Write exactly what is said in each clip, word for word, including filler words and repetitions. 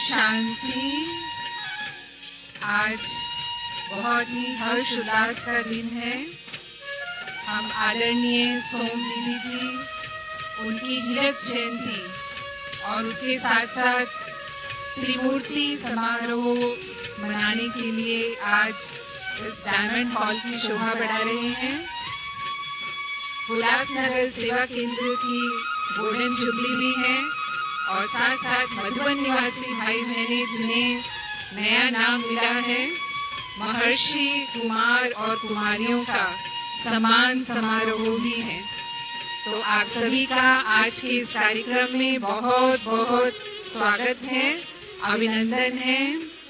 शांति। आज बहुत ही हर्ष उल्लास का दिन है। हम आदरणीय सोम दीदी जी, उनकी हीरक जयंती और उसके साथ साथ त्रिमूर्ति समारोह मनाने के लिए आज इस डायमंड हॉल की शोभा बढ़ा रहे हैं। उल्लासनगर सेवा केंद्र की गोल्डन जुबली भी है और साथ साथ मधुबन निवासी भाई बहने जिन्हें नया नाम मिला है, महर्षि कुमार और कुमारियों का सम्मान समारोह भी है। तो आप सभी का आज के इस कार्यक्रम में बहुत बहुत स्वागत है, अभिनंदन है।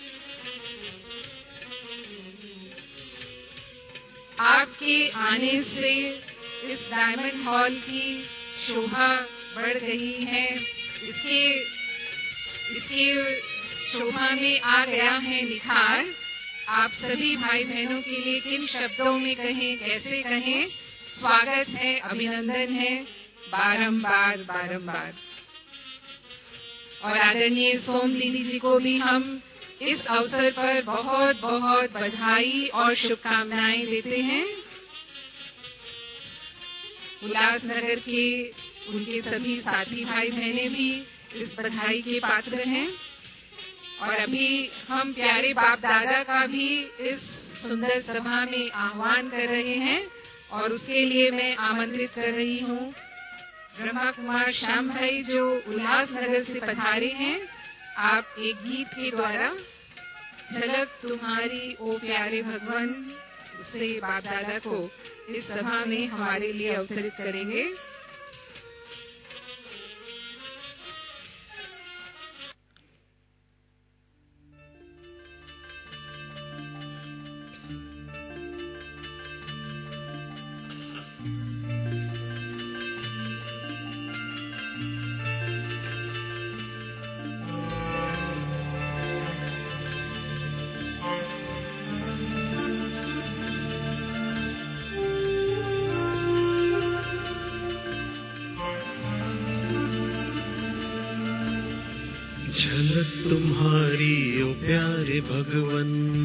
आपके आने से इस डायमंड हॉल की शोभा बढ़ गई है। इसके इसके शोभा में आ गया है निखार। आप सभी भाई बहनों के लिए किन शब्दों में कहें, कैसे कहें, स्वागत है, अभिनंदन है, बारंबार बारंबार। और आदरणीय सोम दीदी जी को भी हम इस अवसर पर बहुत बहुत बधाई और शुभकामनाएं देते हैं। उल्लासनगर के उनके सभी साथी भाई बहने भी इस बधाई के पात्र हैं। और अभी हम प्यारे बाप दादा का भी इस सुंदर सभा में आह्वान कर रहे हैं और उसके लिए मैं आमंत्रित कर रही हूँ ब्रह्मा कुमार श्याम भाई जो उल्लासनगर से पधारे हैं। आप एक गीत के द्वारा झलक तुम्हारी ओ प्यारे भगवान से बाप दादा को इस सभा में हमारे लिए अवतरित करेंगे। झलक तुम्हारी ओ प्यारे भगवन,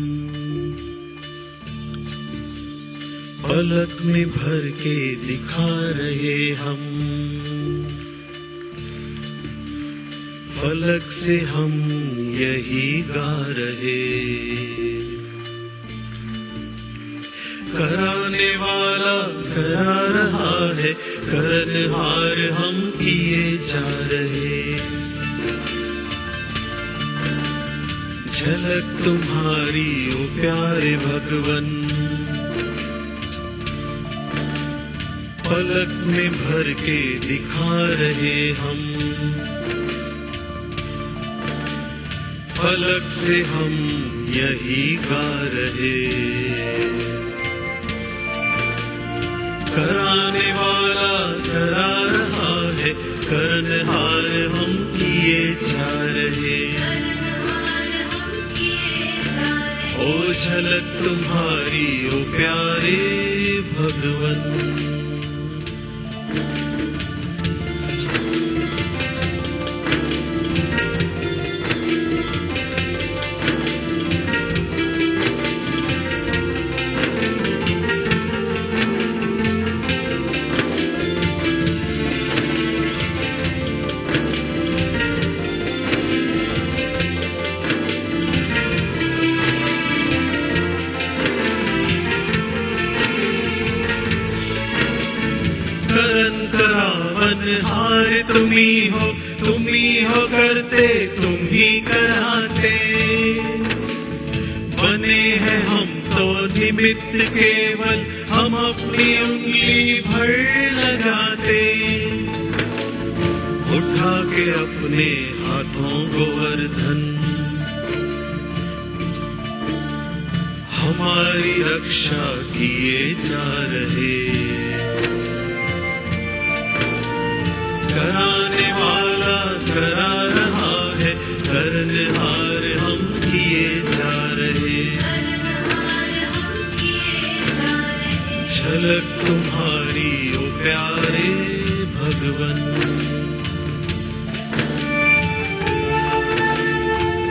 पलक में भर के दिखा रहे हम, पलक से हम यही गा रहे। कराने वाला करा रहा है, करनहार हम किए जा रहे। झलक तुम्हारी ओ प्यारे भगवन, पलक में भर के दिखा रहे हम, पलक से हम यही गा रहे। कराने वाला करा रहा है, करनहार हम किए जा रहे। ओ झलक तुम्हारी ओ प्यारे भगवन। हार तुम्ही हो, तुम्ही हो करते, तुम ही कराते। बने हैं हम तो निमित्त केवल, हम अपनी उंगली भर लगाते। उठा के अपने हाथों गोवर्धन, हमारी रक्षा किए जा रहे। कराने वाला करा रहा है, करनहार हम किए जा रहे। झलक तुम्हारी ओ प्यारे भगवन।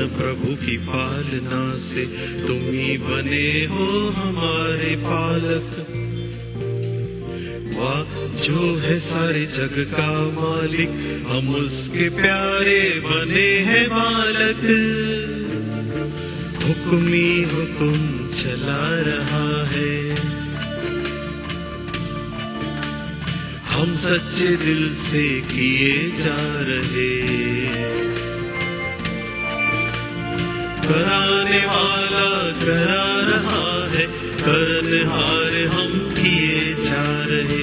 प्रभु की पालना से, तुम ही बने हो हमारे पालक। वाह जो है सारे जग का मालिक, हम उसके प्यारे बने हैं बालक। हुक्म ही हुक्म चला रहा है, हम सच्चे दिल से किए जा रहे। कराने वाला करा रहा है, करनहार हम किए जा रहे।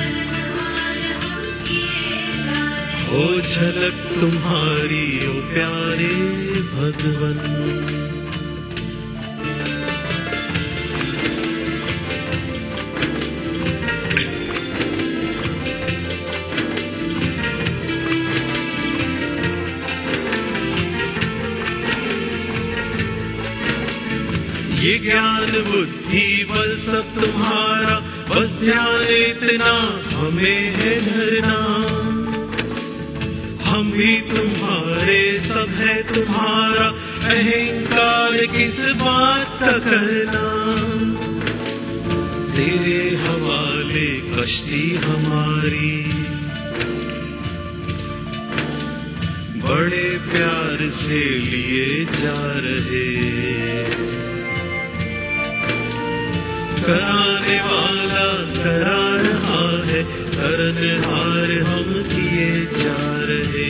ओ झलक तुम्हारी ओ प्यारे भगवन। ये ज्ञान बुद्धि बल सब तुम्हारा, बस ध्यान इतना हमें है धरना। हम भी तुम्हारे सब है तुम्हारा, अहंकार किस बात का करना। तेरे हवाले कश्ती हमारी, बड़े प्यार से लिए जा रहे। कराने वाला करा रहा है, करनहार हम किए जा रहे।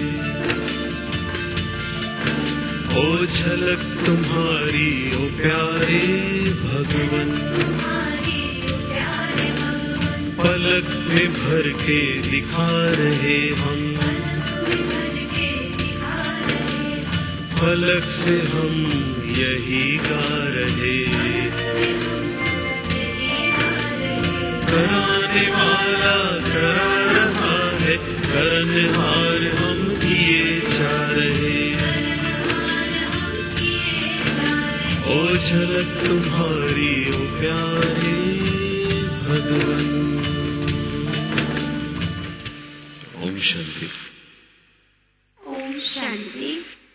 ओ झलक तुम्हारी ओ प्यारे भगवन, पलक में भर के दिखा रहे हम, पलक से हम यही गा रहे। कराने वाला करा रहा है, करनहार हम किए जा रहे। ओ झलक तुम्हारी ओ प्यारे भगवन। ओम शांति। ओम शांति।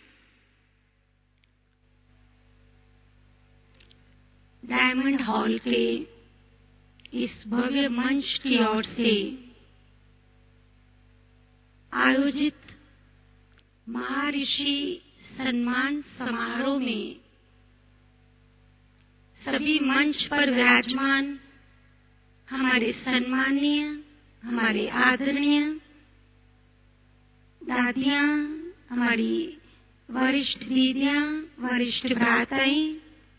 डायमंड हॉल के इस भव्य मंच की ओर से आयोजित महर्षि सम्मान समारोह में सभी मंच पर विराजमान हमारे सम्मानीय, हमारे आदरणीय दादियां, हमारी वरिष्ठ दीदियां, वरिष्ठ भ्राताएं,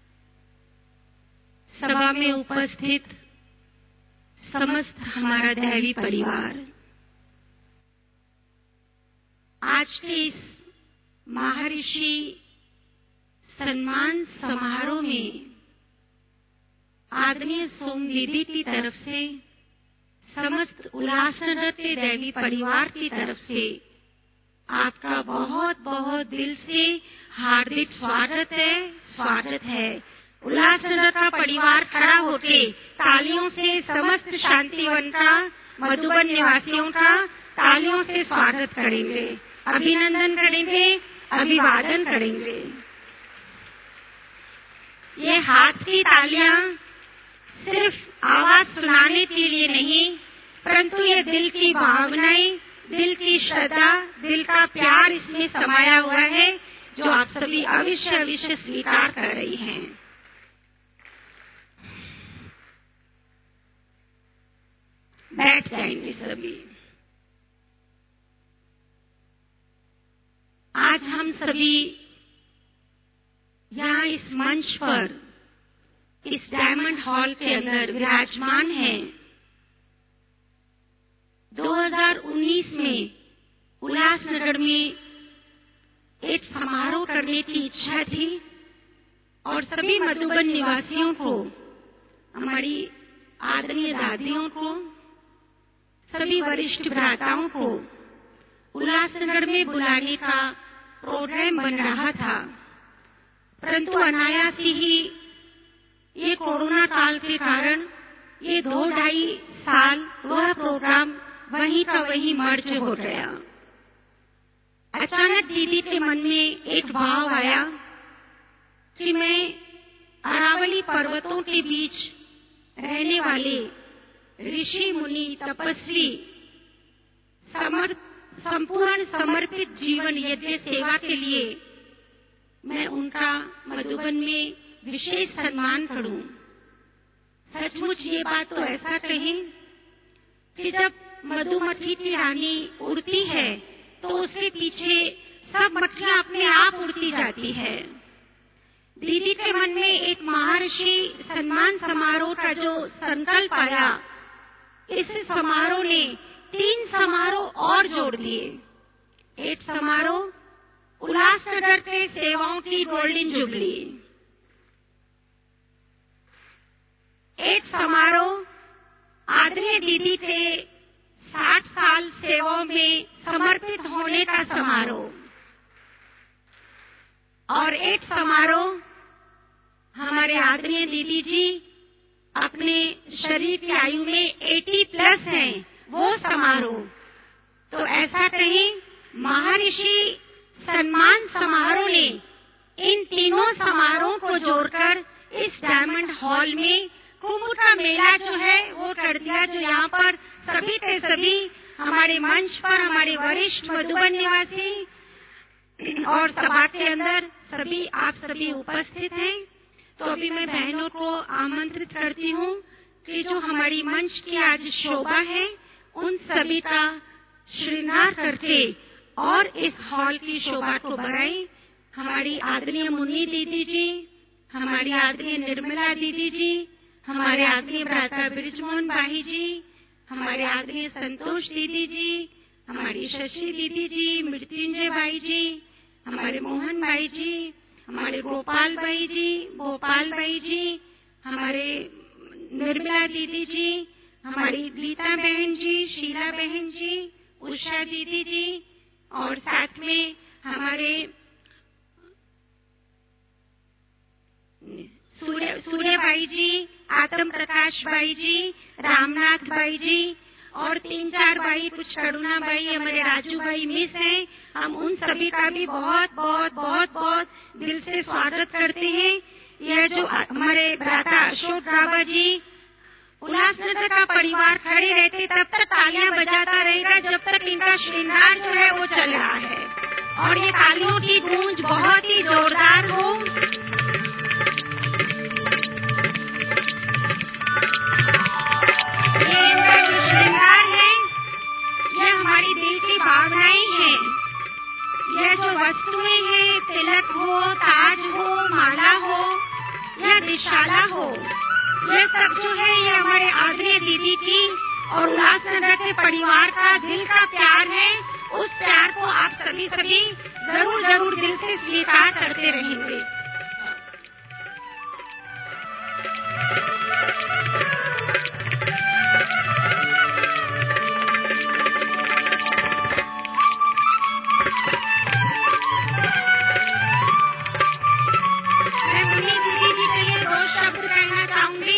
सभा में उपस्थित समस्त हमारा दैवी परिवार, आज के इस महर्षि सम्मान समारोह में आदरणीय सोम दीदी की तरफ से, समस्त उल्लासनगर के दैवी परिवार की तरफ से आपका बहुत बहुत दिल से हार्दिक स्वागत है, स्वागत है। उल्लासनगर का परिवार खड़ा होके तालियों से समस्त शांतिवन का, मधुबन निवासियों का तालियों से स्वागत करेंगे, अभिनंदन करेंगे, अभिवादन करेंगे। ये हाथ की तालियां सिर्फ आवाज सुनाने के लिए नहीं, परंतु ये दिल की भावनाएं, दिल की श्रद्धा, दिल का प्यार इसमें समाया हुआ है, जो आप सभी अवश्य अवश्य स्वीकार कर रही हैं। बैठ जाएंगे सभी। आज हम सभी यहाँ इस मंच पर, इस डायमंड हॉल के अंदर विराजमान हैं। दो हज़ार उन्नीस में उल्लासनगर में एक समारोह करने की इच्छा थी और सभी मधुबन निवासियों को, हमारी आदरणीय दादियों को, सभी वरिष्ठ भ्राताओं को उल्लासनगर में बुलाने का प्रोग्राम बन रहा था, परंतु अनायास ही ये कोरोना काल के कारण ये दो ढाई साल वह प्रोग्राम वहीं का वहीं मर्ज हो गया। अचानक दीदी के मन में एक भाव आया कि मैं अरावली पर्वतों के बीच रहने वाले ऋषि मुनि तपस्वी समर, संपूर्ण समर्पित जीवन यज्ञ सेवा के लिए मैं उनका मधुबन में विशेष सम्मान करूं। सचमुच ये बात तो ऐसा कहें कि जब मधुमक्खी की रानी उड़ती है तो उसके पीछे सब मक्खियां अपने आप उड़ती जाती है। दीदी के मन में एक महर्षि सम्मान समारोह का जो संकल्प आया, इस समारोह ने तीन समारोह और जोड़ दिए। एक समारोह उल्लासनगर के सेवाओं की गोल्डन जुबली, एक समारोह आदरणीय दीदी के साठ साल सेवाओं में समर्पित होने का समारोह, और एक समारोह हमारे आदरणीय दीदी जी अपने शरीर की आयु में अस्सी प्लस हैं, वो समारोह। तो ऐसा कहें महर्षि सम्मान समारोह ने इन तीनों समारोह को जोड़कर इस डायमंड हॉल में कुंभ का मेला जो है वो कर दिया, जो यहाँ पर सभी के सभी हमारे मंच पर हमारे वरिष्ठ मधुबन निवासी और सभा के अंदर सभी आप सभी उपस्थित हैं। तो अभी मैं बहनों को आमंत्रित करती हूँ कि जो हमारी मंच की आज शोभा है उन सभी का श्रृंगार करके और इस हॉल की शोभा को बढ़ाएं। हमारी आदरणीय मुन्नी दीदी जी, हमारी आदरणीय निर्मला दीदी जी, हमारे आदरणीय भ्राता ब्रिजमोहन भाई जी, हमारे आदरणीय संतोष दीदी जी, हमारी शशि दीदी जी, मृत्युंजय भाई जी, हमारे मोहन भाई जी, हमारे गोपाल भाई जी, भोपाल भाई जी, हमारे निर्मला दीदी जी, हमारी गीता बहन जी, शीला बहन जी, उषा दीदी जी, और साथ में हमारे सूर्य सूर्य भाई जी, आत्म प्रकाश भाई जी, रामनाथ भाई जी, और तीन चार भाई, कुछ करुणा भाई, हमारे राजू भाई मिस हैं। हम उन सभी का भी बहुत बहुत बहुत बहुत दिल से स्वागत करते हैं। यह जो हमारे भ्राता अशोक राभा जी, उल्लासनगर का परिवार खड़े रहते तब तक तालियां बजाता रहेगा जब तक इनका श्रृंगार जो है वो चल रहा है, और ये तालियों की गूंज बहुत ही जोरदार हो। ये इनका जो श्रृंगार है ये हमारी दिल की भावनाएं हैं। यह जो वस्तुएं हैं, तिलक हो, ताज हो, माला हो या दिशाला हो, ये सब जो है ये हमारे आदरणीय दीदी की और उल्लासनगर के परिवार का दिल का प्यार है। उस प्यार को आप सभी सभी जरूर जरूर दिल से स्वीकार करते रहेंगे। मैं मुन्नी दीदी जी के लिए दो शब्द कहना चाहूंगी।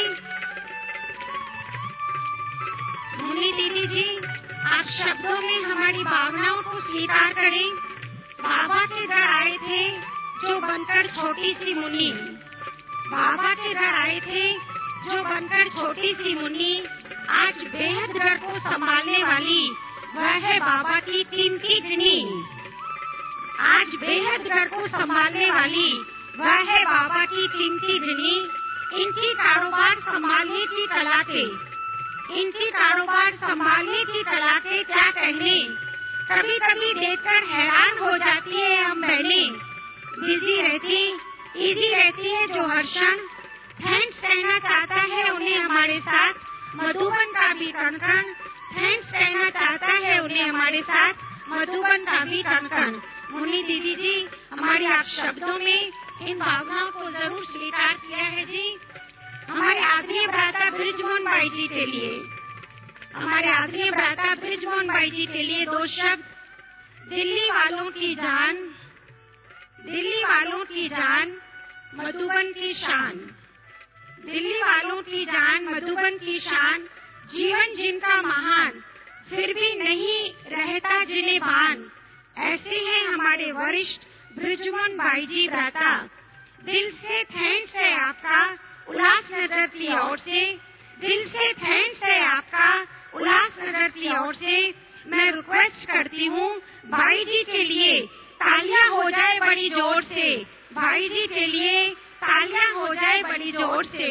मुन्नी दीदी जी, आप शब्दों में हमारी भावनाओं को स्वीकार करें। बाबा के घर आए थे जो बनकर छोटी सी मुन्नी, बाबा के घर आए थे जो बनकर छोटी सी मुन्नी, आज बेहद घर को संभालने वाली वह है बाबा की कीमती गिनी। आज बेहद घर को संभालने वाली वह है बाबा की कीमती गिनी। इनकी कारोबार संभालने की कला के इनकी कारोबार संभालने की कला के क्या कहने, कभी कभी देखकर हैरान हो जाती है हम बहनें। बिजी रहती इजी रहती है जो हर क्षण थैंक्स कहना चाहता है उन्हें हमारे साथ मधुबन का भी कण कण, थैंक्स कहना चाहता है उन्हें हमारे साथ मधुबन का भी कण कण। मुन्नी दीदी जी, हमारे आप शब्दों में इन भावनाओं को जरूर स्वीकार किया है जी। हमारे आदरणीय भ्राता ब्रिजमोहन भाई जी के लिए हमारे आदरणीय भ्राता ब्रिजमोहन भाई जी के लिए दो शब्द। दिल्ली वालों की जान, दिल्ली वालों की जान, मधुबन की शान, दिल्ली वालों की जान, मधुबन की शान, जीवन जिनका महान, फिर भी नहीं रहता जिन्हें भान, ऐसे हैं हमारे वरिष्ठ ब्रिजमोहन भाई जी भ्राता। दिल से थैंक्स है आपका उल्लासनगर की ओर से, दिल से थैंक्स है आपका उल्लासनगर की ओर से। मैं रिक्वेस्ट करती हूँ भाई जी के लिए तालियां हो जाए बड़ी जोर से, भाई जी के लिए तालियां हो जाए बड़ी जोर से।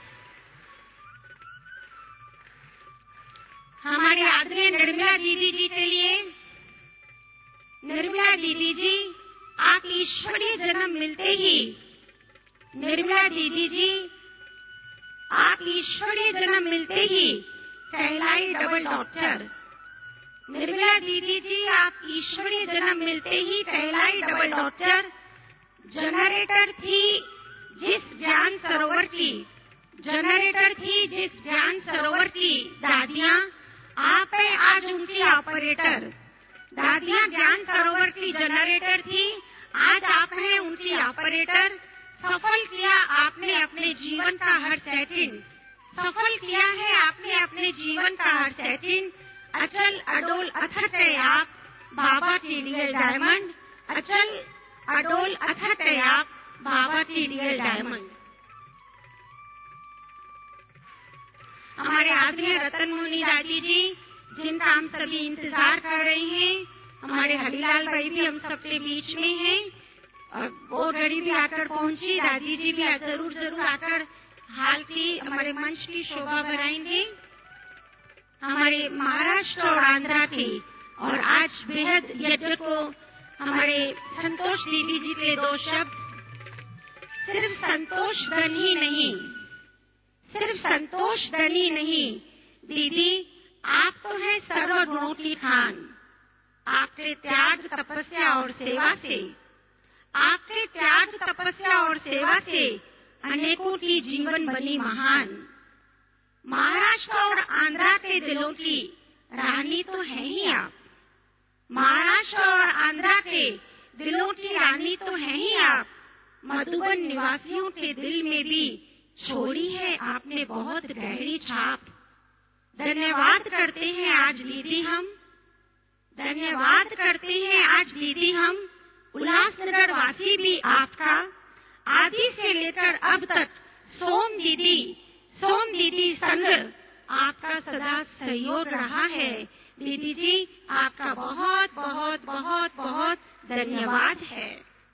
हमारे आदरणीय निर्मला दीदी जी के लिए, निर्मला दीदी जी आप ईश्वरीय जन्म मिलते ही, निर्मला दीदी जी आप ईश्वरीय जन्म मिलते ही कहलाई डबल डॉक्टर। निर्मला दीदी जी आप ईश्वरीय जन्म मिलते ही कहलाई डबल डॉक्टर। जनरेटर थी जिस ज्ञान सरोवर की, जनरेटर थी जिस ज्ञान सरोवर की दादियाँ, आप है आज उनकी ऑपरेटर। दादियाँ ज्ञान सरोवर की जनरेटर थी, आज आप हैं उनकी ऑपरेटर। सफल किया आपने अपने जीवन का हर सेकंड, सफल किया है आपने अपने जीवन का हर सेकंड। अचल अडोल अथक है आप बाबा की रियल डायमंड, अचल अडोल अथक है आप बाबा की रियल डायमंड। हमारे आदरणीय रतन मुनि दादी जी जिनका हम सभी इंतजार कर रहे हैं, हमारे हरिलाल भाई भी हम सबके बीच में हैं और वो घड़ी भी आकर पहुंची। दादी जी भी जरूर जरूर आकर हाल की हमारे मंच की शोभा बढ़ाएंगे। हमारे महाराष्ट्र और आंध्रा की और आज बेहद यज्ञ को हमारे संतोष दीदी जी के दो शब्द, सिर्फ संतोष धन ही नहीं, सिर्फ संतोष धन ही नहीं, दीदी आप तो हैं सर्व गुणों की खान। आपके त्याग तपस्या और सेवा से, आपके त्याग तपस्या और सेवा से अनेकों की जीवन बनी महान। महाराष्ट्र और आंध्रा के दिलों की रानी तो है ही आप, महाराष्ट्र और आंध्रा के दिलों की रानी तो है ही आप। मधुबन निवासियों के दिल में भी छोड़ी है आपने बहुत गहरी छाप। धन्यवाद करते हैं आज दीदी हम, धन्यवाद करते हैं आज दीदी हम। उल्लासनगर वासी भी आपका आदि से लेकर अब तक सोम दीदी, सोम दीदी संग आपका सदा सहयोग रहा है। दीदी जी आपका बहुत बहुत बहुत बहुत धन्यवाद है।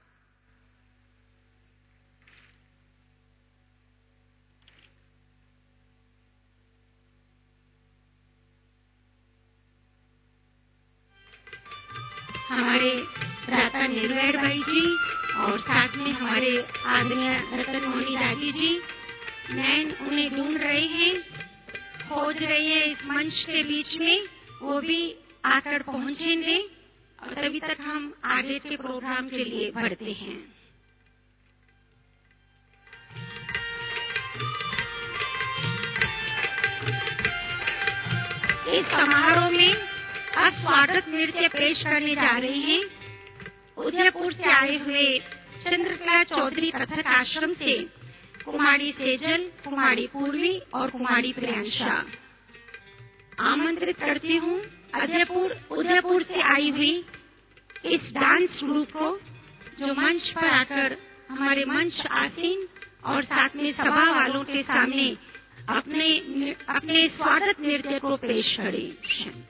हमारे भ्राता निर्वैर भाई जी और साथ में हमारे आदरणीय रतन मोहनी दादी जी नैन उन्हें ढूंढ रहे हैं, खोज रहे हैं इस मंच के बीच में, वो भी आकर पहुंचेंगे और तभी तक हम आगे के प्रोग्राम के लिए बढ़ते हैं। इस समारोह में अब स्वागत नृत्य पेश करने जा रहे हैं उदयपुर से आए हुए चंद्रकला चौधरी कथक आश्रम से कुमारी सेजल, कुमारी पूर्वी और कुमारी प्रियांशा। आमंत्रित करती हूँ उदयपुर उदयपुर से आई हुई इस डांस ग्रुप को जो मंच पर आकर हमारे मंच आसीन और साथ में सभा वालों के सामने अपने अपने स्वागत नृत्य को पेश करें।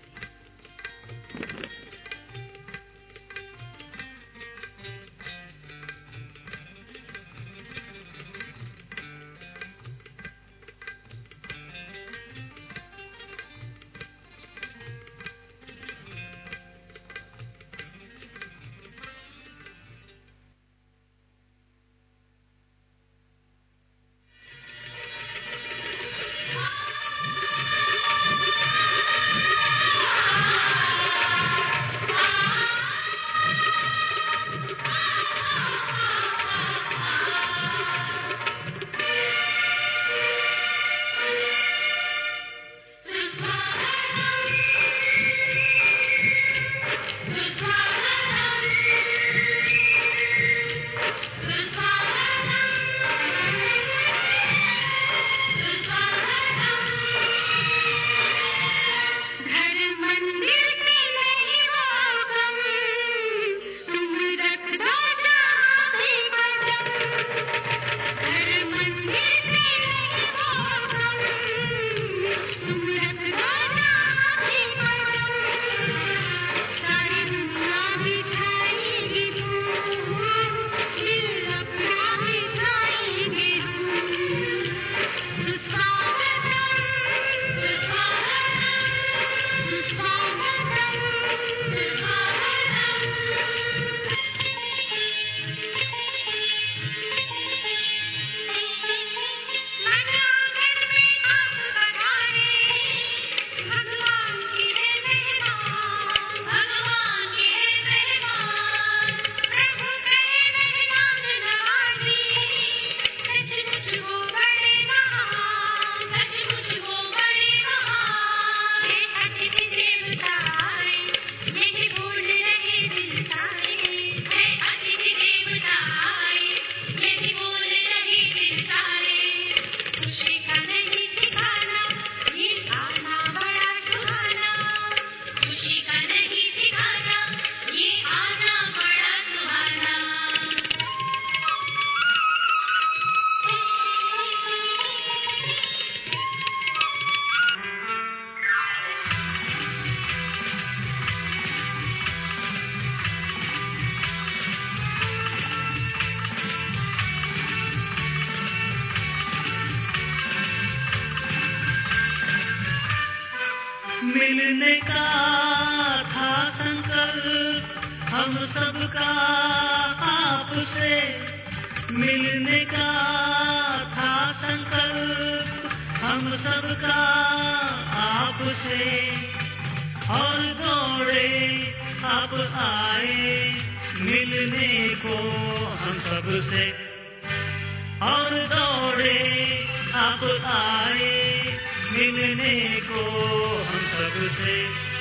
मिलने का था संकल्प हम सबका आपसे, मिलने का था संकल्प हम सबका आपसे, और दौड़े अब आए मिलने को हम सबसे, और दौड़े अब आए मिलने को हम सबसे।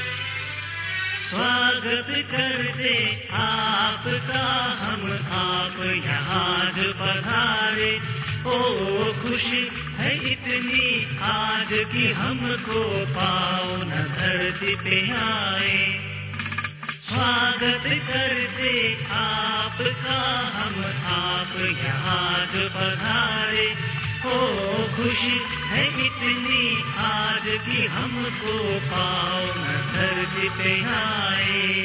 स्वागत करते आपका हम आप यहाँ जो पधारे, ओ खुशी है इतनी आज कि हमको पाँव न धरती पे आए। स्वागत करते आपका हम आप यहाँ जो पधारे, ओ खुशी है इतनी आज कि हमको पाँव न धरती पे आए।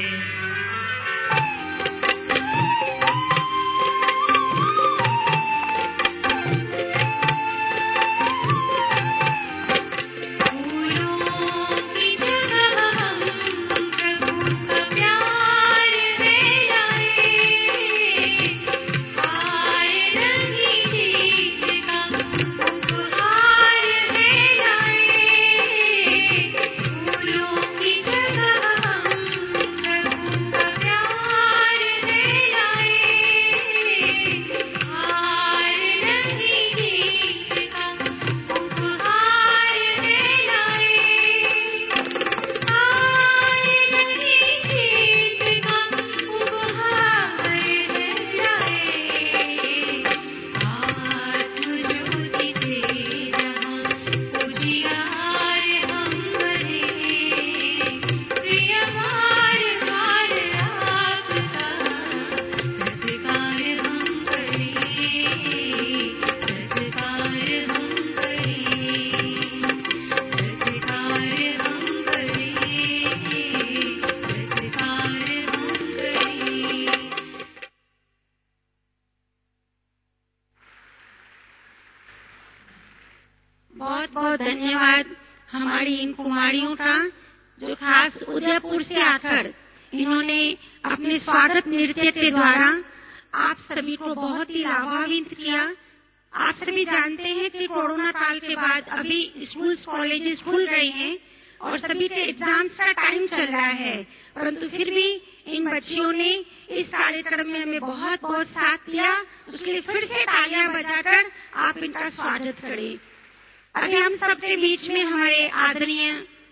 बहुत बहुत धन्यवाद हमारी इन कुमारियों का, जो खास उदयपुर से आकर इन्होंने अपने स्वागत नृत्य के द्वारा आप सभी को बहुत ही लाभान्वित किया। आप सभी जानते हैं कि कोरोना काल के बाद अभी स्कूल कॉलेजेस खुल गए हैं और सभी के एग्जाम्स का टाइम चल रहा है, परंतु फिर भी इन बच्चियों ने इस कार्यक्रम में हमें बहुत बहुत साथ दिया। उसके लिए फिर से तालियां बजाकर आप इनका स्वागत करें। अभी हम सबके बीच में हमारे आदरणीय,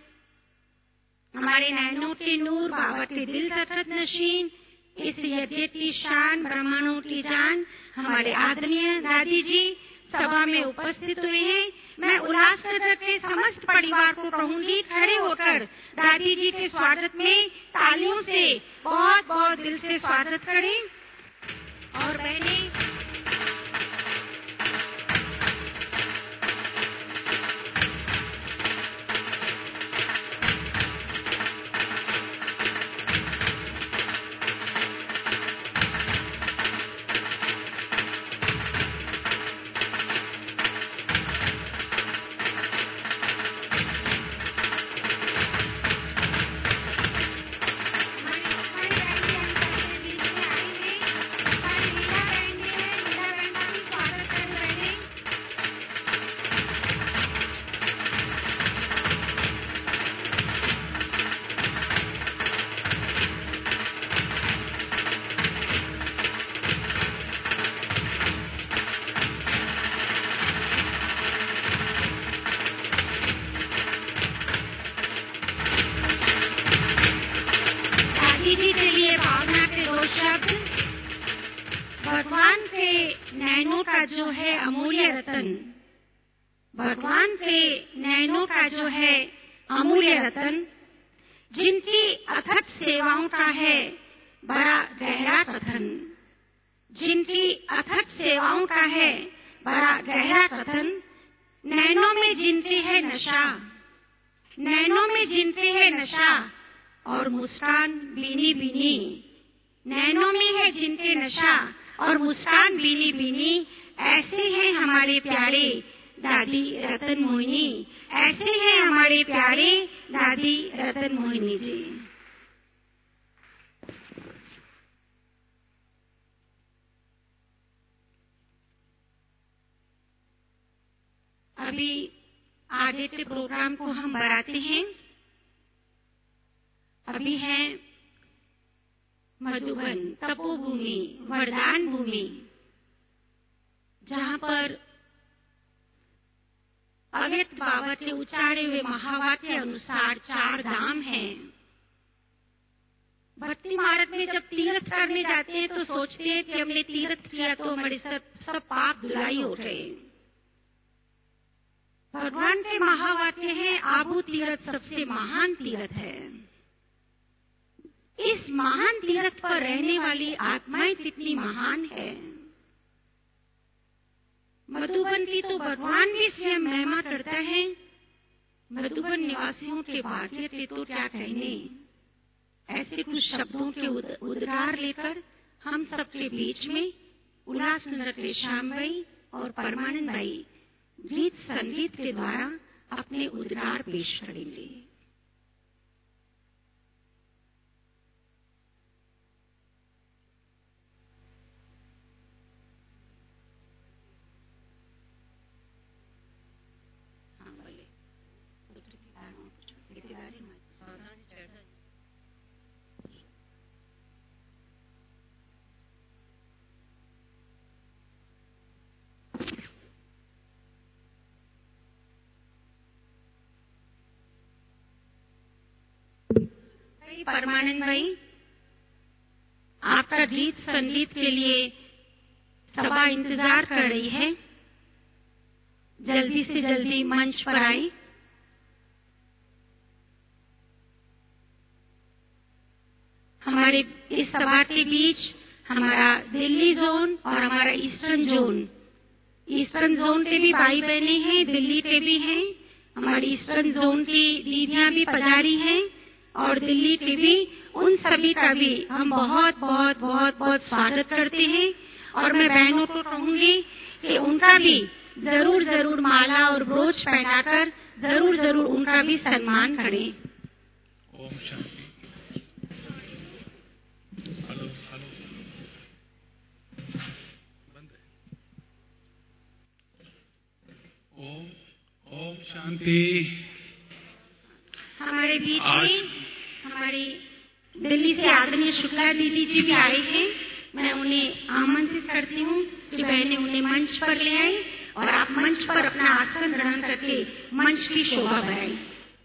हमारे नैनों के नूर, बाबा के दिल तखत नशीन, इस यज्ञ की शान, ब्राह्मणों की जान, हमारे आदरणीय दादी जी सभा में उपस्थित हुए हैं। मैं उल्लासनगर के समस्त परिवार को कहूंगी खड़े होकर दादी जी के स्वागत में तालियों से बहुत बहुत दिल से स्वागत करें। और बहने भगवान के नैनों का जो है अमूल्य रतन, भगवान के नैनों का जो है अमूल्य रतन, जिनकी अथक सेवाओं का है बड़ा गहरा कथन, जिनकी अथक सेवाओं का है बड़ा गहरा कथन, नैनों में जिनके है नशा, नैनों में जिनके है नशा और मुस्कान बीनी बीनी, नैनों में है जिनके नशा और मुस्कान बीनी बीनी, ऐसे हैं हमारे प्यारे दादी रतन मोहिनी। ऐसे हैं हमारे प्यारे दादी रतन मोहिनी जी। अभी आदित्य प्रोग्राम को हम बढ़ाते हैं। अभी है मधुबन तपोभूमि, वरदान भूमि, जहाँ पर अव्यक्त बाबा के उच्चारे हुए महावाक्य के अनुसार चार धाम हैं। भक्ति मार्ग में जब तीर्थ करने जाते हैं तो सोचते हैं कि हमने तीर्थ किया तो हमारे सब सब पाप धुलाई हो गए। भगवान के महावाक्य है, आबू तीर्थ सबसे महान तीर्थ है। इस महान तीर्थ पर रहने वाली आत्माएं कितनी महान है। मधुबन की तो भगवान भी स्वयं महिमा करता है। मधुबन निवासियों के भाग्य के तो क्या कहने। ऐसे कुछ शब्दों के उद, उद्गार लेकर हम सबके बीच में उल्लासनगर के श्याम भाई और परमानंद भाई गीत संगीत के द्वारा अपने उद्गार पेश करेंगे। परमानंद भाई, आपका गीत संगीत के लिए सभा इंतजार कर रही है। जल्दी से जल्दी मंच पर आई। हमारे इस सभा के बीच हमारा दिल्ली जोन और हमारा ईस्टर्न जोन, ईस्टर्न जोन के भी भाई बहने हैं, दिल्ली के भी हैं। हमारी ईस्टर्न जोन की दीदियां भी पधारी हैं और दिल्ली के भी, उन सभी का भी हम बहुत बहुत बहुत बहुत स्वागत करते हैं। और मैं बहनों को कहूंगी कि उनका भी जरूर जरूर माला और ब्रोच पहनाकर जरूर जरूर उनका भी सम्मान करें। ओम शांति। हेलो हेलो बंद है। ओम ओम शांति। हमारे बीच में हमारी दिल्ली से आदरणीय शुक्ला दीदी जी भी आए हैं। मैं उन्हें आमंत्रित करती हूँ कि बहनें उन्हें मंच पर ले आए और आप मंच पर अपना आसन ग्रहण करके मंच की शोभा बढ़ाएं।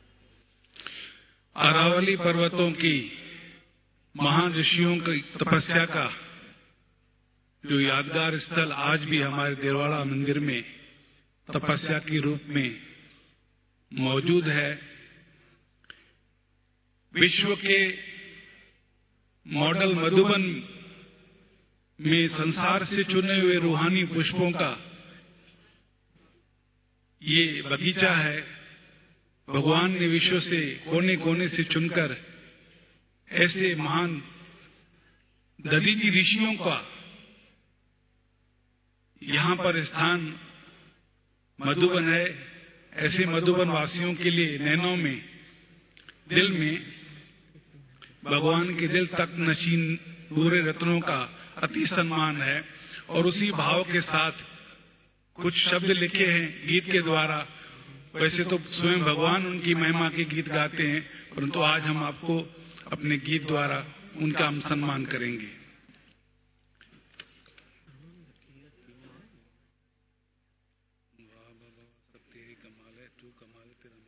अरावली पर्वतों की महान ऋषियों की तपस्या का जो यादगार स्थल आज भी हमारे देवाड़ा मंदिर में तपस्या के रूप में मौजूद है। विश्व के मॉडल मधुबन में संसार से चुने हुए रूहानी पुष्पों का ये बगीचा है। भगवान ने विश्व से कोने कोने से चुनकर ऐसे महान दधीचि ऋषियों का यहाँ पर स्थान मधुबन है। ऐसे मधुबन वासियों के लिए नैनों में, दिल में भगवान के दिल तक नशीन पूरे रत्नों का अति सम्मान है। और उसी भाव के साथ कुछ शब्द लिखे हैं गीत के द्वारा। वैसे तो स्वयं भगवान उनकी महिमा के गीत गाते हैं, परंतु आज हम आपको अपने गीत द्वारा उनका हम सम्मान करेंगे। सब तेरी कमाल है, तू कमाल है, तेरा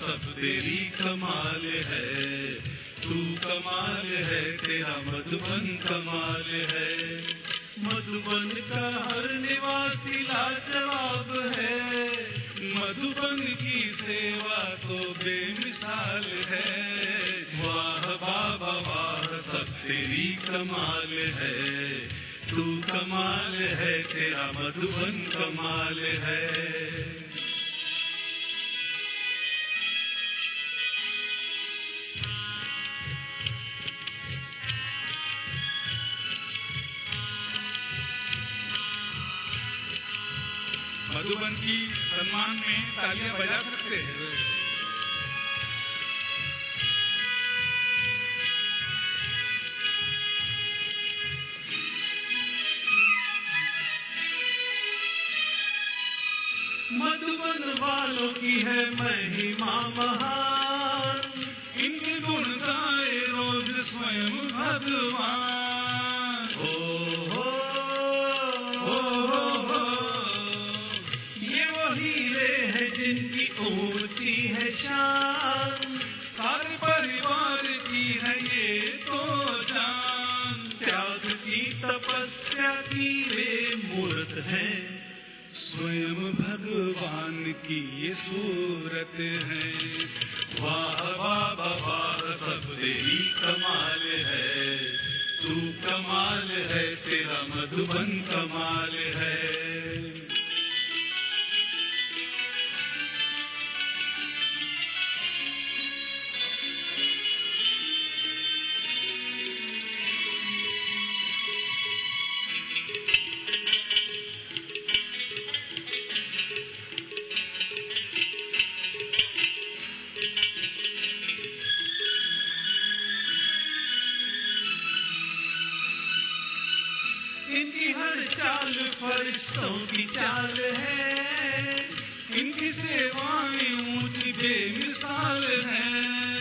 सब तेरी कमाल है, तू कमाल है, तेरा मधुबन कमाल है। मधुबन का हर निवासी लाजवाब है, मधुबन की सेवा तो बेमिसाल है। वाह बाबा वाह, सब तेरी कमाल है, तू कमाल है, तेरा मधुबन कमाल है। मधुबन की सम्मान में तालियां बजा सकते हैं। मधुबन वालों की है महिमा महान, इनके गुण गाए रोज स्वयं भगवान। हो हो हो हो, ये वो हीरे हैं जिनकी ऊंची है शान, सारे परिवार की है ये तो जान। त्याग की तपस्या की वे मूर्त है, स्वयं भगवान की ये सूरत है। वाह बाबा वाह, सब तेरी कमाल है, तू कमाल है, तेरा मधुबन कमाल है। इनकी हर चाल फरिश्तों की चाल है, इनकी सेवाएं ऊंची बेमिसाल है।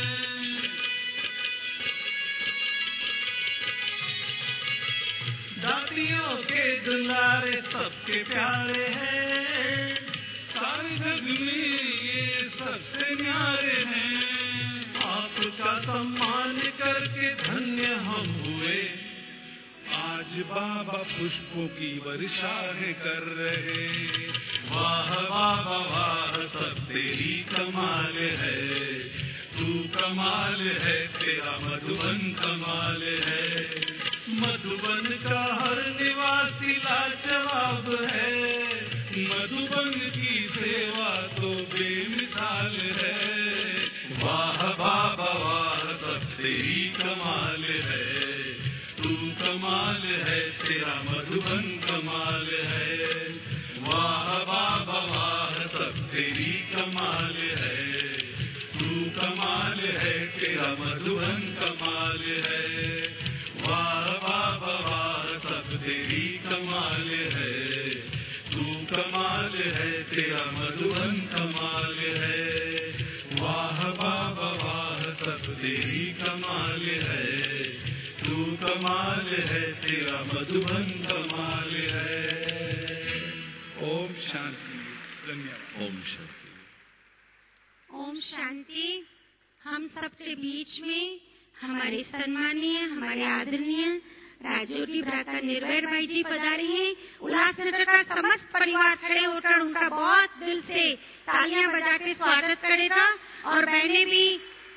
दातियों के दुलारे सबके प्यारे हैं, सारे जग में ये सबसे न्यारे हैं। आपका सम्मान करके धन्य हम हुए, आज बाबा पुष्पों की वर्षाएं कर रहे। वाह बाबा वाह, सब तेरी कमाल है, तू कमाल है, तेरा मधुबन कमाल है। मधुबन का हर निवासी लाजवाब है, मधुबन की सेवा तो बेमिसाल है। वाह बाबा वाह, सब तेरी कमाल है, तू कमाल है, तेरा मधुबन कमाल है। वाह बाबा वाह, सब तेरी कमाल है, तू कमाल है, तेरा मधुबन कमाल है। वाह बाबा वाह, सब तेरी कमाल है, तू कमाल है, तेरा मधुबन कमाल है। वाह बाबा वाह, सब तेरी कमाल है, तू कमाल है, तेरा मधुबन कमाल है। ओम शांति। धन्यवाद। ओम शांति। ओम शांति। हम सबके बीच में हमारे सम्मानीय, हमारे आदरणीय राजोटी भ्राता निर्वैर भाई जी पधारे हैं। उल्लासनगर का समस्त परिवार खड़े होकर उनका बहुत दिल से तालियां बजा के स्वागत करेगा और बहनें भी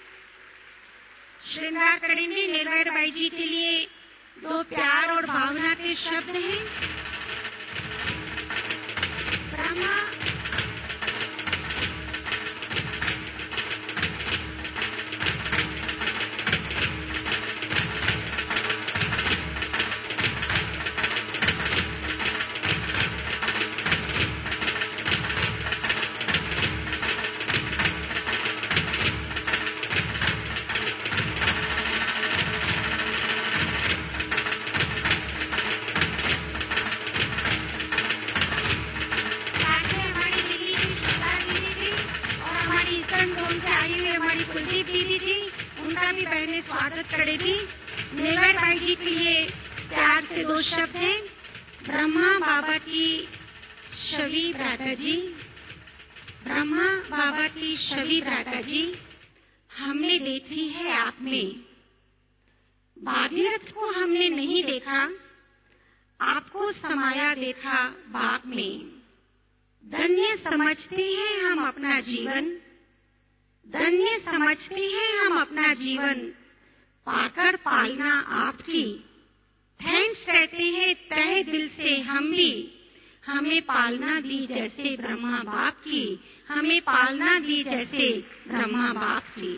श्रृंगार करेंगे। निर्वैर भाई जी के लिए दो प्यार और भावना के शब्द हैं। ब्रह्मा स्वागत करेगी। निर्वैर भाई जी के लिए प्यार से दो शब्द हैं। ब्रह्मा बाबा की छवि भ्राता जी, ब्रह्मा बाबा की छवि दाता जी हमने देखी है आप में। भागीरथ को हमने नहीं देखा, आपको समाया देखा बाप में। धन्य समझते हैं हम अपना जीवन, धन्य समझते हैं हम अपना जीवन, पाकर पालना आपकी। थैंक्स कहते हैं तहे दिल से हम भी, हमें पालना दी जैसे ब्रह्मा बाप की, हमें पालना दी जैसे ब्रह्मा बाप की।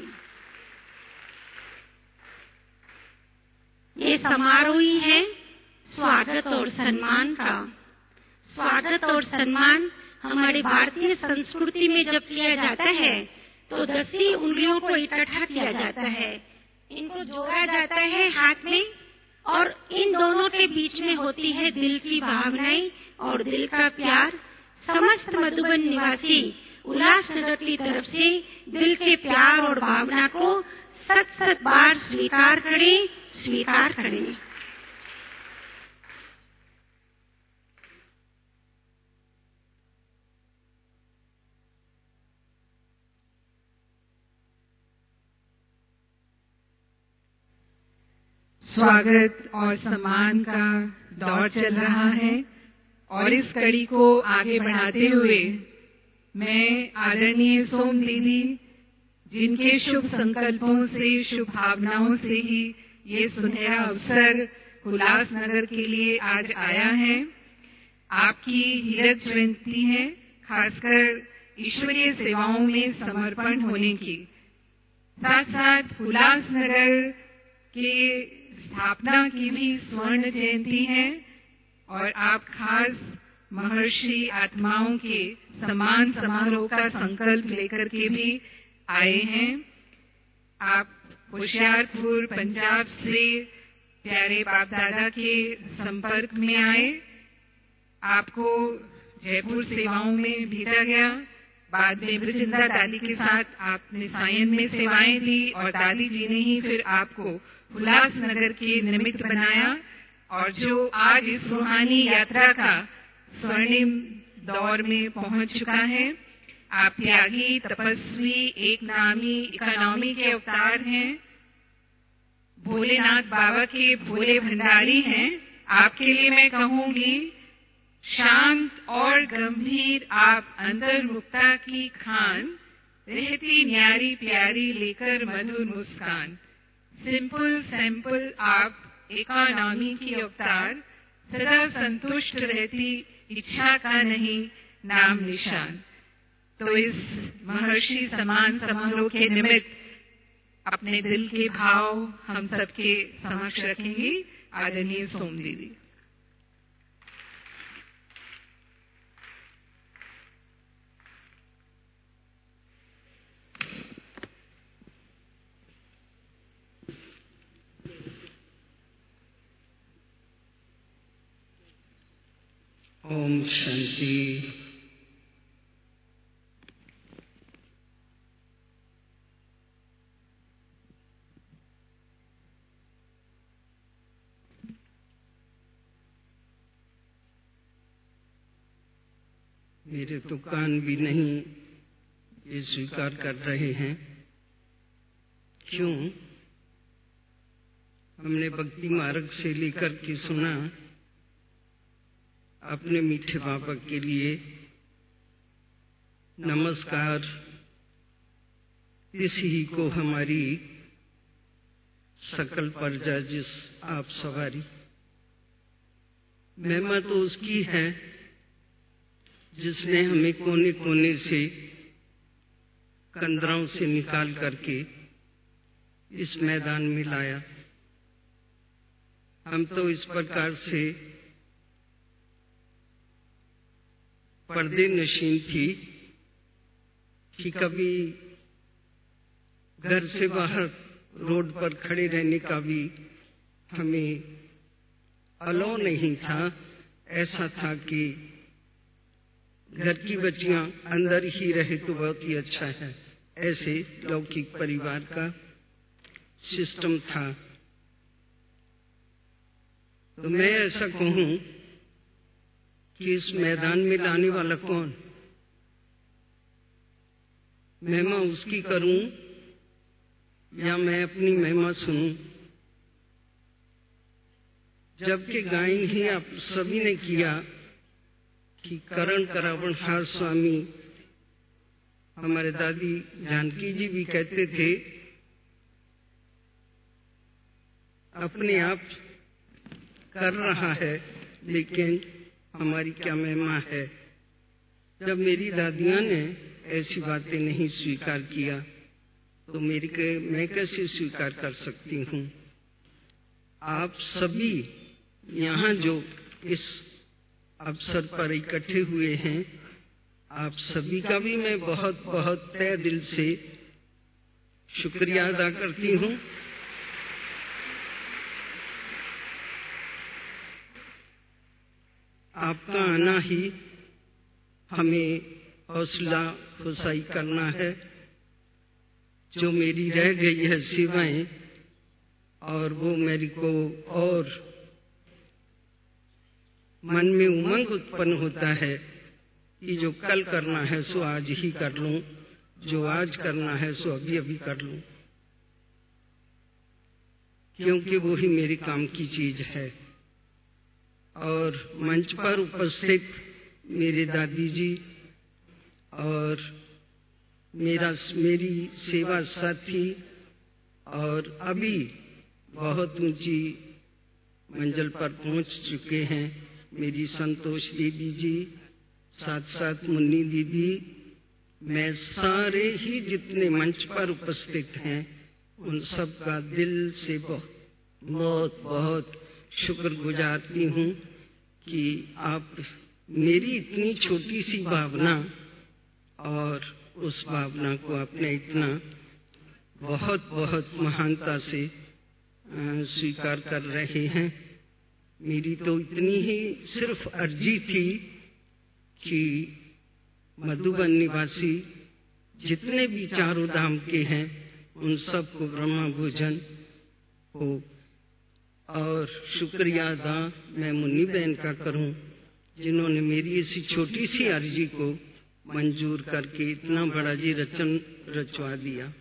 ये समारोह ही है स्वागत और सम्मान का। स्वागत और सम्मान हमारे भारतीय संस्कृति में जब किया जाता है तो दस ही उंगलियों को इकट्ठा किया जाता है, इनको जोड़ा जाता है हाथ में, और इन दोनों के बीच में होती है दिल की भावनाएं और दिल का प्यार। समस्त मधुबन निवासी उल्लासनगर की तरफ से दिल के प्यार और भावना को सत सत बार स्वीकार करें, स्वीकार करें। स्वागत और सम्मान का दौर चल रहा है और इस कड़ी को आगे बढ़ाते हुए मैं आदरणीय सोम दीदी, जिनके शुभ संकल्पों से, शुभ भावनाओं से ही ये सुनहरा अवसर उल्लासनगर के लिए आज आया है, आपकी हीरक जयंती है, खासकर ईश्वरीय सेवाओं में समर्पण होने की। साथ साथ उल्लासनगर के स्थापना की भी स्वर्ण जयंती है और आप खास महर्षि आत्माओं के सम्मान समारोह का संकल्प लेकर के भी आए हैं। आप होशियारपुर पंजाब से प्यारे बाप दादा के संपर्क में आए, आपको जयपुर सेवाओं में भेजा गया, बाद में ब्रजिंदा दादी के साथ आपने सायन में सेवाएं दी और दादी जी ने ही फिर आपको उल्लासनगर के निमित्त बनाया, और जो आज इस रूहानी यात्रा का स्वर्णिम दौर में पहुंच चुका है। आप त्यागी, तपस्वी, एक नामी, इकोनॉमी के अवतार हैं, भोलेनाथ बाबा के भोले भंडारी हैं। आपके लिए मैं कहूंगी शांत और गंभीर आप अंतर्मुक्ता की खान, रहती न्यारी प्यारी लेकर मधुर मुस्कान। सिंपल सैंपल आप इकोनॉमी की अवतार, सदा संतुष्ट रहती इच्छा का नहीं नाम निशान। तो इस महर्षि समान समारोह के निमित्त अपने दिल के भाव हम सबके समक्ष रखेंगी आदरणीय सोम दीदी। ओम शांति। मेरे तो कान भी नहीं ये स्वीकार कर रहे हैं। क्यों? हमने भक्ति मार्ग से लेकर के सुना अपने मीठे बाबा के लिए नमस्कार, इसी को हमारी सकल प्रजा जिस आप सवारी। महिमा तो उसकी है जिसने हमें कोने कोने से कंदराओं से निकाल करके इस मैदान में लाया। हम तो इस प्रकार से पर्दे नशीन थी कि कभी घर से बाहर रोड पर खड़े रहने का भी हमें अलाउ नहीं था। ऐसा था कि घर की बच्चियां अंदर ही रहे तो बहुत ही अच्छा है, ऐसे लौकिक परिवार का सिस्टम था। तो मैं ऐसा कहूं कि इस मैदान में लाने वाला कौन? महिमा उसकी करूं या मैं अपनी महिमा सुनूं? जबकि गायन ही आप सभी ने किया कि करण करावण हार स्वामी, हमारे दादी जानकी जी भी कहते थे, अपने आप कर रहा है लेकिन हमारी क्या महिमा है। जब मेरी दादियां ने ऐसी बातें नहीं स्वीकार किया तो मेरी के मैं कैसे स्वीकार कर सकती हूँ। आप सभी यहाँ जो इस अवसर पर इकट्ठे हुए हैं, आप सभी का भी मैं बहुत बहुत तहे दिल से शुक्रिया अदा करती हूँ। आपका आना ही हमें हौसला अफजाई करना है। जो मेरी रह गई है सेवाएं, और वो मेरे को और मन में उमंग उत्पन्न होता है कि जो कल करना है सो आज ही कर लूं, जो आज करना है सो अभी अभी कर लूं, क्योंकि वो ही मेरे काम की चीज है। और मंच पर उपस्थित मेरे दादी जी और मेरा मेरी सेवा साथी और अभी बहुत ऊंची मंजिल पर पहुंच चुके हैं, मेरी संतोष दीदी जी, साथ साथ मुन्नी दीदी, मैं सारे ही जितने मंच पर उपस्थित हैं उन सब का दिल से बहुत बहुत बहुत शुक्रगुजारती हूँ कि आप मेरी इतनी छोटी सी भावना और उस भावना को आपने इतना बहुत बहुत महानता से स्वीकार कर रहे हैं। मेरी तो इतनी ही सिर्फ अर्जी थी कि मधुबन निवासी जितने भी चारों धाम के हैं उन सबको ब्रह्मा भोजन हो। और शुक्रिया अदा मैं मुन्नी बहन का करूं जिन्होंने मेरी इसी छोटी सी अर्जी को मंजूर करके इतना बड़ा जी रचन रचवा दिया।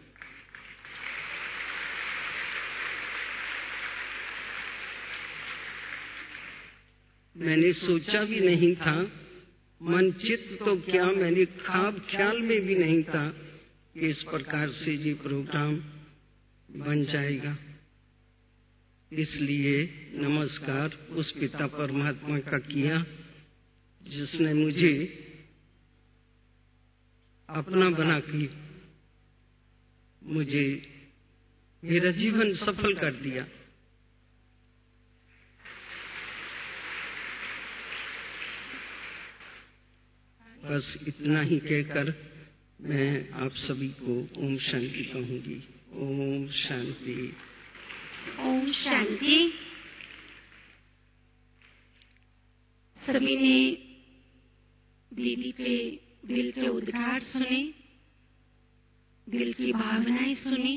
मैंने सोचा भी नहीं था, मन चित्त तो क्या, मैंने ख्वाब ख्याल में भी नहीं था कि इस प्रकार से ये प्रोग्राम बन जाएगा। इसलिए नमस्कार उस पिता परमात्मा का किया जिसने मुझे अपना बना के मुझे मेरा जीवन सफल कर दिया। बस इतना ही कहकर मैं आप सभी को ओम शांति कहूंगी। ओम शांति। ओम शांति। सभी ने दीदी के दिल के उद्गार सुने, दिल की भावनाएं सुनी।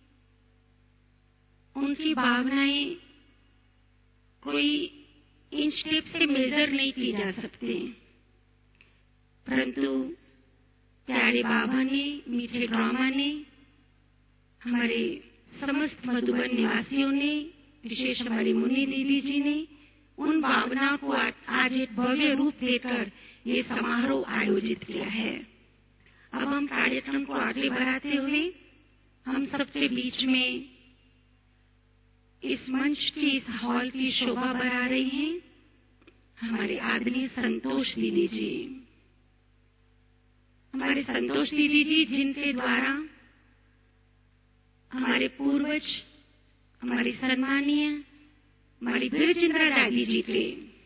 उनकी भावनाएं कोई इंच टेप से मेजर नहीं की जा सकती, परंतु प्यारे बाबा ने, मीठे ड्रामा ने, हमारे समस्त मधुबन निवासियों ने, विशेष हमारी मुन्नी दीदी जी ने उन भावनाओं को आज एक भव्य रूप देकर ये समारोह आयोजित किया है। अब हम कार्यक्रम को आगे बढ़ाते हुए हम सबके बीच में इस मंच की, इस हॉल की शोभा बढ़ा रही हैं हमारे आदरणीय संतोष दीदी जी। हमारे संतोष दीदी जी जिनके द्वारा हमारे पूर्वज, हमारी सम्मानीय हमारी वीरचंद्रा दादी जी के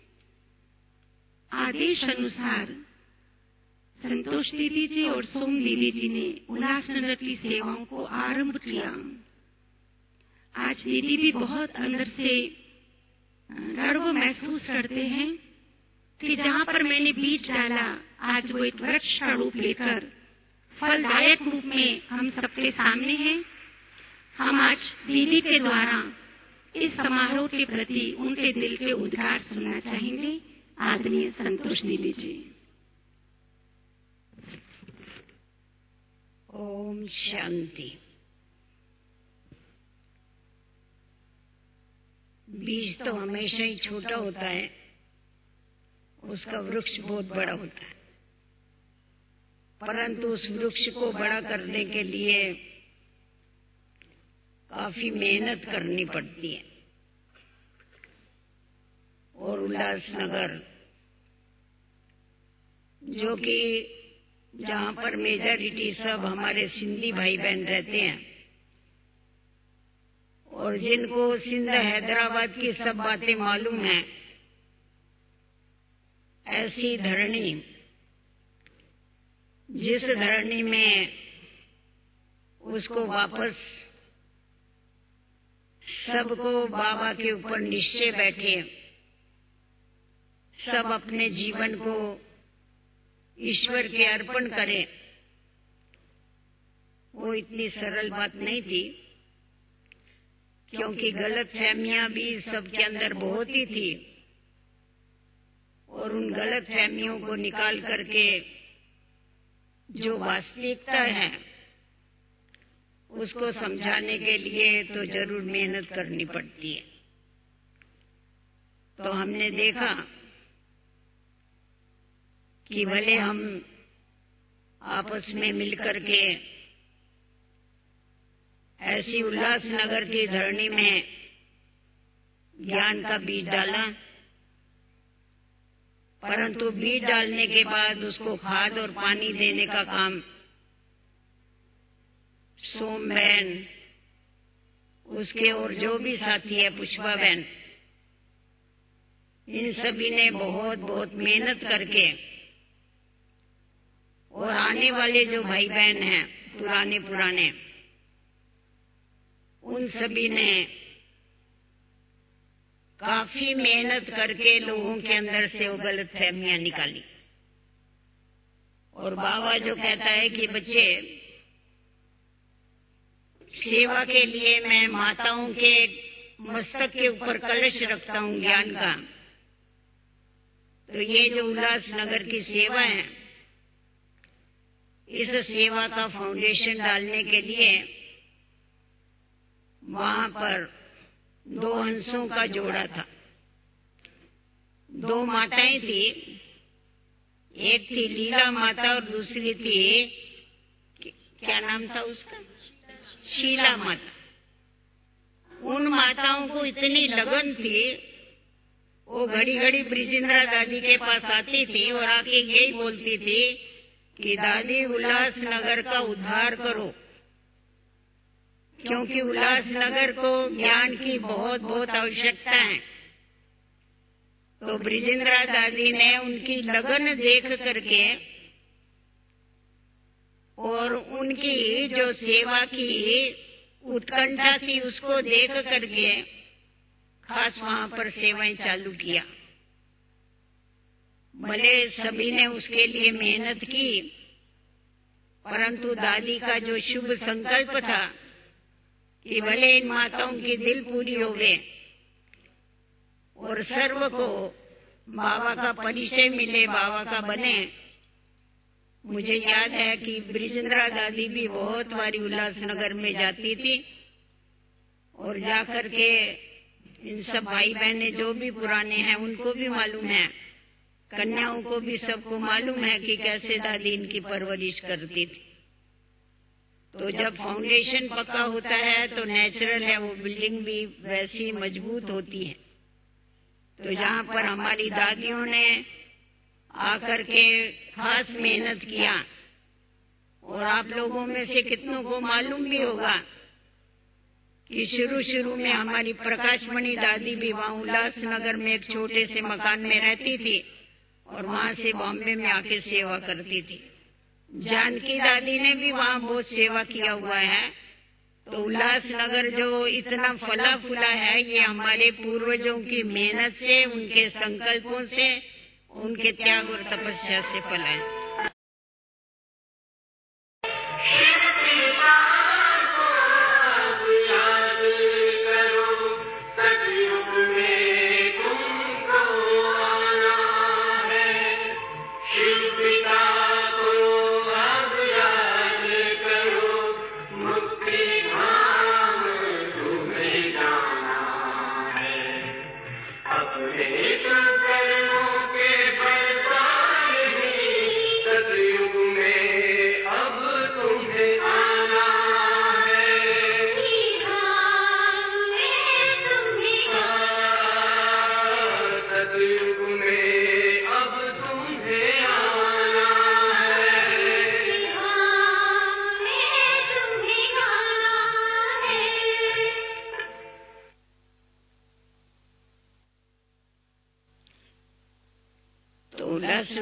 आदेश अनुसार संतोष दीदी जी और सोम दीदी जी ने उल्लासनगर की सेवाओं को आरंभ किया। आज दीदी भी बहुत अंदर से गर्व महसूस करते हैं कि जहाँ पर मैंने बीज डाला आज वो एक वृक्ष का रूप लेकर फलदायक रूप में हम सबके सामने है। हम आज दीदी के द्वारा इस समारोह के प्रति उनके दिल के उद्गार सुनना चाहेंगे। आदरणीय संतोष दीदी जी। ओम शांति। बीज तो हमेशा ही छोटा होता है, उसका वृक्ष बहुत बड़ा होता है, परंतु उस वृक्ष को बड़ा करने के लिए काफी मेहनत करनी पड़ती है। और उल्लासनगर, जो कि जहाँ पर मेजॉरिटी सब हमारे सिंधी भाई बहन रहते हैं और जिनको सिंध हैदराबाद की सब बातें मालूम है, ऐसी धरणी, जिस धरणी में उसको वापस सबको बाबा के ऊपर निश्चय बैठे, सब अपने जीवन को ईश्वर के अर्पण करें, वो इतनी सरल बात नहीं थी, क्योंकि गलत फहमियां भी सबके अंदर बहुत ही थी। और उन गलत फहमियों को निकाल करके जो वास्तविकता है उसको समझाने के लिए तो जरूर मेहनत करनी पड़ती है। तो हमने देखा कि भले हम आपस में मिलकर के ऐसी उल्लासनगर की धरणी में ज्ञान का बीज डाला, परंतु बीज डालने के बाद उसको खाद और पानी देने का काम सोम बहन, उसके और जो भी साथी है पुष्पा बहन, इन सभी ने बहुत बहुत मेहनत करके, और आने वाले जो भाई बहन हैं पुराने पुराने, उन सभी ने काफी मेहनत करके लोगों के अंदर से वो गलत फहमियां निकाली। और बाबा जो कहता है कि बच्चे, सेवा के लिए मैं माताओं के मस्तक के ऊपर कलश रखता हूँ ज्ञान का, तो ये जो उल्लासनगर की सेवा है, इस सेवा का फाउंडेशन डालने के लिए वहां पर दो हंसों का जोड़ा था, दो माताएं थी, एक थी लीला माता और दूसरी थी, क्या नाम था उसका, शीला माता। उन माताओं को इतनी लगन थी, वो घड़ी घड़ी ब्रिजेंद्रा दादी के पास आती थी और आके यही बोलती थी कि दादी उल्लासनगर का उद्धार करो, क्योंकि उल्लासनगर को ज्ञान की बहुत बहुत आवश्यकता है। तो ब्रिजेंद्रा दादी ने उनकी लगन देख करके और उनकी जो सेवा की उत्कंठा थी उसको देख करके खास वहां पर सेवाएं चालू किया। भले सभी ने उसके लिए मेहनत की, परंतु दादी का जो शुभ संकल्प था कि भले इन माताओं की दिल पूरी होवे और सर्व को बाबा का परिचय मिले, बाबा का बने। मुझे याद है कि ब्रिजेंद्रा दादी भी बहुत बारी उल्लासनगर में जाती थी और जाकर के इन सब भाई बहने जो भी पुराने हैं उनको भी मालूम है, कन्याओं को भी सबको मालूम है कि कैसे दादी इनकी परवरिश करती थी। तो जब फाउंडेशन पक्का होता है तो नेचुरल है वो बिल्डिंग भी वैसी मजबूत होती है। तो जहाँ पर हमारी दादियों ने आकर के खास मेहनत किया, और आप लोगों में से कितनों को मालूम भी होगा कि शुरू शुरू में हमारी प्रकाशमणि दादी भी वहाँ उल्लासनगर में एक छोटे से मकान में रहती थी और वहाँ से बॉम्बे में आके सेवा करती थी। जानकी दादी ने भी वहाँ बहुत सेवा किया हुआ है। तो उल्लासनगर जो इतना फला फूला है, ये हमारे पूर्वजों की मेहनत से, उनके संकल्पों से, उनके त्याग और तपस्या से फला है। शिव पिता को अब याद करो,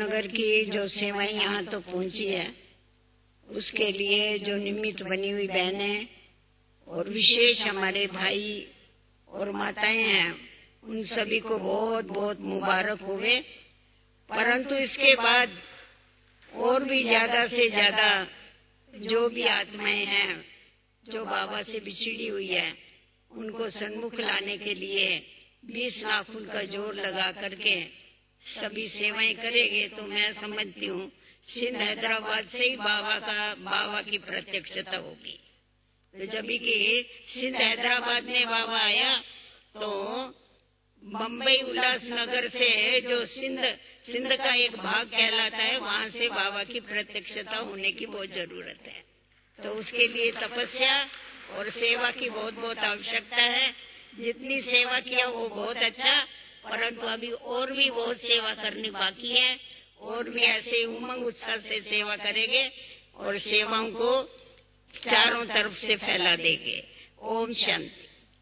उल्लासनगर की जो सेवाएं यहाँ तक पहुँची है उसके लिए जो निमित्त बनी हुई बहनें और विशेष हमारे भाई और माताएं हैं, उन सभी को बहुत बहुत मुबारक हुए। परंतु इसके बाद और भी ज्यादा से ज्यादा जो भी आत्माएं हैं जो बाबा से बिछड़ी हुई है, उनको सन्मुख लाने के लिए बीस लाख उनका जोर लगा करके सभी सेवाएं करेंगे तो मैं समझती हूँ सिंध हैदराबाद से ही बाबा का बाबा की प्रत्यक्षता होगी। तो जब कि सिंध हैदराबाद में बाबा आया तो बम्बई उल्लासनगर से जो सिंध सिंध का एक भाग कहलाता है, वहाँ से बाबा की प्रत्यक्षता होने की बहुत जरूरत है। तो उसके लिए तपस्या और सेवा की बहुत बहुत आवश्यकता है। जितनी सेवा किया वो बहुत अच्छा, परंतु अभी और भी बहुत सेवा करनी बाकी है। और भी ऐसे उमंग उत्साह से सेवा करेंगे और सेवाओं को चारों तरफ से फैला देंगे। ओम शांति।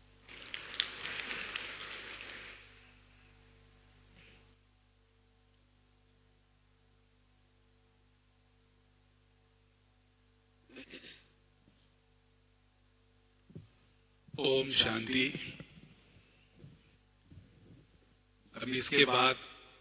ओम शांति। अभी इसके बाद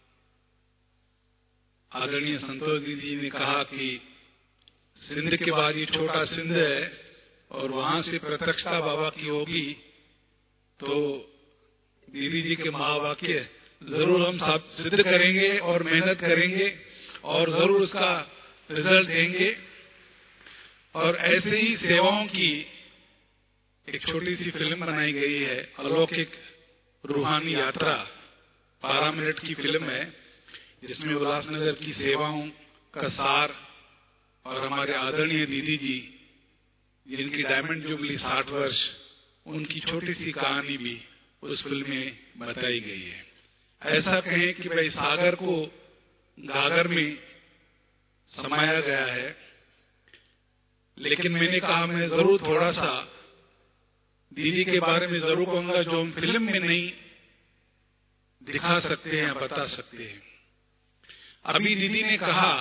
आदरणीय संतोष जी ने कहा कि सिंध के बाद ये छोटा सिंध है और वहां से प्रत्यक्षता बाबा की होगी, तो दीदी जी के महावाक्य जरूर हम सब सिद्ध करेंगे और मेहनत करेंगे और जरूर उसका रिजल्ट देंगे। और ऐसे ही सेवाओं की एक छोटी सी फिल्म बनाई गई है, अलौकिक रूहानी यात्रा, बारह मिनट की फिल्म है, जिसमें उल्लासनगर की सेवाओं का सार और हमारे आदरणीय दीदी जी जिनकी डायमंड जुबली साठ वर्ष, उनकी छोटी सी कहानी भी उस फिल्म में बताई गई है। ऐसा कहें कि भाई सागर को गागर में समाया गया है, लेकिन मैंने कहा मैं जरूर थोड़ा सा दीदी के बारे में जरूर कहूंगा जो हम फिल्म में नहीं दिखा सकते हैं, बता सकते हैं। अभी दीदी ने कहा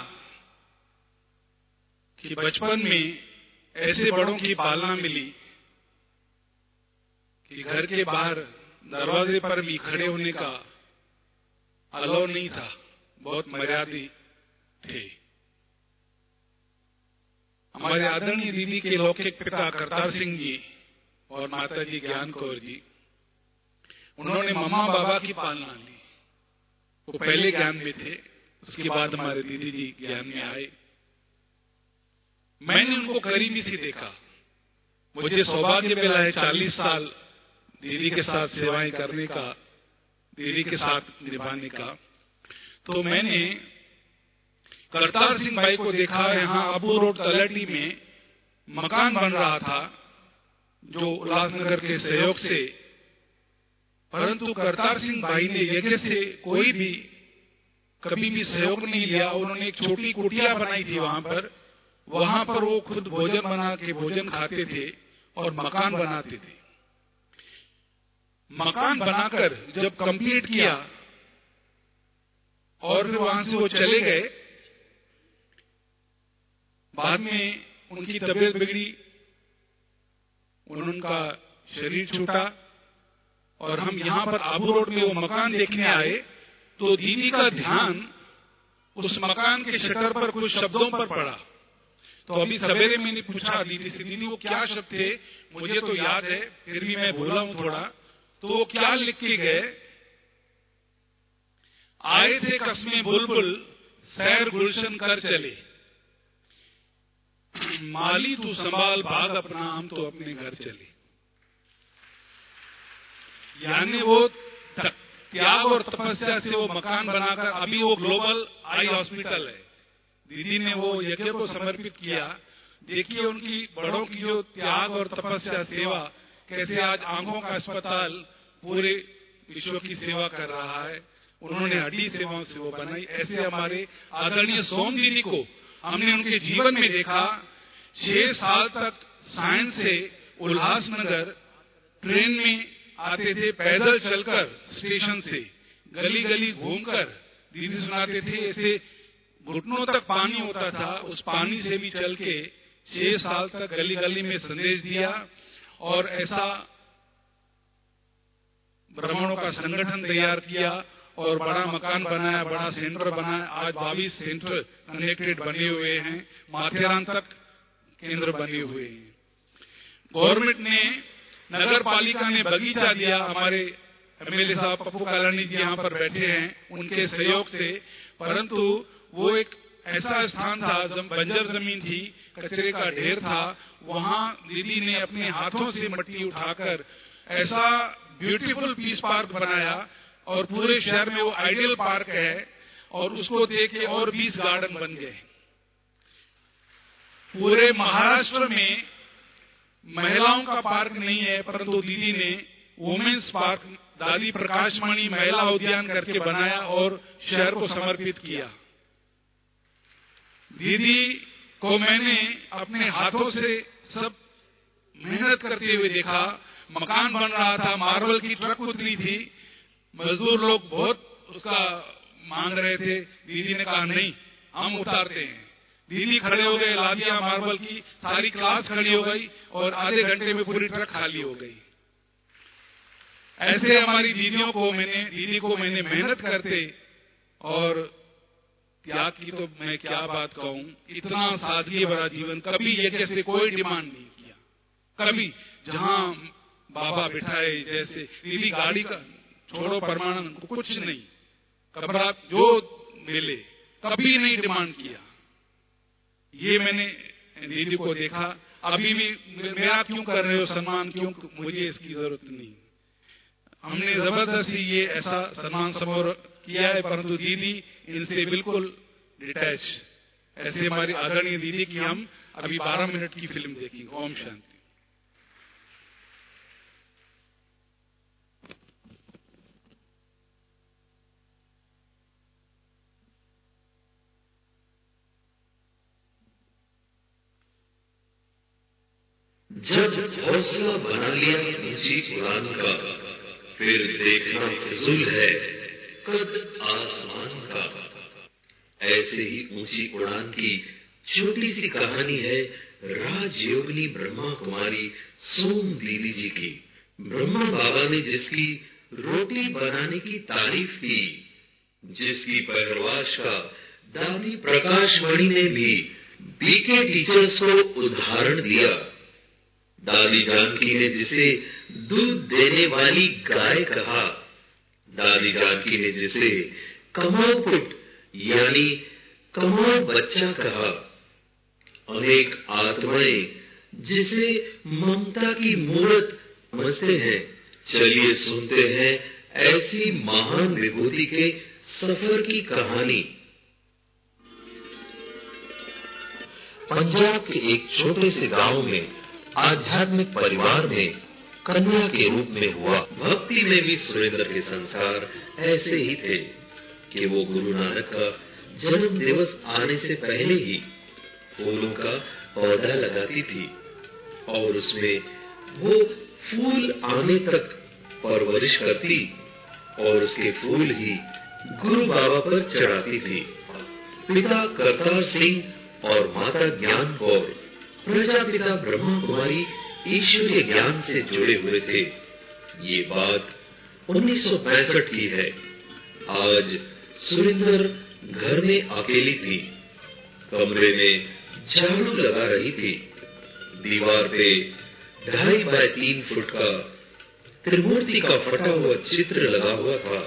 कि बचपन में ऐसे बड़ों की पालना मिली कि घर के बाहर दरवाजे पर भी खड़े होने का अलाउ नहीं था, बहुत मर्यादित थे। हमारे आदरणीय दीदी के लौकिक पिता करतार सिंह जी और माता जी ज्ञान कौर जी, उन्होंने मम्मा बाबा की पालना ली। वो पहले ज्ञान में थे, उसके बाद हमारे दीदी जी ज्ञान में आए। मैंने उनको करीबी से देखा। मुझे सौभाग्य मिला है चालीस साल दीदी के साथ सेवाएं करने का, दीदी के साथ निभाने का। तो मैंने करतार सिंह भाई को देखा, यहाँ अबू रोड तलहटी में मकान बन रहा था जो उल्लासनगर के सहयोग से, परंतु करतार सिंह भाई ने यज्ञ से कोई भी कभी भी सहयोग नहीं लिया। उन्होंने एक छोटी कुटिया बनाई थी वहां पर, वहां पर वो खुद भोजन बना के भोजन खाते थे और मकान बनाते थे। मकान बनाकर जब कंप्लीट किया और फिर वहां से वो चले गए, बाद में उनकी तबीयत बिगड़ी, उनका शरीर छूटा और हम यहाँ पर आबू रोड में वो मकान देखने आए तो दीदी का ध्यान उस मकान के शटर पर कुछ शब्दों पर पड़ा। तो अभी सवेरे मैंने पूछा दीदी से, दीदी वो क्या शब्द थे? मुझे तो याद है फिर भी मैं भूला हूं थोड़ा। तो वो क्या लिख के गए? आए थे कसमें बुलबुल सैर गुलशन कर चले, माली तू संभाल बाग अपना, हम तो अपने घर चले। यानी वो त्याग और तपस्या से वो मकान बनाकर, अभी वो ग्लोबल आई हॉस्पिटल है, दीदी ने वो यज्ञ को समर्पित किया। देखिए उनकी बड़ों की जो त्याग और तपस्या सेवा, कैसे आज आंखों का अस्पताल पूरे विश्व की सेवा कर रहा है। उन्होंने हड्डी सेवाओं से वो बनाई। ऐसे हमारे आदरणीय सोम दीदी को हमने उनके जीवन में देखा। छह साल तक साइंस से उल्लासनगर ट्रेन में आते थे, पैदल चलकर स्टेशन से गली गली घूमकर दीदी सुनाते थे। ऐसे घुटनों तक पानी होता था, उस पानी से भी चल के छह साल तक गली गली में संदेश दिया और ऐसा ब्राह्मणों का संगठन तैयार किया और बड़ा मकान बनाया, बड़ा सेंटर बनाया। आज बाईस सेंटर कनेक्टेड बने हुए हैं, माथेरान तक केंद्र बने हुए हैं। गवर्नमेंट ने, नगर पालिका ने बगीचा दिया। हमारे एमएलए साहब पप्पू कालानी जी यहाँ पर बैठे हैं, उनके सहयोग से। परंतु वो एक ऐसा स्थान था, बंजर जमीन थी, कचरे का ढेर था। वहाँ दीदी ने अपने हाथों से मिट्टी उठाकर ऐसा ब्यूटीफुल पीस पार्क बनाया और पूरे शहर में वो आइडियल पार्क है। और उसको देख के और बीस गार्डन बन गए। पूरे महाराष्ट्र में महिलाओं का पार्क नहीं है, परंतु दीदी ने वुमेन्स पार्क, दादी प्रकाशमणि महिला उद्यान करके बनाया और शहर को समर्पित किया। दीदी को मैंने अपने हाथों से सब मेहनत करते हुए देखा। मकान बन रहा था, मार्बल की ट्रक उतरी थी, मजदूर लोग बहुत उसका मांग रहे थे। दीदी ने कहा नहीं, हम उतारते हैं। दीदी खड़े हो गए, ला दिया मार्बल की, सारी क्लास खड़ी हो गई और आधे घंटे में पूरी ट्रक खाली हो गई। ऐसे हमारी दीदियों को मैंने दीदी को मैंने मेहनत करते और त्याग की तो मैं क्या बात कहूं। इतना सादगी भरा जीवन, कभी ये जैसे कोई डिमांड नहीं किया। कभी जहां बाबा बिठाए, जैसे दीदी गाड़ी का छोड़ो, परमानंद कुछ नहीं, कमरा जो मिले, कभी नहीं डिमांड किया। ये मैंने दीदी को देखा। अभी भी मेरा क्यों कर रहे हो सम्मान, क्यों, मुझे इसकी जरूरत नहीं। हमने जबरदस्ती ये ऐसा सम्मान समारोह किया है, परंतु दीदी इनसे बिल्कुल डिटैच। ऐसे हमारी आदरणीय दीदी की हम अभी बारह मिनट की फिल्म देखेंगे। ओम शांति। जब हौसला बना लिया ऊंची उड़ान का, फिर देखना फिजूल है कद आसमान का। ऐसे ही ऊंची उड़ान की छोटी सी कहानी है राजयोगिनी ब्रह्मा कुमारी सोम दीदी जी की। ब्रह्मा बाबा ने जिसकी रोटी बनाने की तारीफ की, जिसकी पहरवाश का दादी प्रकाशमणि ने भी बीके टीचर्स को उदाहरण दिया, दादी जानकी ने जिसे दूध देने वाली गाय कहा, दादी जानकी ने जिसे कमाल पुट यानी कमाल बच्चा कहा, अनेक आत्माएं जिसे ममता की मूर्त समझते हैं। चलिए सुनते हैं ऐसी महान विभूति के सफर की कहानी। पंजाब के एक छोटे से गांव में आध्यात्मिक परिवार में कन्या के रूप में हुआ। भक्ति में भी सुरेंद्र के संस्कार ऐसे ही थे कि वो गुरु नानक का जन्म दिवस आने से पहले ही फूलों का पौधा लगाती थी और उसमें वो फूल आने तक परवरिश करती और उसके फूल ही गुरु बाबा पर चढ़ाती थी। पिता करतार सिंह और माता ज्ञान कौर प्रजापिता ब्रह्मा कुमारी ईश्वरीय ज्ञान से जुड़े हुए थे। ये बात उन्नीस सौ पैंसठ की है। आज सुरेंद्र घर में अकेली थी, कमरे में झाड़ू लगा रही थी। दीवार पे ढाई बाय तीन फुट का त्रिमूर्ति का फटा हुआ चित्र लगा हुआ था।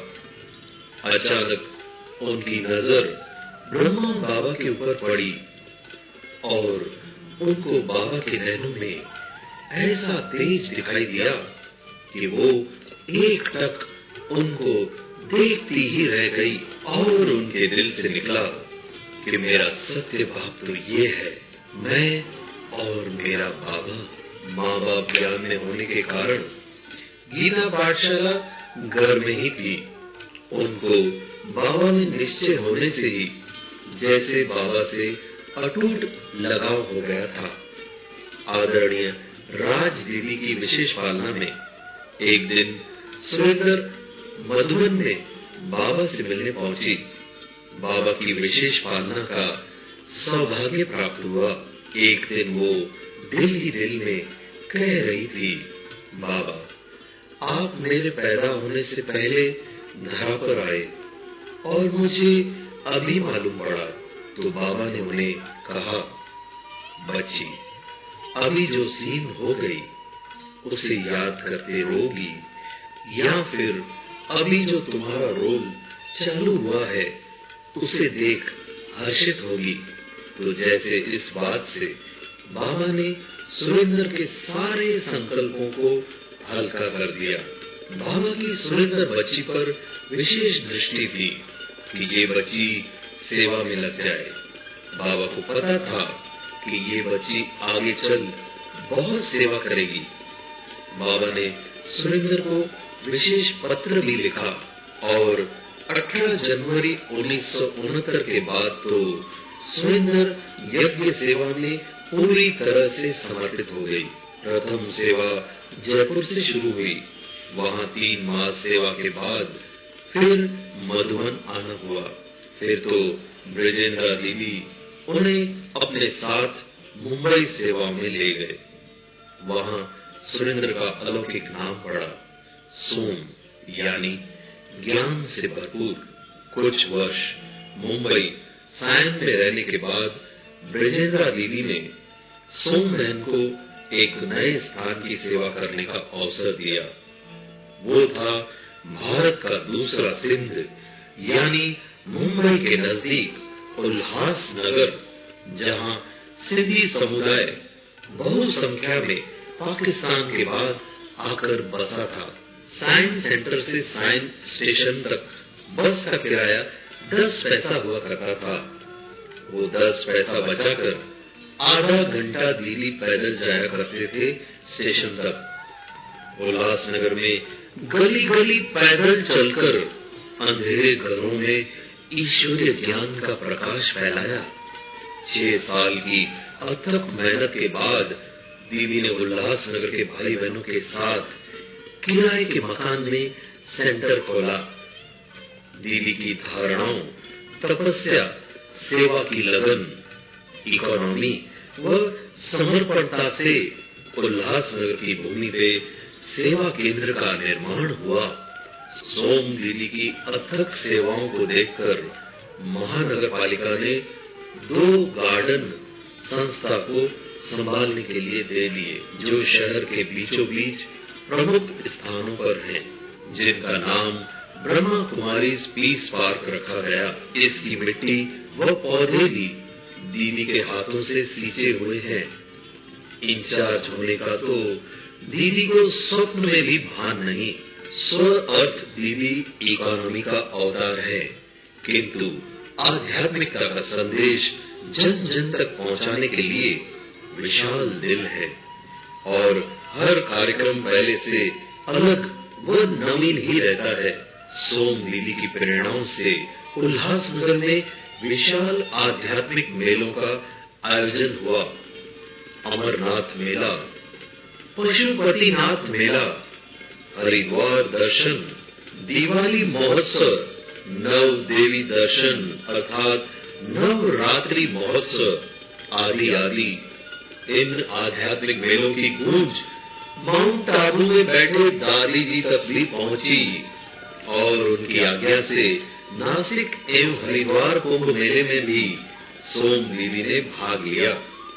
अचानक उनकी नजर ब्रह्मा बाबा के ऊपर पड़ी और उनको बाबा के नैनों में ऐसा तेज दिखाई दिया कि वो एक टक उनको देखती ही रह गई और उनके दिल से निकला कि मेरा सत्य बाप तो ये है, मैं और मेरा बाबा। माँ बाप ज्ञान में होने के कारण गीता पाठशाला घर में ही थी। उनको बाबा में निश्चय होने से ही जैसे बाबा से अटूट लगाव हो गया था। आदरणीय राज दीदी की विशेष पालना में एक दिन सुरेंद्र मधुबन में बाबा से मिलने पहुंची। बाबा की विशेष पालना का सौभाग्य प्राप्त हुआ। एक दिन वो दिल ही दिल में कह रही थी, बाबा, आप मेरे पैदा होने से पहले धरा पर आए और मुझे अभी मालूम पड़ा। तो बाबा ने उन्हें कहा, बच्ची, अभी जो सीन हो गई उसे याद करते रोगी, या फिर अभी जो तुम्हारा रोल चालू हुआ है उसे देख हर्षित होगी। तो जैसे इस बात से बाबा ने सुरेंद्र के सारे संकल्पों को हल्का कर दिया। बाबा की सुरेंद्र बच्ची पर विशेष दृष्टि थी कि ये बच्ची सेवा में लग जाए। बाबा को पता था कि ये बच्ची आगे चल बहुत सेवा करेगी। बाबा ने सुरेंद्र को विशेष पत्र भी लिखा और अठारह जनवरी उन्नीस सौ उनहत्तर के बाद तो सुरेंद्र यज्ञ सेवा में पूरी तरह से समर्पित हो गई। प्रथम सेवा जयपुर से शुरू हुई। वहाँ तीन मास सेवा के बाद फिर मधुबन आना हुआ। फिर तो ब्रजेंद्र दीदी उन्हें अपने साथ मुंबई सेवा में ले गए। वहाँ सुरेंद्र का अलौकिक नाम पड़ा, सोम, यानी ज्ञान से भरपूर। कुछ वर्ष मुंबई सायन में रहने के बाद ब्रजेंद्र दीदी ने सोम बहन को एक नए स्थान की सेवा करने का अवसर दिया। वो था भारत का दूसरा सिंध, यानी मुंबई के नजदीक उल्हासनगर, जहाँ सिंधी समुदाय बहु संख्या में पाकिस्तान के बाद आकर बसा था। साइन सेंटर से साइन स्टेशन तक बस का किराया दस पैसा हुआ करता था। वो दस पैसा बचाकर आधा घंटा दीदी पैदल जाया करते थे स्टेशन तक। उल्लासनगर में गली गली पैदल चलकर अंधेरे घरों में ईश्वरीय ज्ञान का प्रकाश फैलाया। छह साल की अथक मेहनत के बाद दीदी ने उल्लासनगर के भाई बहनों के साथ किराए के मकान में सेंटर खोला। दीदी की धारणाओं, तपस्या, सेवा की लगन, इकोनॉमी व समर्पणता से उल्लासनगर की भूमि पे सेवा केंद्र का निर्माण हुआ। सोम दीदी की अथक सेवाओं को देखकर महानगर पालिका ने दो गार्डन संस्था को संभालने के लिए दे दिए, जो शहर के बीचों बीच प्रमुख स्थानों पर हैं, जिनका नाम ब्रह्मा कुमारी पीस पार्क रखा गया। इसकी मिट्टी व पौधे भी दीदी के हाथों से सींचे हुए हैं। इंचार्ज होने का तो दीदी को स्वप्न में भी भान नहीं। स्व अर्थ दीदी इकोनॉमी का अवतार है, किंतु आध्यात्मिकता का संदेश जन जन तक पहुंचाने के लिए विशाल दिल है और हर कार्यक्रम पहले से अलग व नवीन ही रहता है। सोम दीदी की प्रेरणाओं से उल्लासनगर में विशाल आध्यात्मिक मेलों का आयोजन हुआ। अमरनाथ मेला, पशुपतिनाथ मेला, हरिद्वार दर्शन, दिवाली महोत्सव, नव देवी दर्शन अर्थात नवरात्रि महोत्सव आदि आदि। इन आध्यात्मिक मेलों की गूंज माउंट आबू में बैठे दादी जी तक भी पहुंची और उनकी आज्ञा से नासिक एवं हरिद्वार कुंभ मेले में भी सोम दीदी ने भाग लिया।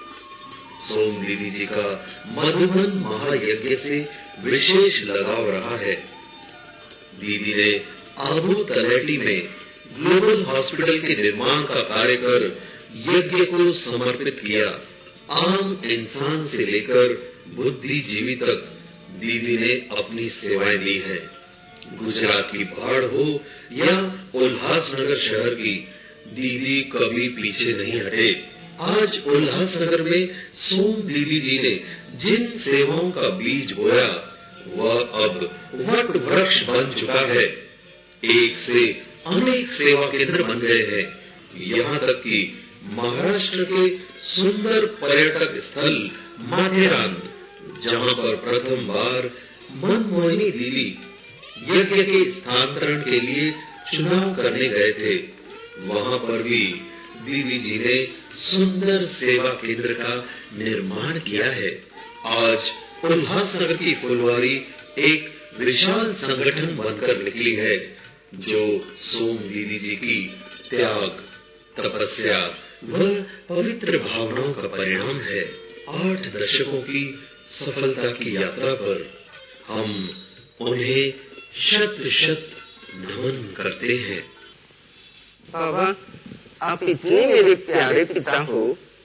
सोम दीदी जी का मधुबन महायज्ञ से विशेष लगाव रहा है। दीदी ने आबू तलहटी में ग्लोबल हॉस्पिटल के निर्माण का कार्य कर यज्ञ को समर्पित किया। आम इंसान से लेकर बुद्धिजीवी तक दीदी ने अपनी सेवाएं दी है। गुजरात की बाढ़ हो या उल्लासनगर शहर की, दीदी कभी पीछे नहीं हटे। आज उल्लासनगर में सोम दीदी जी ने जिन सेवाओं का बीज बोया वह अब वट वृक्ष बन चुका है। एक से अनेक सेवा केंद्र बन गए हैं। यहाँ तक कि महाराष्ट्र के सुंदर पर्यटक स्थल माथेरान, जहाँ पर प्रथम बार मनमोहिनी दीदी यज्ञ के स्थानांतरण के लिए चुनाव करने गए थे, वहाँ पर भी दीदी जी ने सुंदर सेवा केंद्र का निर्माण किया है। आज उल्लासनगर की फुलवारी एक विशाल संगठन बनकर निकली है, जो सोम दीदी जी की त्याग, तपस्या व पवित्र भावनाओं का परिणाम है। आठ दशकों की सफलता की यात्रा पर हम उन्हें शत शत नमन करते हैं। बाबा, आप इतने मेरे प्यारे पिता हो।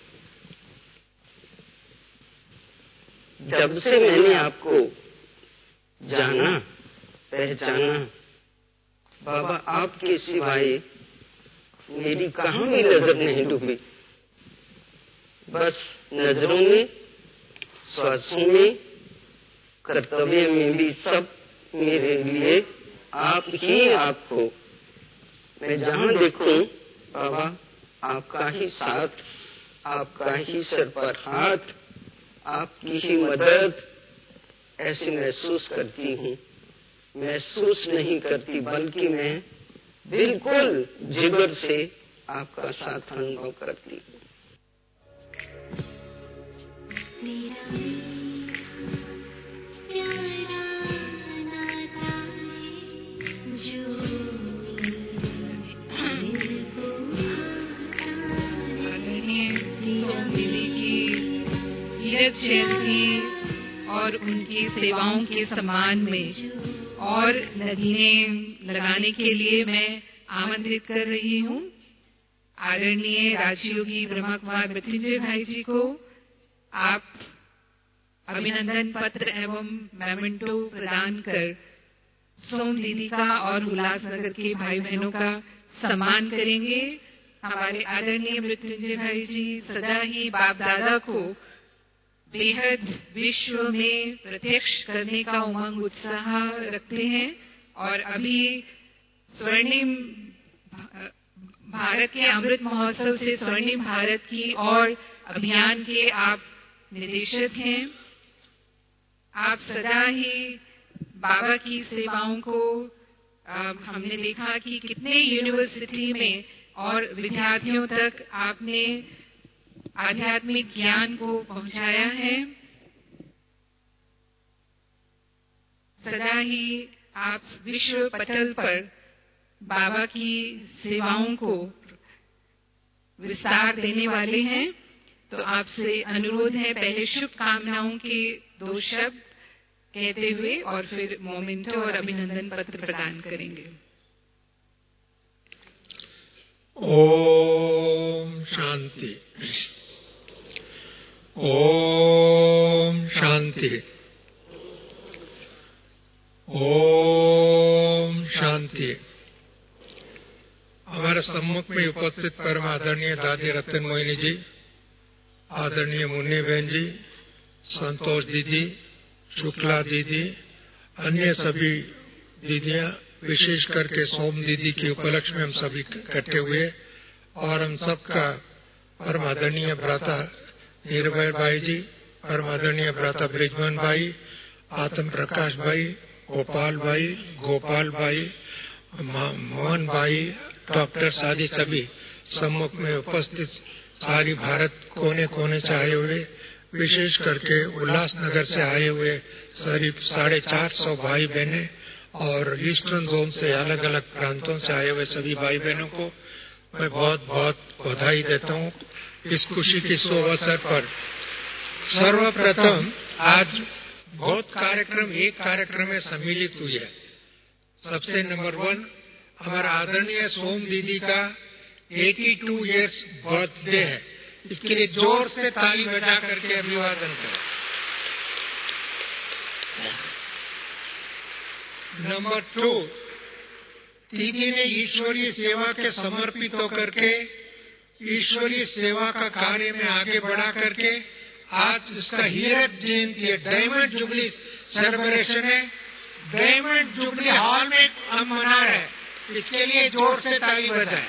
जब से मैंने आपको जाना, पहचाना, बाबा आपके सिवाय मेरी कहाँ भी नजर नहीं डूबी। बस नजरों में, श्वासों में, कर्तव्य में भी सब मेरे लिए आप ही आप हो। मैं जहाँ देखूं बाबा आपका ही साथ, आपका ही सर पर हाथ, आपकी ही मदद ऐसी महसूस करती हूँ। महसूस नहीं करती, बल्कि मैं बिल्कुल जिगर से आपका साथ अनुभव करती हूँ। जयंती और उनकी सेवाओं के सम्मान में और नगीने लगाने के लिए मैं आमंत्रित कर रही हूँ आदरणीय राजयोगी ब्रह्मा कुमार मृत्युंजय भाई जी को। आप अभिनंदन पत्र एवं मेमेंटो प्रदान कर सोम दीदी का और उल्लासनगर के भाई बहनों का सम्मान करेंगे। हमारे आदरणीय मृत्युंजय भाई जी सदा ही बाप दादा को बेहद विश्व में प्रत्यक्ष करने का उमंग उत्साह रखते हैं और अभी स्वर्णिम भारत के अमृत महोत्सव से स्वर्णिम भारत की और अभियान के आप निदेशक हैं। आप सदा ही बाबा की सेवाओं को आ, हमने देखा कि कितने यूनिवर्सिटी में और विद्यार्थियों तक आपने आध्यात्मिक ज्ञान को पहुंचाया है। सदा ही आप विश्व पटल पर बाबा की सेवाओं को विस्तार देने वाले हैं। तो आपसे अनुरोध है, पहले शुभकामनाओं के दो शब्द कहते हुए और फिर मोमेंटो और अभिनंदन पत्र प्रदान करेंगे। ओम शांति। ओम शांति। ओम शांति। हमारे सम्मुख में उपस्थित परम आदरणीय दादी रतन मोहिनी जी, आदरणीय मुन्नी बहन जी, संतोष दीदी, शुक्ला दीदी, अन्य सभी दीदियां, विशेष करके सोम दीदी के उपलक्ष्य में हम सभी इकट्ठे हुए और हम सबका परम आदरणीय भ्राता निर्भय भाई जी, परम आदरणीय भ्राता ब्रिजमोहन भाई, आत्म प्रकाश भाई, गोपाल भाई, गोपाल भाई, मोहन भाई, डॉक्टर आदि सभी सम्मुख में उपस्थित सारी भारत कोने कोने से आए हुए, विशेष करके उल्लासनगर से आए हुए करीब साढ़े चार सौ भाई बहने और ईस्टर्न जोन से अलग अलग प्रांतों से आए हुए सभी भाई बहनों को मैं बहुत बहुत बधाई देता हूँ इस खुशी के शुभ अवसर पर। सर्वप्रथम आज बहुत कार्यक्रम एक कार्यक्रम में सम्मिलित हुई है। सबसे नंबर वन हमारा आदरणीय सोम दीदी का बयासी इयर्स बर्थडे है। इसके लिए जोर से ताली बजा करके अभिवादन करें। नंबर टू, दीदी ने ईश्वरीय सेवा के समर्पित होकर के ईश्वरीय सेवा का कार्य में आगे बढ़ा करके आज इसका हीरक जयंती है, डायमंड जुबली सेलिब्रेशन है, डायमंड जुबली हॉल में हम मना रहे हैं। इसके लिए जोर से ताली बजाएं।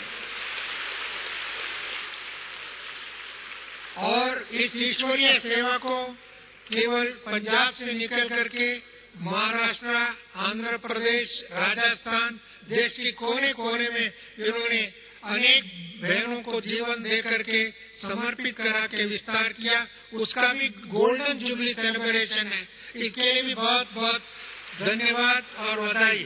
और इस ईश्वरीय सेवा को केवल पंजाब से निकल करके महाराष्ट्र, आंध्र प्रदेश, राजस्थान, देश के कोने कोने में इन्होंने अनेक बहनों को जीवन दे करके समर्पित करा के विस्तार किया, उसका भी गोल्डन जुबली सेलिब्रेशन है। इसके लिए भी बहुत बहुत धन्यवाद और बधाई।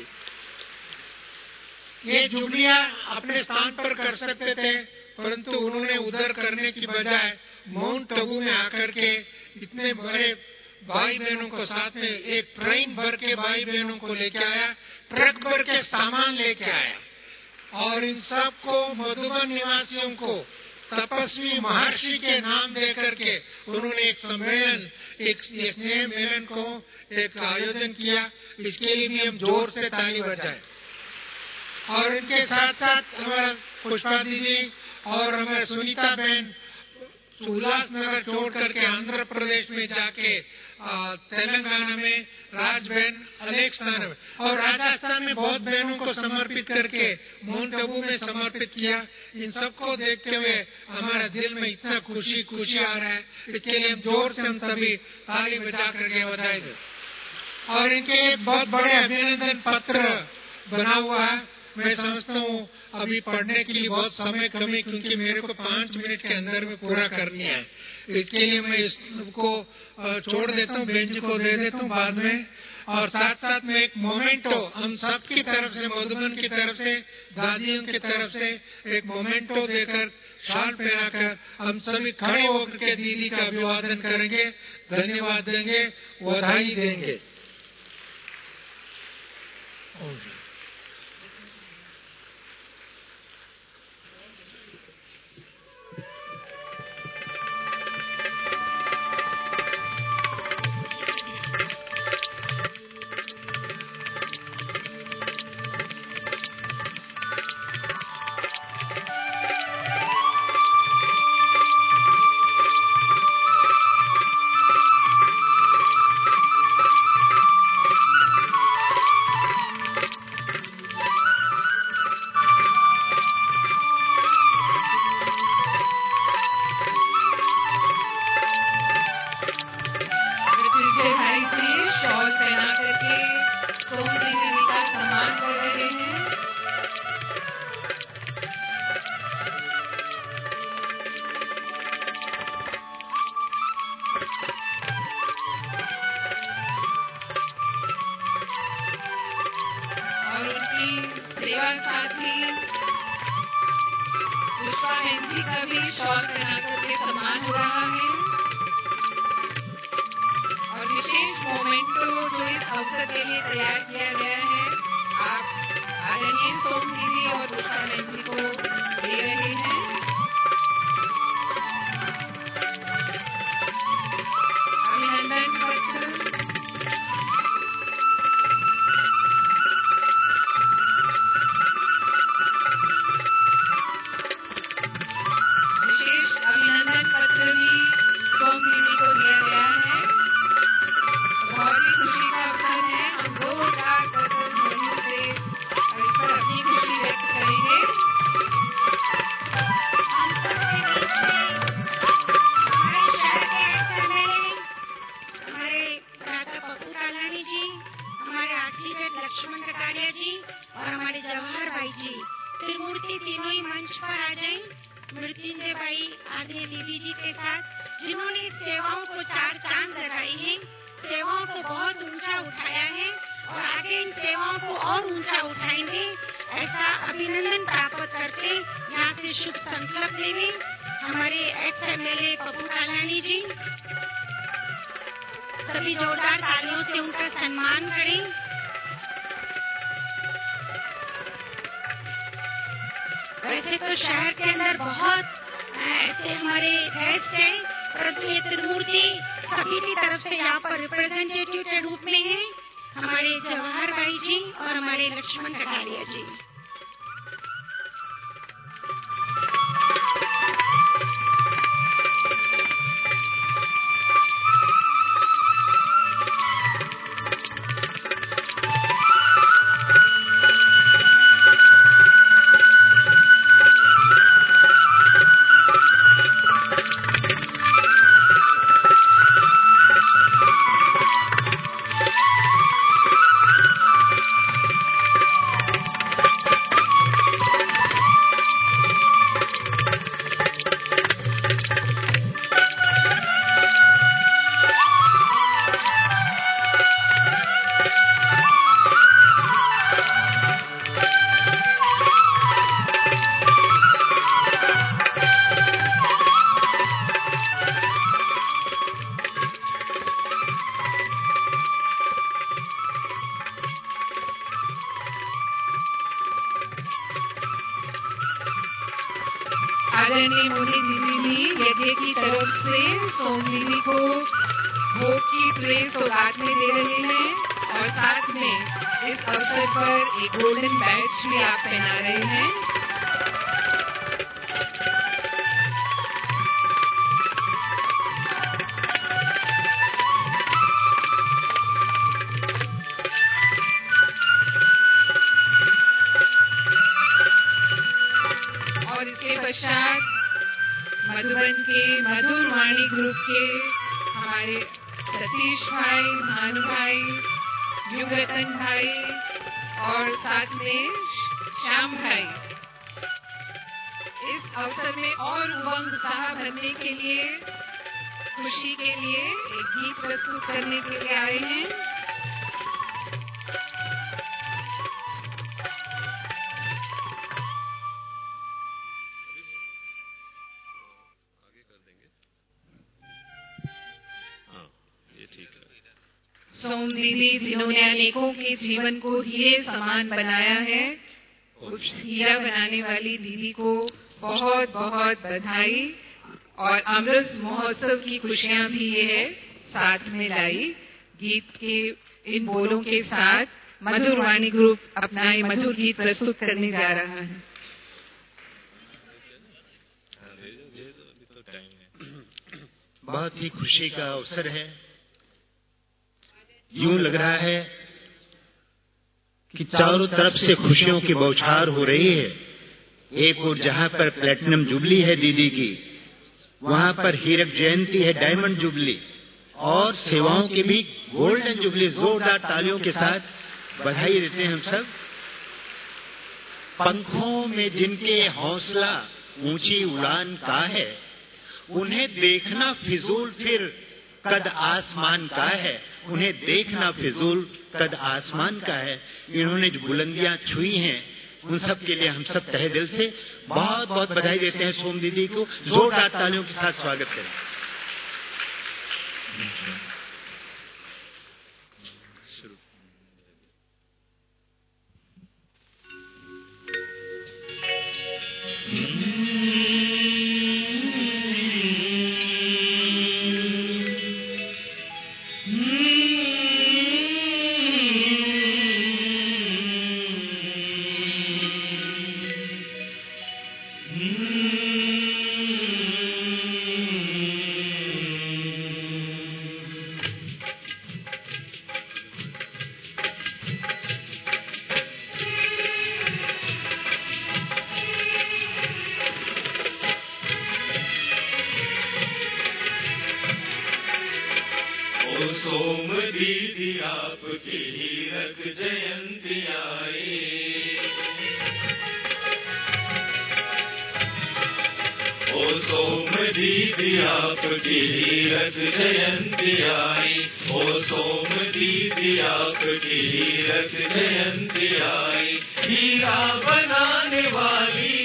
ये जुबलियां अपने स्थान पर कर सकते थे, परंतु उन्होंने उधर करने की बजाय माउंट आबू में आकर के इतने बड़े भाई बहनों को साथ में एक ट्रेन भर के भाई बहनों को लेके आया, ट्रक भर के सामान लेके आया और इन सबको मधुबन निवासियों को तपस्वी महर्षि के नाम दे करके उन्होंने एक सम्मेलन, एक स्नेह मेलन को एक आयोजन किया। इसके लिए भी हम जोर से ताली बजाएं। और इनके साथ साथ हमारा पुष्पा दीदी और हमारे सुनीता बहन उल्लासनगर छोड़ करके आंध्र प्रदेश में जाके तेलंगाना में राज बहन अनेक स्थान में और राजस्थान में बहुत बहनों को समर्पित करके माउंट आबू में समर्पित किया। इन सबको देखते हुए हमारे दिल में इतना खुशी खुशी आ रहा है। इसके लिए जोर से हम सभी ताली बजा करके बधाई दे। और इनके बहुत बड़े अभिनंदन पत्र बना हुआ है। मैं समझता हूँ अभी पढ़ने के लिए बहुत समय कमी, क्योंकि मेरे को पांच मिनट के अंदर में पूरा करनी है। इसके लिए मैं इसको छोड़ देता हूँ, बेंच को दे देता हूँ बाद में। और साथ साथ में एक मोमेंटो हम सब की तरफ से, मधुबन की तरफ से, दादियों की तरफ से एक मोमेंटो देकर, शाल पहनाकर हम सभी खड़े होकर के दीदी का अभिवादन करेंगे, धन्यवाद देंगे, बधाई देंगे। वैसे तो शहर के अंदर बहुत ऐसे हमारे गेस्ट हैं, परंतु ये त्रिमूर्ति सभी की तरफ से यहाँ पर रिप्रेजेंटेटिव के रूप में है, हमारे जवाहर भाई जी और हमारे लक्ष्मण कटारिया जी। आदरणीय मुनि दीदी भी यज्ञ की तरफ से सोम दीदी को भोग की ट्रे सौगात में दे रहे हैं और साथ में इस अवसर पर एक गोल्डन बैच भी आप पहना रहे हैं। और इसके पश्चात मधुबन के मधुर वाणी ग्रुप के हमारे सतीश भाई, भानु भाई, युगरतन भाई और साथ में श्याम भाई इस अवसर में और उमंग उत्साह भरने के लिए, खुशी के लिए एक गीत प्रस्तुत करने के लिए आए हैं। सोम दीदी जिन्होंने अनेकों के जीवन को हीरे समान बनाया है, उस हीरा बनाने वाली दीदी को बहुत बहुत बधाई और अमृत महोत्सव की खुशियां भी ये है साथ में लाई। गीत के इन बोलों के साथ मधुर वाणी ग्रुप अपना ये मधुर गीत प्रस्तुत करने जा रहा है। बहुत ही खुशी का अवसर है। यूं लग रहा है कि चारों तरफ से खुशियों की बौछार हो रही है। एक और जहां पर प्लेटिनम जुबली है दीदी की, वहां पर हीरक जयंती है, डायमंड जुबली, और सेवाओं की भी गोल्डन जुबली। जोरदार तालियों के साथ बधाई देते हैं हम सब। पंखों में जिनके हौसला ऊंची उड़ान का है, उन्हें देखना फिजूल फिर कद आसमान का है। उन्हें देखना फिजूल कद आसमान का है। इन्होंने जो बुलंदियां छुई हैं, उन सब के लिए हम सब तहे दिल से बहुत बहुत बधाई देते हैं। सोम दीदी को जोरदार तालियों के साथ स्वागत करें। सोम दीदी आपकी हीरक जयंती आई। ओ सोम दीदी आपकी हीरक जयंती आई। ओ सोम दीदी आपकी हीरक जयंती आई। हीरा बनाने वाली,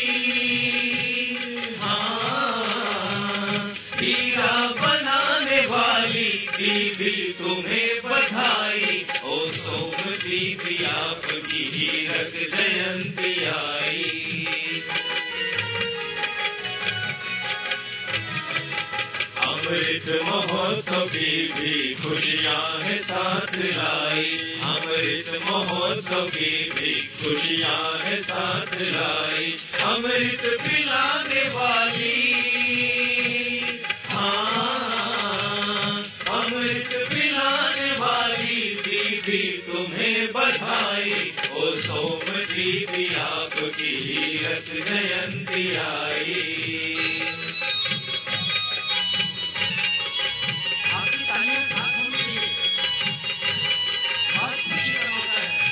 हाँ हीरा बनाने वाली दीदी तुम्हें बधाई। ओ सोम दीदी आपकी हीरक जयंती आई। अमृत महोत्सव की भी खुशियाँ है साथ लाई। अमृत महोत्सव की भी खुशियाँ है साथ लाई। अमृत पिलाने वाली, अमृत पिलाने वाली दीदी तुम्हें बधाई। ओ सोम दीदी आपकी हीरक जयंती आई। आपकी तालियों साथ होनी चाहिए, बहुत खुशी का मौका है।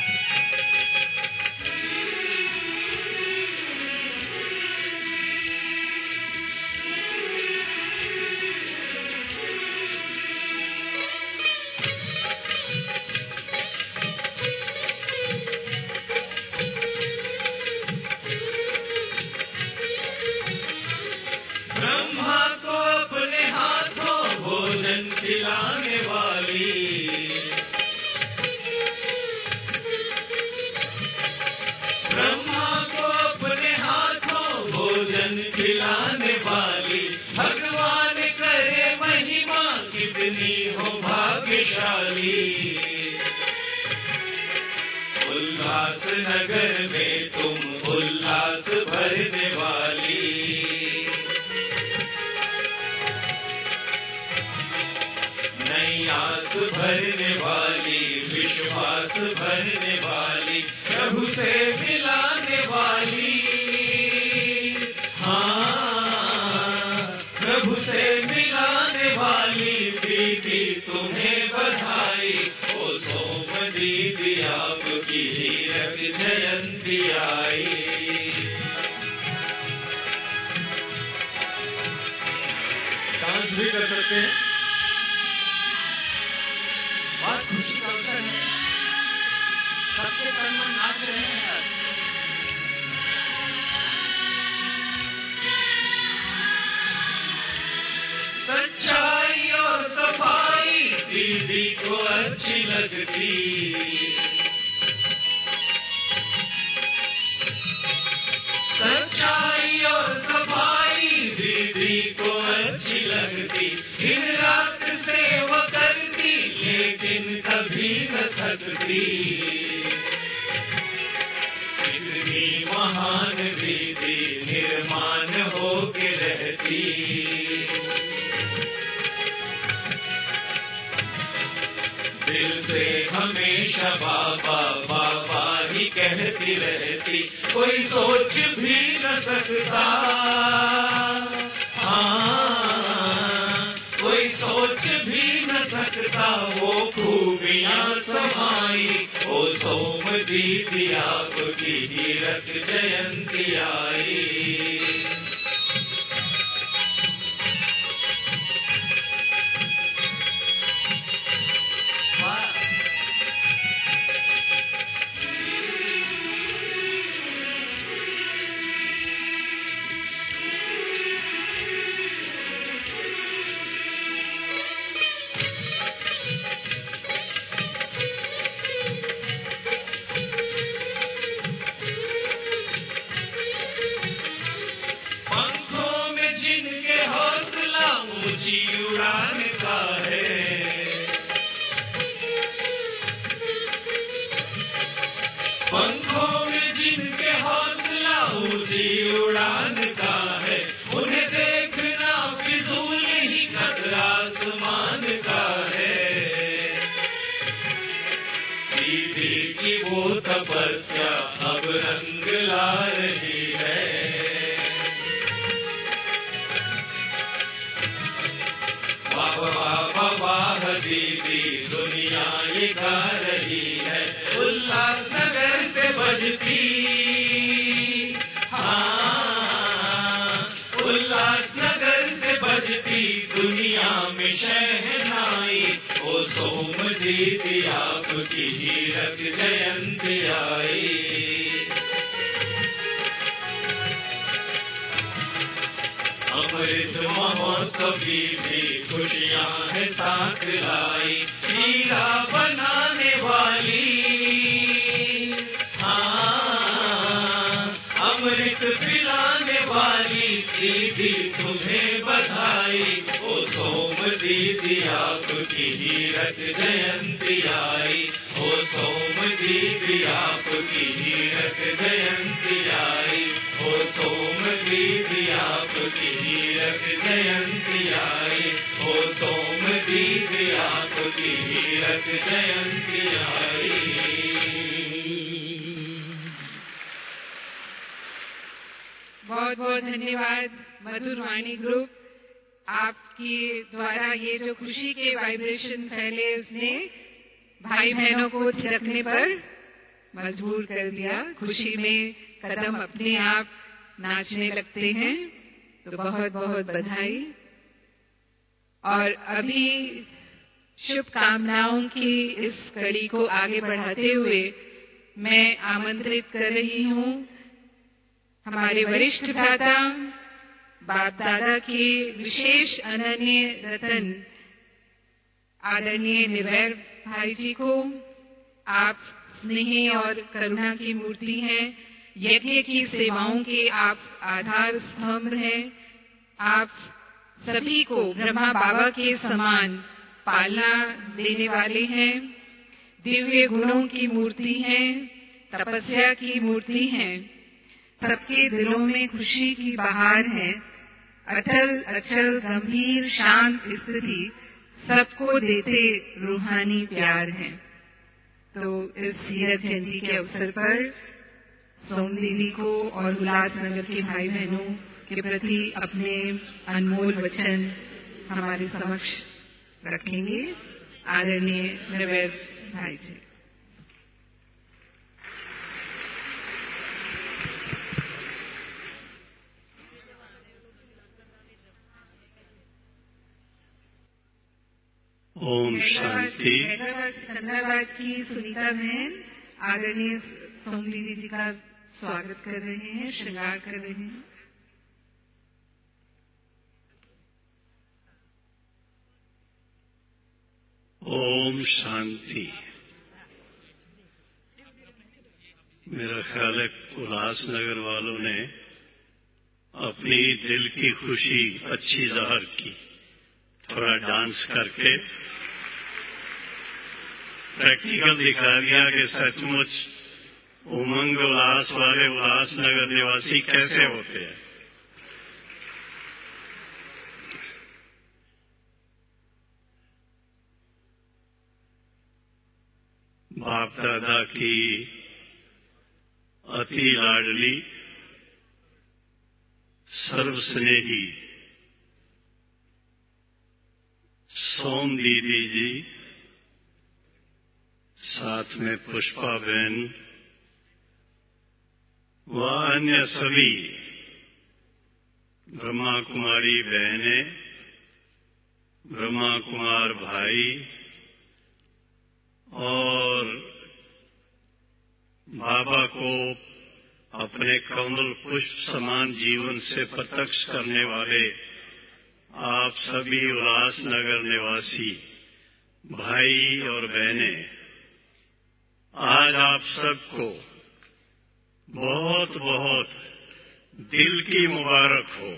नगर में तुम उल्लास भरने वाली, नई आस भरने वाली, विश्वास भरने वाली, प्रभु से मिलाने वाली, हाँ प्रभु से मिलाने वाली दीदी तुम्हें बधाई। ओ सोम दीदी आपकी हीरक जयंती आई। डांस भी कर सकते हैं, बहुत खुशी का अवसर है, सबके तन मन नाच रहे हैं। सच्चाई और सफाई दीदी को अच्छी लगती, सच्चाई और सफाई दीदी को अच्छी लगती, दिन रात सेवा करती लेकिन कभी न थकती, इतनी महान दीदी निर्माण होके रहती, दिल से हमेशा बाबा बाबा ही कहती रहती, कोई सोच भी न सकता, हाँ कोई सोच भी न सकता वो खूबियाँ समाई। ओ सोम दीदी आपकी हीरक जयंती आई। पंखों में जिनके हौसला ऊंची उड़ान का है, उन्हें देखना फिजूल ही कदर आसमान का है। दीदी की वो तपस्या अब रंग ला रही है, वाह वाह वाह दीदी दुनिया ये गा रही है। उल्लासनगर से बजती, हाँ उल्लासनगर से बजती दुनिया में शहनाई। ओ सोम दीदी आपकी हीरक जयंती आई। अमृत महोत्सवी भी खुशियाँ है साथ लाई, हीरा बनाने वाली, हाँ अमृत पिलाने वाली दीदी तुम्हें बधाई। ओ सोम दीदी आपकी हीरक जयंती आई। ओ सोम दीदी आपकी हीरक जयंती आई। ओ सोम दीदी आपकी हीरक जयंती आई। ओ सोम दीदी आपकी हीरक जयंती आई। बहुत बहुत धन्यवाद मधुर वाणी ग्रुप, आपके द्वारा ये जो खुशी के वाइब्रेशन फैले उसने भाई बहनों को थिरकने पर मजबूर कर दिया। खुशी में कदम अपने आप नाचने लगते हैं, तो बहुत बहुत बधाई। और अभी शुभकामनाओं की इस कड़ी को आगे बढ़ाते हुए मैं आमंत्रित कर रही हूँ हमारे वरिष्ठ भ्राता बाप दादा के विशेष अनन्य रतन आदरणीय निर्वैर भाई जी को। आप स्नेह और करुणा की मूर्ति हैं, यज्ञ की सेवाओं के आप आधार स्तंभ हैं। आप सभी को ब्रह्मा बाबा के समान पालना देने वाले हैं, दिव्य गुणों की मूर्ति हैं, तपस्या की मूर्ति हैं। सबके दिलों में खुशी की बहार है। अटल अचल गंभीर शांत स्थिति सबको देते रूहानी प्यार है। तो इस सीरत जयंती के अवसर पर सोम दीदी को और उल्लासनगर के भाई बहनों के प्रति अपने अनमोल वचन हमारे समक्ष रखेंगे आदरणीय निर्वैर भाई जी। ओम शांति। हैदराबाद की सुनीता बहन आदरणीय सोम दीदी जी का स्वागत कर रहे हैं, श्रृंगार कर रहे हैं। ओम शांति। मेरा ख्याल है उल्लासनगर वालों ने अपनी दिल की खुशी अच्छी जाहिर की, थोड़ा डांस करके प्रैक्टिकल दिखा दिया कि सचमुच उमंग उल्लास वाले उल्लासनगर निवासी कैसे होते हैं। बाप दादा की अति लाडली सर्वस्नेही सोम दीदी जी, साथ में पुष्पा बहन व अन्य सभी ब्रह्मा कुमारी बहनें, ब्रह्मा कुमार भाई और बाबा को अपने कमल पुष्प समान जीवन से प्रत्यक्ष करने वाले आप सभी उल्लासनगर निवासी भाई और बहनें, आज आप सबको बहुत बहुत दिल की मुबारक हो।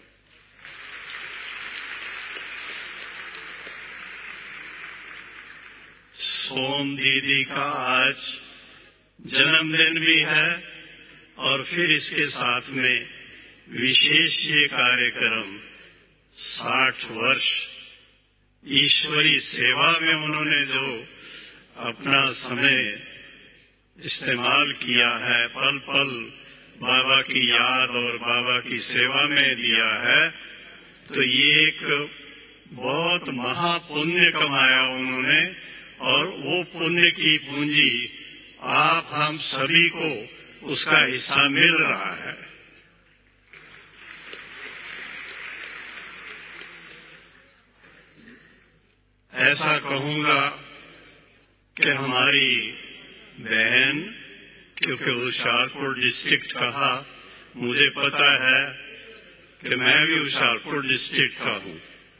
सोम दीदी का आज जन्मदिन भी है और फिर इसके साथ में विशेष ये कार्यक्रम साठ वर्ष ईश्वरी सेवा में उन्होंने जो अपना समय इस्तेमाल किया है, पल पल बाबा की याद और बाबा की सेवा में दिया है, तो ये एक बहुत महापुण्य कमाया उन्होंने और वो पुण्य की पूंजी आप हम सभी को उसका हिस्सा मिल रहा है। ऐसा कहूंगा कि हमारी बहन, क्योंकि होशियारपुर डिस्ट्रिक्ट कहा, मुझे पता है कि मैं भी होशियारपुर डिस्ट्रिक्ट का हूं।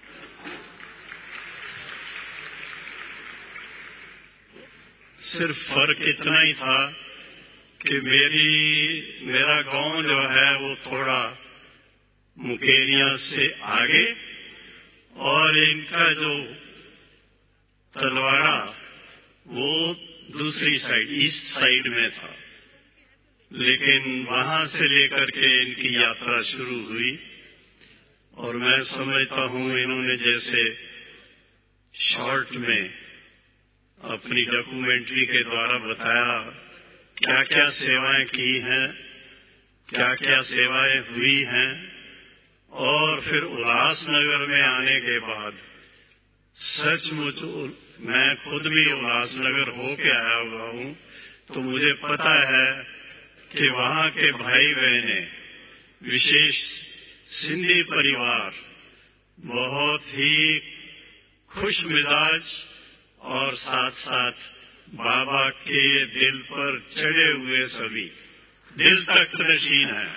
सिर्फ फर्क इतना ही था कि मेरी मेरा गांव जो है वो थोड़ा मुकेरिया से आगे और इनका जो तलवाड़ा वो दूसरी साइड ईस्ट साइड में था, लेकिन वहां से लेकर के इनकी यात्रा शुरू हुई और मैं समझता हूं इन्होंने जैसे शॉर्ट में अपनी डॉक्यूमेंट्री के द्वारा बताया क्या क्या सेवाएं की हैं, क्या क्या सेवाएं हुई हैं, और फिर उल्लासनगर में आने के बाद सचमुच मैं खुद भी उल्लासनगर होके आया हुआ हूं, तो मुझे पता है कि वहां के भाई बहनें, विशेष सिंधी परिवार बहुत ही खुश मिजाज और साथ साथ बाबा के दिल पर चढ़े हुए सभी दिल तक नशीन है।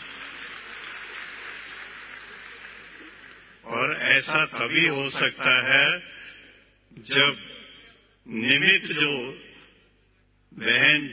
और ऐसा तभी हो सकता है जब निमित्त जो बहन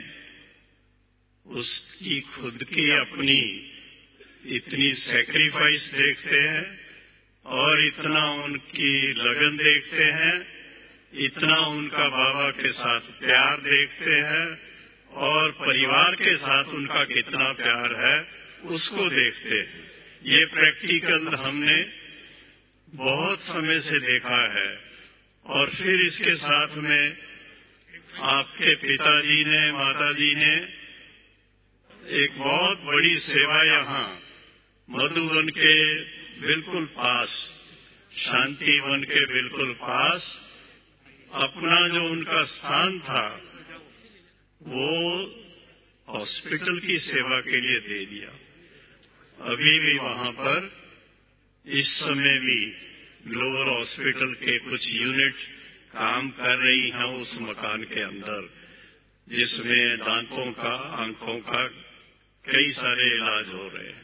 उसकी खुद की अपनी इतनी सैक्रिफाइस देखते हैं और इतना उनकी लगन देखते हैं, इतना उनका बाबा के साथ प्यार देखते हैं और परिवार के साथ उनका कितना प्यार है उसको देखते हैं। ये प्रैक्टिकल हमने बहुत समय से देखा है। और फिर इसके साथ में आपके पिताजी ने, माताजी ने एक बहुत बड़ी सेवा यहाँ मधुबन के बिल्कुल पास, शांति वन के बिल्कुल पास अपना जो उनका स्थान था वो हॉस्पिटल की सेवा के लिए दे दिया। अभी भी वहाँ पर इस समय भी ग्लोबल हॉस्पिटल के कुछ यूनिट काम कर रही हैं उस मकान के अंदर, जिसमें दांतों का, आंखों का कई सारे इलाज हो रहे हैं।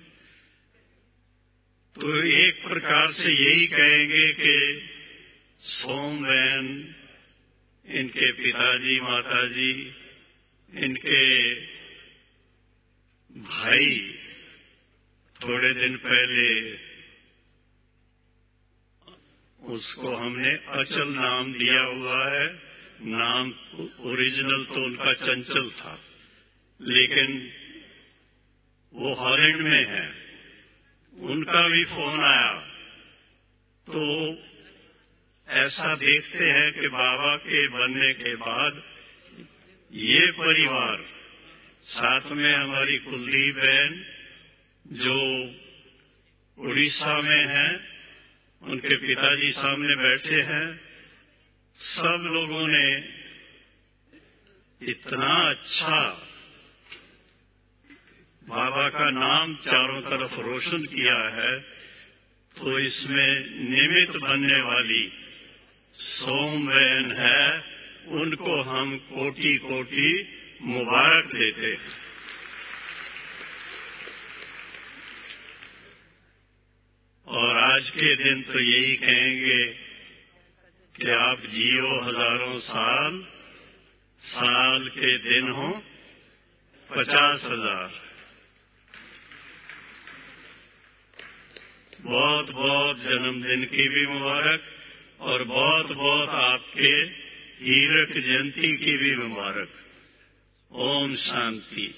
तो एक प्रकार से यही कहेंगे कि सोम बहन, इनके पिताजी, माताजी, इनके भाई थोड़े दिन पहले उसको हमने अचल नाम दिया हुआ है। नाम ओरिजिनल तो उनका चंचल था, लेकिन वो हॉलैंड में है। उनका भी फोन आया तो ऐसा देखते हैं कि बाबा के बनने के बाद ये परिवार, साथ में हमारी कुलदीप बहन जो उड़ीसा में है, उनके पिताजी सामने बैठे हैं, सब लोगों ने इतना अच्छा बाबा का नाम चारों तरफ रोशन किया है। तो इसमें निमित्त बनने वाली सोम बहन है, उनको हम कोटि कोटि मुबारक देते हैं। और आज के दिन तो यही कहेंगे कि आप जियो हजारों साल, साल के दिन हो पचास हजार। बहुत बहुत जन्मदिन की भी मुबारक और बहुत बहुत आपके हीरक जयंती की भी मुबारक। ओम शांति।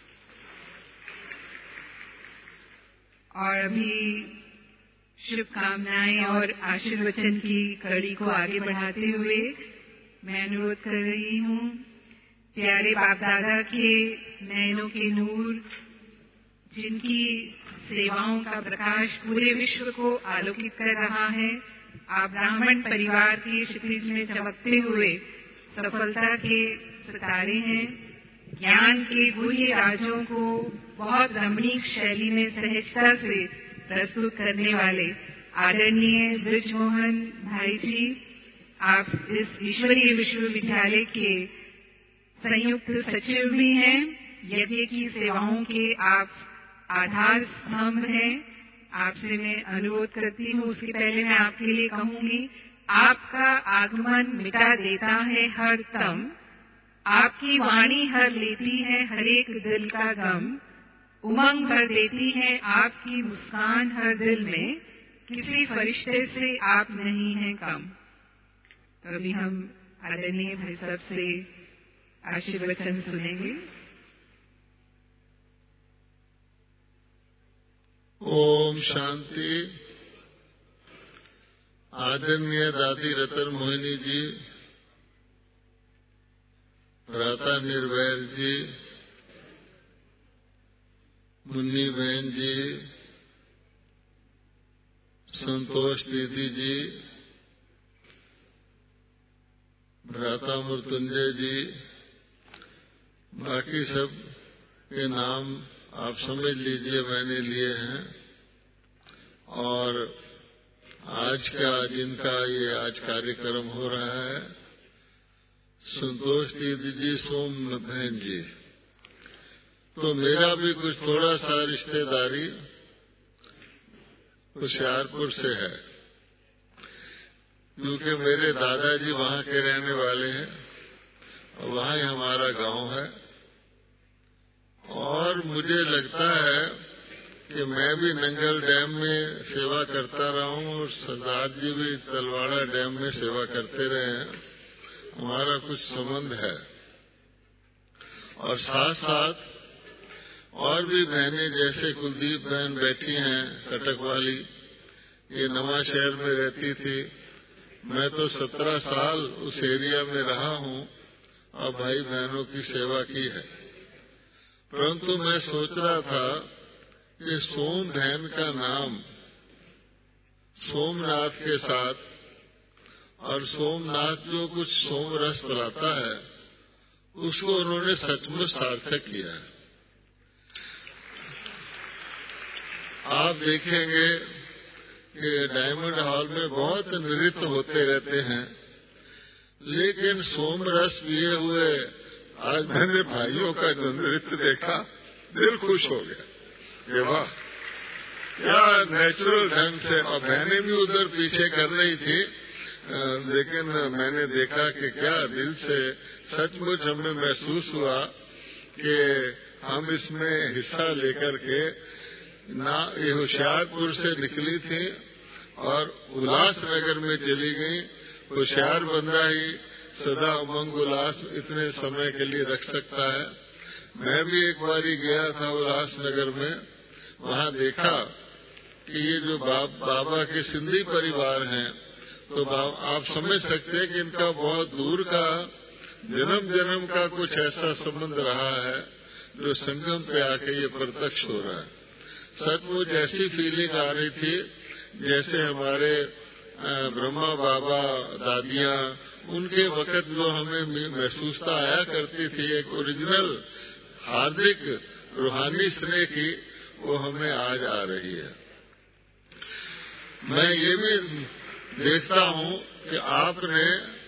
और अभी शुभकामनाएं और आशीर्वचन की कड़ी को आगे बढ़ाते हुए मैं अनुरोध कर रही हूँ, प्यारे बाप दादा के नयनों के नूर, जिनकी सेवाओं का प्रकाश पूरे विश्व को आलोकित कर रहा है, आप ब्राह्मण परिवार की क्षितिज में चमकते हुए सफलता के सितारे हैं। ज्ञान के गुह्य राजों को बहुत रमणीक शैली में सहजता से प्रस्तुत करने वाले आदरणीय ब्रिजमोहन भाई जी, आप इस ईश्वरीय विश्वविद्यालय के संयुक्त सचिव भी हैं। यज्ञ की सेवाओं के आप आधार स्तंभ हैं। आपसे मैं अनुरोध करती हूँ, उसके पहले मैं आपके लिए कहूंगी, आपका आगमन मिटा देता है हर तम, आपकी वाणी हर लेती है हर एक दिल का गम, उमंग भर देती है आपकी मुस्कान हर दिल में, किसी फरिश्ते से आप नहीं हैं कम। तो अभी हम आदरणीय भाई साहब से आशीर्वचन सुनेंगे। ओम शांति। आदरणीय दादी रतन मोहिनी जी, राता निर्वैर जी, मुन्नी बहन जी, संतोष दीदी जी, भ्राता मृत्युंजय जी, बाकी सब के नाम आप समझ लीजिए मैंने लिए हैं। और आज का जिनका ये आज कार्यक्रम हो रहा है, संतोष दीदी जी, सोम बहन जी, तो मेरा भी कुछ थोड़ा सा रिश्तेदारी होशियारपुर से है, क्योंकि मेरे दादाजी वहाँ के रहने वाले हैं और वहाँ ही हमारा गांव है। और मुझे लगता है कि मैं भी नंगल डैम में सेवा करता रहा हूँ और सरदार जी भी तलवाड़ा डैम में सेवा करते रहे हैं, हमारा कुछ संबंध है। और साथ साथ और भी बहनें जैसे कुलदीप बहन बैठी हैं कटक वाली, ये नवा शहर में रहती थी। मैं तो सत्रह साल उस एरिया में रहा हूँ और भाई बहनों की सेवा की है। परंतु मैं सोच रहा था कि सोम बहन का नाम सोमनाथ के साथ, और सोमनाथ जो कुछ सोम रस पिलाता है उसको उन्होंने सचमुच सार्थक किया है। आप देखेंगे कि डायमंड हॉल में बहुत नृत्य होते रहते हैं, लेकिन सोम रस पिए हुए आज मैंने भाइयों का जो नृत्य देखा, दिल खुश हो गया। ये वाह, क्या नेचुरल ढंग से। और बहनें भी उधर पीछे कर रही थी, लेकिन मैंने देखा कि क्या दिल से सचमुच हमें महसूस हुआ कि हम इसमें हिस्सा लेकर के ना, ये होशियारपुर से निकली थी और उल्लासनगर में चली गई। होशियार बंदा ही सदा उमंग उल्लास इतने समय के लिए रख सकता है। मैं भी एक बारी गया था उल्लासनगर में, वहाँ देखा कि ये जो बाब, बाबा के सिंधी परिवार हैं, तो आप समझ सकते हैं कि इनका बहुत दूर का जन्म जन्म का कुछ ऐसा संबंध रहा है जो संगम पे आके ये प्रत्यक्ष हो रहा है। सचमुच ऐसी फीलिंग आ रही थी जैसे हमारे ब्रह्मा बाबा दादियाँ, उनके वक्त जो हमें महसूसता आया करती थी, एक ओरिजिनल हार्दिक रूहानी स्नेह की, वो हमें आज आ रही है। मैं ये भी देखता हूँ कि आपने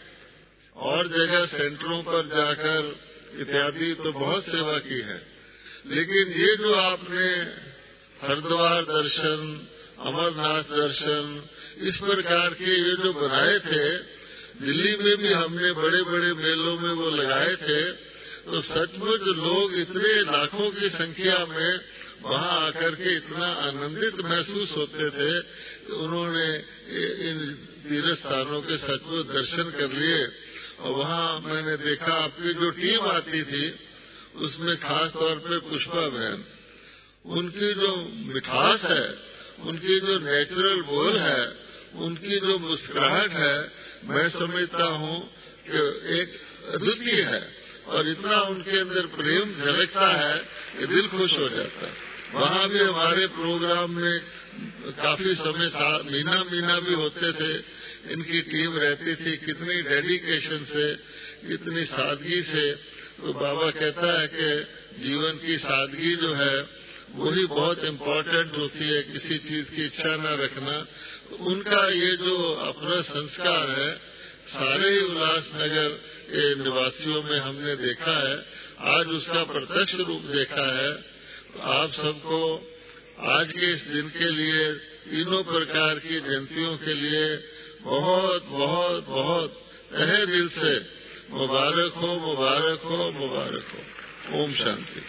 और जगह सेंटरों पर जाकर इत्यादि तो बहुत सेवा की है, लेकिन ये जो आपने हरिद्वार दर्शन, अमरनाथ दर्शन, इस प्रकार के ये जो बनाए थे, दिल्ली में भी हमने बड़े बड़े मेलों में वो लगाए थे, तो सचमुच लोग इतने लाखों की संख्या में वहाँ आकर के इतना आनंदित महसूस होते थे कि उन्होंने इन तीर्थ स्थानों के सचमुच दर्शन कर लिए। और वहाँ मैंने देखा आपकी जो टीम आती थी, उसमें खास तौर पे पुष्पा बहन, उनकी जो मिठास है, उनकी जो नेचुरल बोल है, उनकी जो मुस्कुराहट है, मैं समझता हूँ कि एक अद्वितीय है। और इतना उनके अंदर प्रेम झलकता है कि दिल खुश हो जाता है। वहाँ भी हमारे प्रोग्राम में काफी समय महीना महीना भी होते थे, इनकी टीम रहती थी, कितनी डेडिकेशन से, कितनी सादगी से। तो बाबा कहता है कि जीवन की सादगी जो है वही बहुत इम्पोर्टेंट होती है, किसी चीज की इच्छा न रखना। तो उनका ये जो अपना संस्कार है, सारे ही उल्लासनगर के निवासियों में हमने देखा है, आज उसका प्रत्यक्ष रूप देखा है। तो आप सबको आज के इस दिन के लिए, तीनों प्रकार की जयंतियों के लिए बहुत बहुत बहुत तहे दिल से मुबारक हो, मुबारक हो, मुबारक हो। ओम शांति।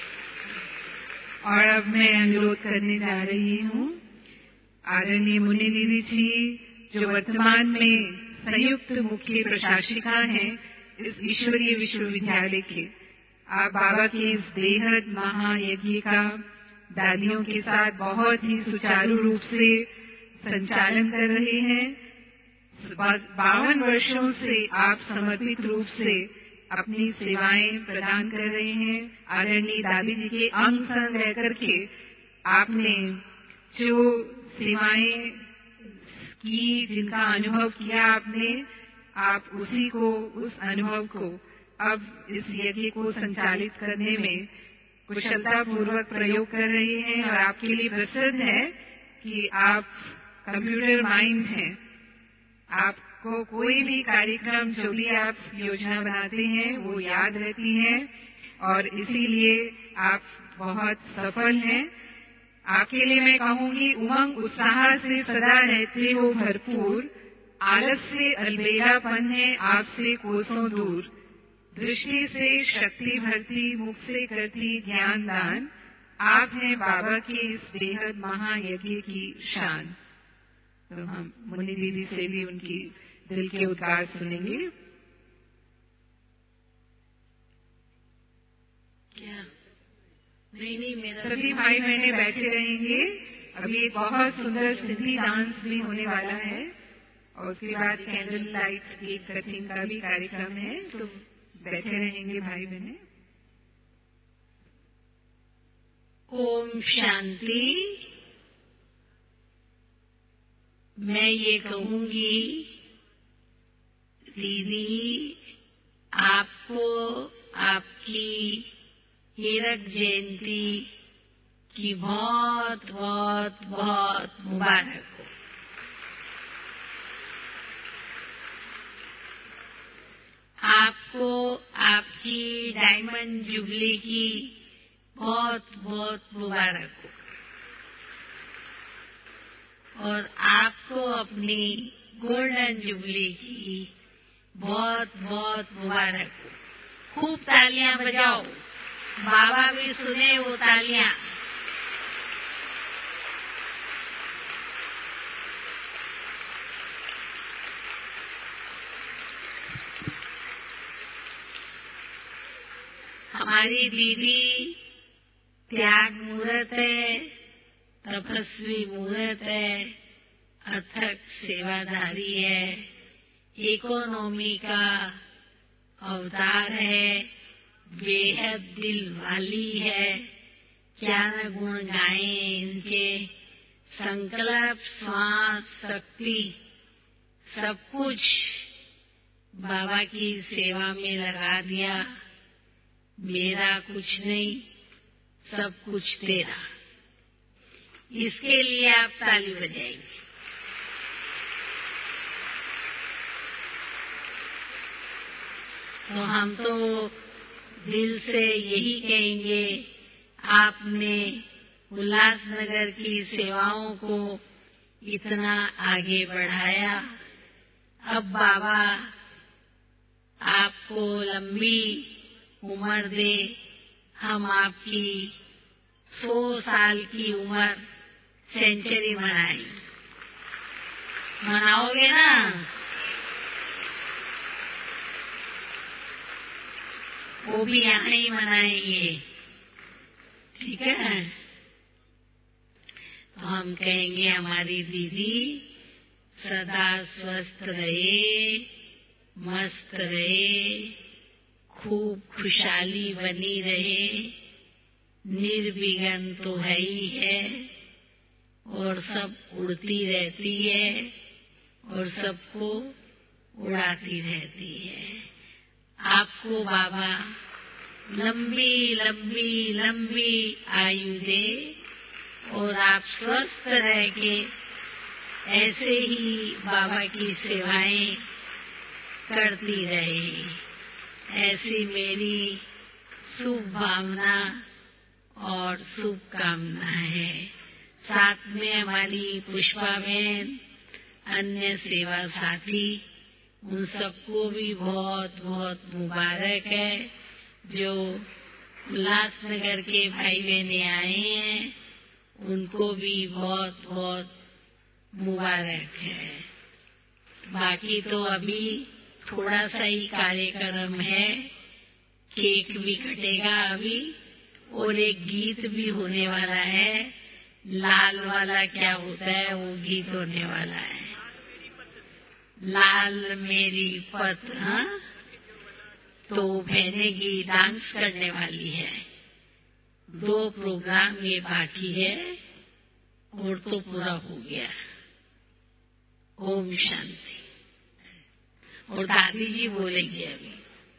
और अब मैं अनुरोध करने जा रही हूँ आदरणीय मुनि दीदी जी, जो वर्तमान में संयुक्त मुख्य प्रशासिका हैं इस ईश्वरीय विश्वविद्यालय के। आप बाबा के इस बेहद महायज्ञ का दादियों के साथ बहुत ही सुचारू रूप से संचालन कर रहे हैं। बावन वर्षों से आप समर्पित रूप से अपनी सेवाएं प्रदान कर रहे हैं। आदरणीय दादी जी के अंग संग रह करके आपने जो सेवाएं की, जिनका अनुभव किया आपने, आप उसी को, उस अनुभव को अब इस यज्ञ को संचालित करने में कुशलता पूर्वक प्रयोग कर रहे हैं। और आपके लिए प्रसिद्ध है कि आप कंप्यूटर माइंड हैं। आपको कोई भी कार्यक्रम, जो भी आप योजना बनाते हैं, वो याद रहती है और इसीलिए आप बहुत सफल हैं। आपके लिए मैं कहूंगी, उमंग उत्साह से सदा रहते हो भरपूर, आलस से अलबेलापन है आपसे कोसों दूर, दृष्टि से शक्ति भरती, मुख से करती ज्ञान दान, आप हैं बाबा के इस बेहद महायज्ञ की शान। तो हम मुनि दीदी से भी उनकी दिल के उद्गार सुनेंगे। क्या नहीं नहीं मेरा सभी भाई बहने बैठे रहेंगे। अभी एक बहुत सुंदर सिंधी डांस भी होने वाला है और उसके बाद कैंडल लाइट केक कटिंग का भी कार्यक्रम है, तो बैठे रहेंगे भाई बहने। ओम शांति। मैं ये कहूंगी दीदी, आपको आपकी हीरक जयंती की बहुत बहुत बहुत मुबारक हो। आपको आपकी डायमंड जुबली की बहुत बहुत मुबारक हो और आपको अपनी गोल्डन जुबली की बहुत बहुत मुबारक हो। खूब तालियां बजाओ, बाबा भी सुने वो तालियां। हमारी दीदी त्याग मूर्त है, तपस्वी मूर्त है, अथक सेवाधारी है, इकोनॉमी का अवतार है, बेहद दिल वाली है। क्या न गुण गाएं इनके। संकल्प, श्वास, शक्ति सब कुछ बाबा की सेवा में लगा दिया। मेरा कुछ नहीं, सब कुछ तेरा। इसके लिए आप ताली बजाएंगे। तो हम तो दिल से यही कहेंगे, आपने उल्लासनगर की सेवाओं को इतना आगे बढ़ाया। अब बाबा आपको लंबी उम्र दे, हम आपकी सौ साल की उम्र सेंचुरी मनाएं। मनाओगे ना? वो भी यहाँ ही मनाएंगे, ठीक है? तो हम कहेंगे हमारी दीदी सदा स्वस्थ रहे, मस्त रहे, खूब खुशहाली बनी रहे, निर्विघ्न तो है ही है और सब उड़ती रहती है और सबको उड़ाती रहती है। आपको बाबा लंबी लंबी लंबी आयु दे और आप स्वस्थ रह के ऐसे ही बाबा की सेवाएं करती रहे। ऐसी मेरी शुभ भावना और शुभकामना है। साथ में हमारी पुष्पा बहन, अन्य सेवा साथी, उन सबको भी बहुत बहुत मुबारक है। जो उल्लासनगर के भाई बहने आए हैं उनको भी बहुत बहुत मुबारक है। बाकी तो अभी थोड़ा सा ही कार्यक्रम है, केक भी कटेगा अभी और एक गीत भी होने वाला है। लाल वाला क्या होता है, वो गीत होने वाला है। लाल मेरी पत, हाँ, तो बहने की डांस करने वाली है। दो प्रोग्राम ये बाकी है और तो पूरा हो गया। ओम शांति। और दादी जी बोलेंगे अभी।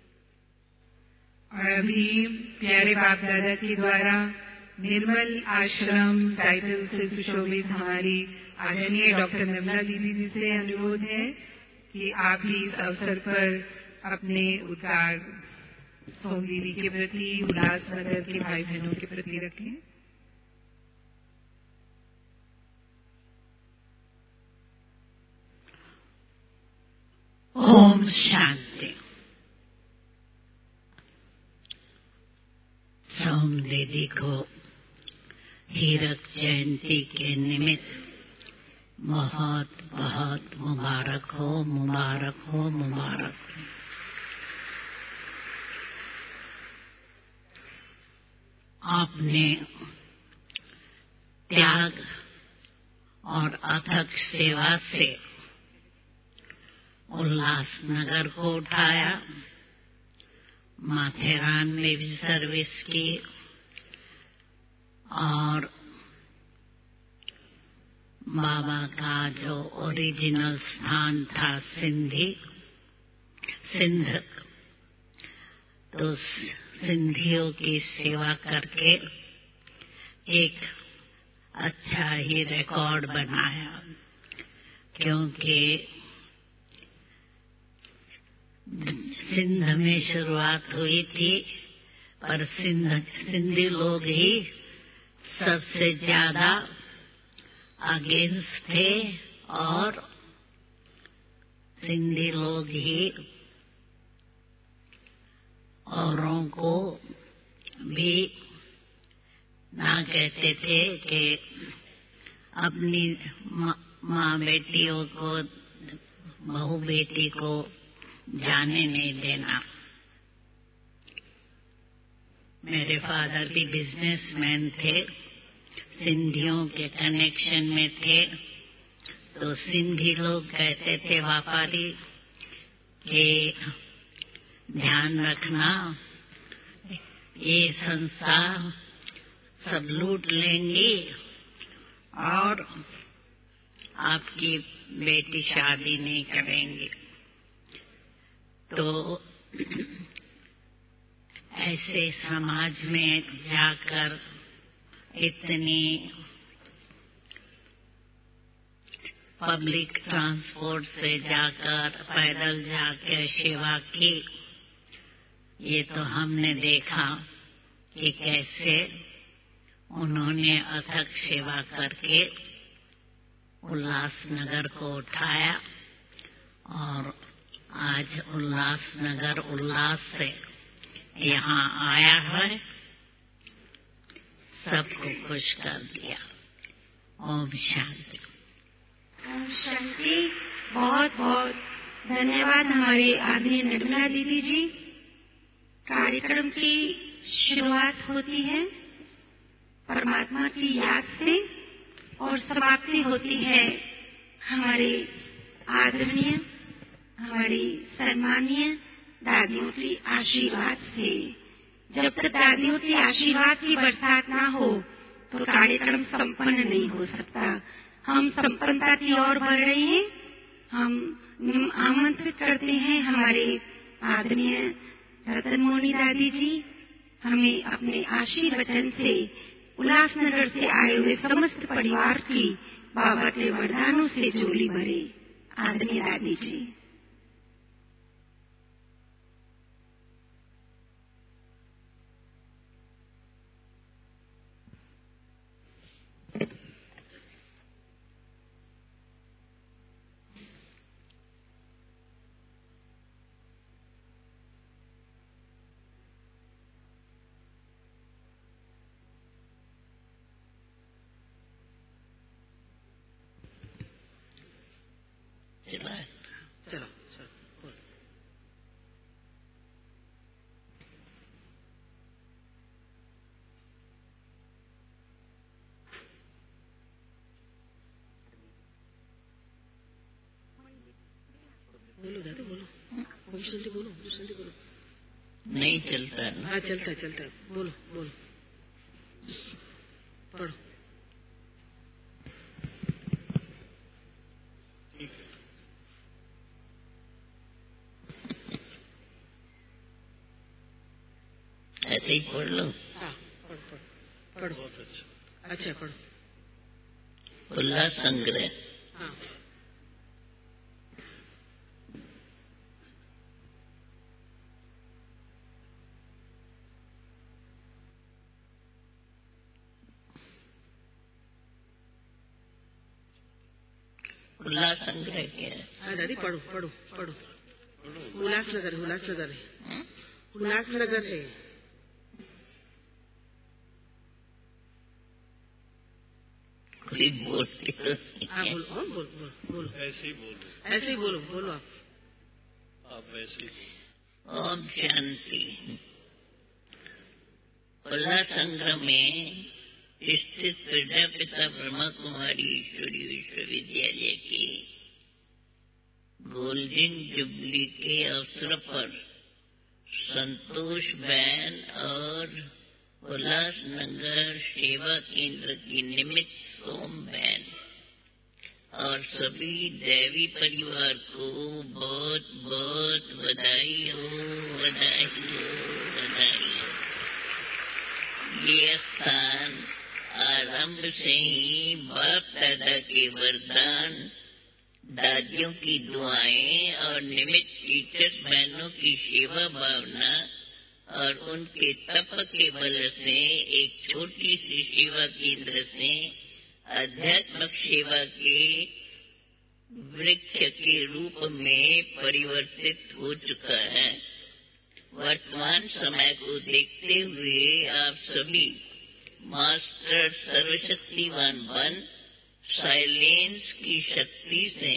और अभी प्यारे बाप दादा के द्वारा निर्मल आश्रम टाइटल से सुशोभित हमारी आदरणीय डॉक्टर निर्मला दीदी जी से अनुरोध है कि आप भी इस अवसर पर अपने उद्गार सोम दीदी के प्रति, उल्लासनगर के भाई बहनों के प्रति रखें। ओम शांति। सोम दीदी को हीरक जयंती के निमित्त बहुत बहुत मुबारक हो, मुबारक हो, मुबारक हो। आपने त्याग और अथक सेवा से उल्लासनगर को उठाया, माथेरान में भी सर्विस की और बाबा का जो ओरिजिनल स्थान था सिंधी सिंध, तो सिंधियों की सेवा करके एक अच्छा ही रिकॉर्ड बनाया, क्योंकि सिंध में शुरुआत हुई थी, पर सिंध सिंधी लोग ही सबसे ज्यादा अगेंस्ट थे और सिंधी लोग ही औरों को भी ना कहते थे कि अपनी माँ बेटियों को, बहू बेटी को जाने नहीं देना। मेरे फादर भी बिजनेसमैन थे, सिंधियों के कनेक्शन में थे, तो सिंधी लोग कहते थे व्यापारी कि ध्यान रखना, ये संस्था सब लूट लेंगी और आपकी बेटी शादी नहीं करेंगी। तो ऐसे समाज में जाकर इतनी पब्लिक ट्रांसपोर्ट से जाकर पैदल जाकर सेवा की, ये तो हमने देखा कि कैसे उन्होंने अथक सेवा करके उल्लासनगर को उठाया और आज उल्लासनगर उल्लास से यहाँ आया है, सबको खुश कर दिया। ओम शांति। ओम शांति। बहुत बहुत धन्यवाद हमारे आदरणीय निर्मला दीदी जी। कार्यक्रम की शुरुआत होती है परमात्मा की याद से और समाप्ति होती है हमारे आदरणीय, हमारी सम्मानीय दादियों की आशीर्वाद से। जब तक दादियों की आशीर्वाद की बरसात ना हो तो कार्यक्रम संपन्न नहीं हो सकता। हम संपन्नता की ओर बढ़ रहे हैं। हम आमंत्रित करते हैं हमारे आदरणीय रतन मोनी दादी जी, हमें अपने आशीर्वचन से उल्लासनगर से आए हुए समस्त परिवार की बाबा के वरदानों से झोली भरे। आदरणीय दादी जी। चलो चलो बोलो। बोलो दादी बोलो, जल्दी बोलो, जल्दी बोलो। नहीं चलता है। हाँ चलता है चलता है, बोलो बोलो पढ़ो। ऐसे ही पढ़ लो। हाँ पढ़ो पढ़ो पढ़ो। बहुत अच्छा अच्छा पढ़ो। उल्लास संग्रह। हाँ उल्लास संग्रह क्या है? हाँ दादी पढ़ो पढ़ो पढ़ो। उल्लासनगर उल्लासनगर है, उल्लासनगर है। कोई बोल हाँ बोलो बोलो बोलो बोलो। ऐसे ही बोलो, ऐसे ही बोलो बोलो आप आप ऐसे ही बोलो। ओम शांति। कला संग्रह में स्थित प्रजापिता ब्रह्मा कुमारी ईश्वरी विश्वविद्यालय के गोल्डन जुबली के अवसर पर संतोष बहन और उल्लासनगर सेवा केंद्र की निमित्त सोम बहन और सभी देवी परिवार को बहुत बहुत बधाई हो, बधाई हो, बधाई हो। ये स्थान आरंभ से ही बाप दादा के वरदान, दादियों की दुआएं और निमित्त टीचर्स बहनों की सेवा भावना और उनके तप के बल से एक छोटी सी सेवा केंद्र से आध्यात्मिक सेवा के वृक्ष के रूप में परिवर्तित हो चुका है। वर्तमान समय को देखते हुए आप सभी मास्टर सर्वशक्तिवान बन साइलेंस की शक्ति से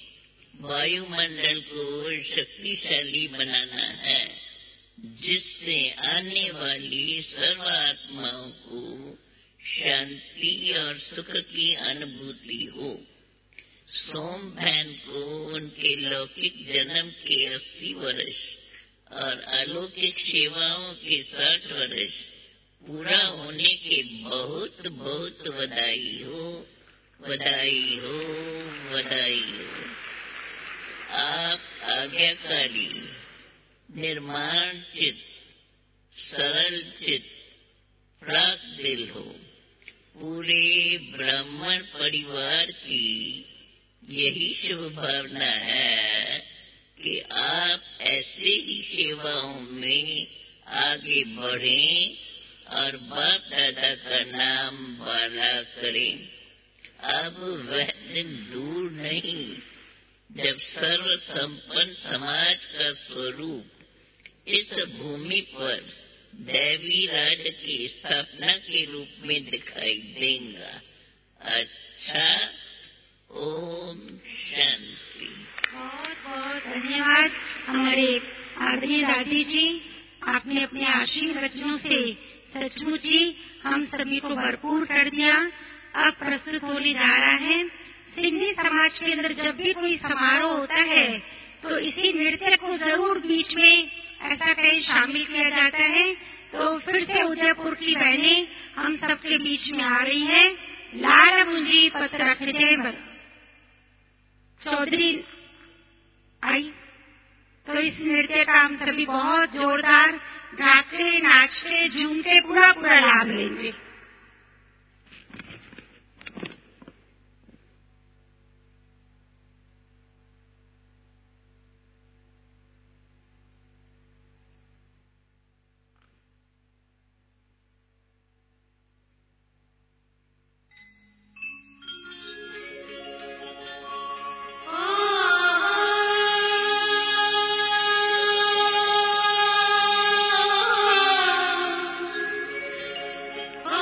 वायुमंडल को शक्तिशाली बनाना है, जिससे आने वाली सर्व आत्माओं को शांति और सुख की अनुभूति हो। सोम बहन को उनके लौकिक जन्म के अस्सी वर्ष और अलौकिक सेवाओं के साठ वर्ष पूरा होने के बहुत बहुत बधाई हो, बधाई हो, बधाई हो। आप आज्ञाकारी, निर्माण चित्त, सरल चित्त, प्राक दिल हो। पूरे ब्राह्मण परिवार की यही शुभ भावना है कि आप ऐसे ही सेवाओं में आगे बढ़ें और बाप दादा का नाम वाला करें। अब वह दिन दूर नहीं जब सर्व संपन्न समाज का स्वरूप इस भूमि पर दैवी राज की स्थापना के रूप में दिखाई देगा। अच्छा, ओम शांति। बहुत बहुत धन्यवाद हमारे आदरणीय दादी जी, आपने अपने आशीर्वाद वचनों से सचमुच ही हम सभी को भरपूर कर दिया। अब प्रस्तुत होने जा रहा है। सिंधी समाज के अंदर जब भी कोई समारोह होता है तो इसी नृत्य को जरूर बीच में ऐसा कहीं शामिल किया जाता है। तो फिर से उदयपुर की बहनें हम सबके बीच में आ रही हैं। लाल मुंजी पत्र रखते चौधरी आई, तो इस नृत्य का हम सभी बहुत जोरदार गाते, नाचते, झूमते पूरा पूरा लाभ लेंगे। Oh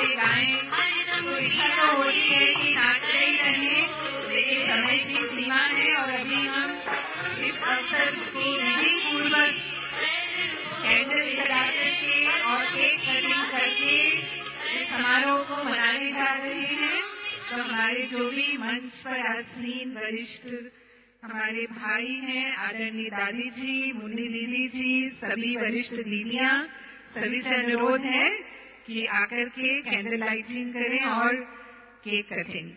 नाचे गाएं, तो इच्छा तो होती है कि नाचते ही रहें, लेकिन समय की सीमा है और अभी हम इस अवसर को विधि पूर्वक कैंडल जला करके और केक कटिंग करके इस समारोह को मनाने जा रहे हैं। तो हमारे जो भी मंच पर आसीन वरिष्ठ हमारे भाई हैं, आदरणीय दादी जी, मुन्नी दीदी जी, सभी वरिष्ठ दीदियां, सभी से अनुरोध है कि आकर के कैंडल लाइटिंग करें और केक कटिंग।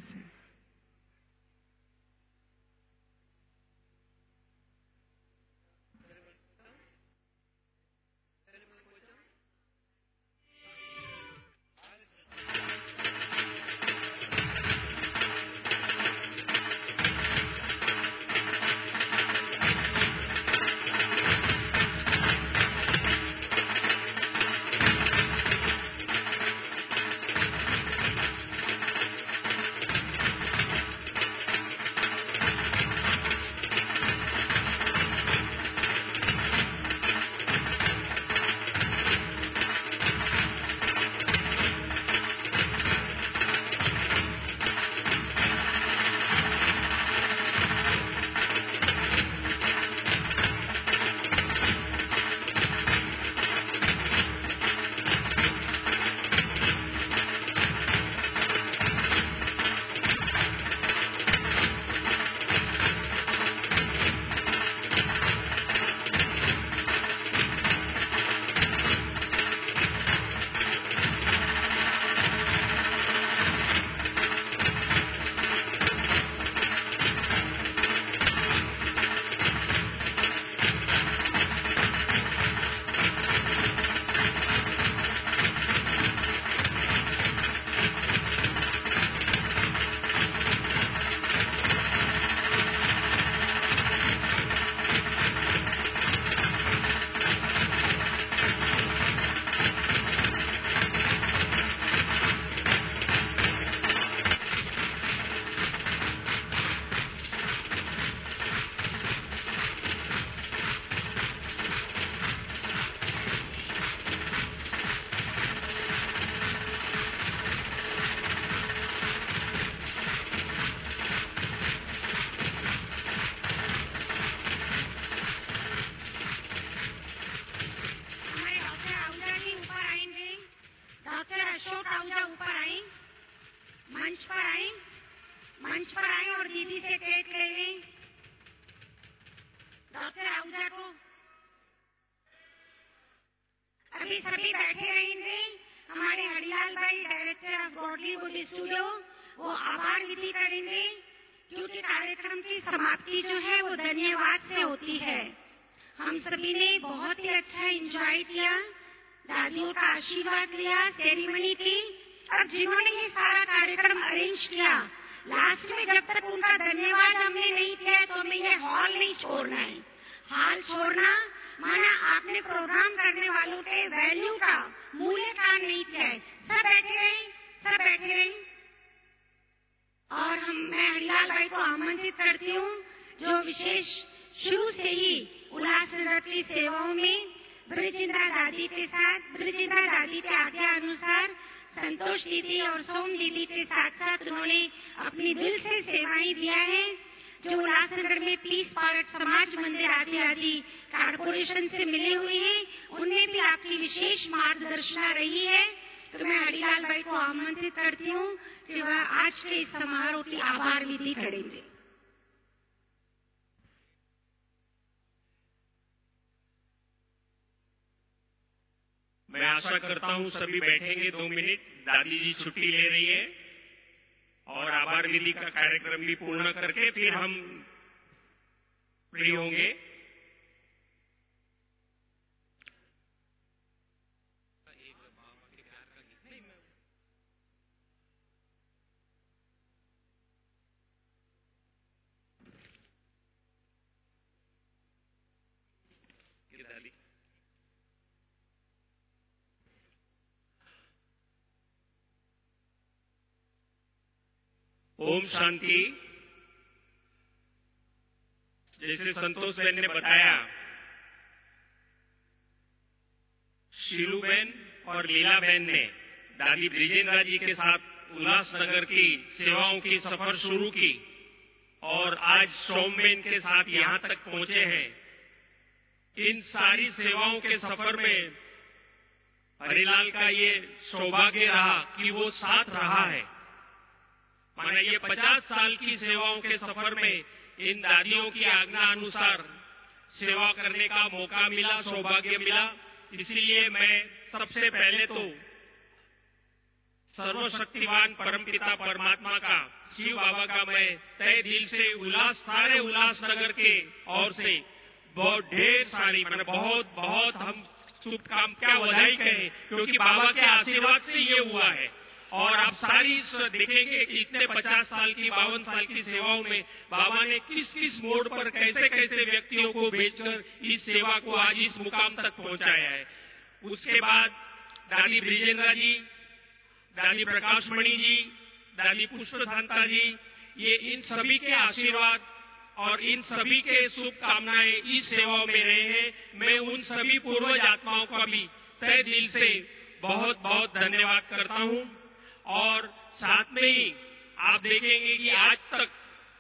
मैं आशा करता हूं सभी बैठेंगे दो मिनट। दादी जी छुट्टी ले रही है और आभार विधि का कार्यक्रम भी पूर्ण करके फिर हम फ्री होंगे। ओम शांति। जैसे संतोष बहन ने बताया, शीलू बहन और लीला बहन ने दादी ब्रिजेंद्रा जी के साथ उल्लासनगर की सेवाओं की सफर शुरू की और आज सोमबेन के साथ यहाँ तक पहुंचे हैं। इन सारी सेवाओं के सफर में हरिलाल का ये सौभाग्य रहा कि वो साथ रहा है। माना ये पचास साल की सेवाओं के सफर में इन दादियों की आज्ञा अनुसार सेवा करने का मौका मिला, सौभाग्य मिला। इसलिए मैं सबसे पहले तो सर्वशक्तिवान परमपिता परमात्मा का, शिव बाबा का मैं तय दिल से उल्लास सारे उल्लासनगर के ओर से बहुत ढेर सारी मैंने बहुत बहुत हम शुभकाम क्या बधाई कहें, क्योंकि बाबा के आशीर्वाद से ये हुआ है। और आप सारी देखेंगे कि इतने पचास साल की बावन साल की सेवाओं में बाबा ने किस किस मोड पर कैसे कैसे व्यक्तियों को भेजकर इस सेवा को आज इस मुकाम तक पहुंचाया है। उसके बाद दादी ब्रिजेंद्रा जी, दादी प्रकाशमणि जी, दादी पुष्पशांता जी, ये इन सभी के आशीर्वाद और इन सभी के शुभकामनाएं इस सेवाओं में रहे हैं। मैं उन सभी पूर्वज आत्माओं का भी तय दिल से बहुत बहुत धन्यवाद करता हूं। और साथ में ही आप देखेंगे कि आज तक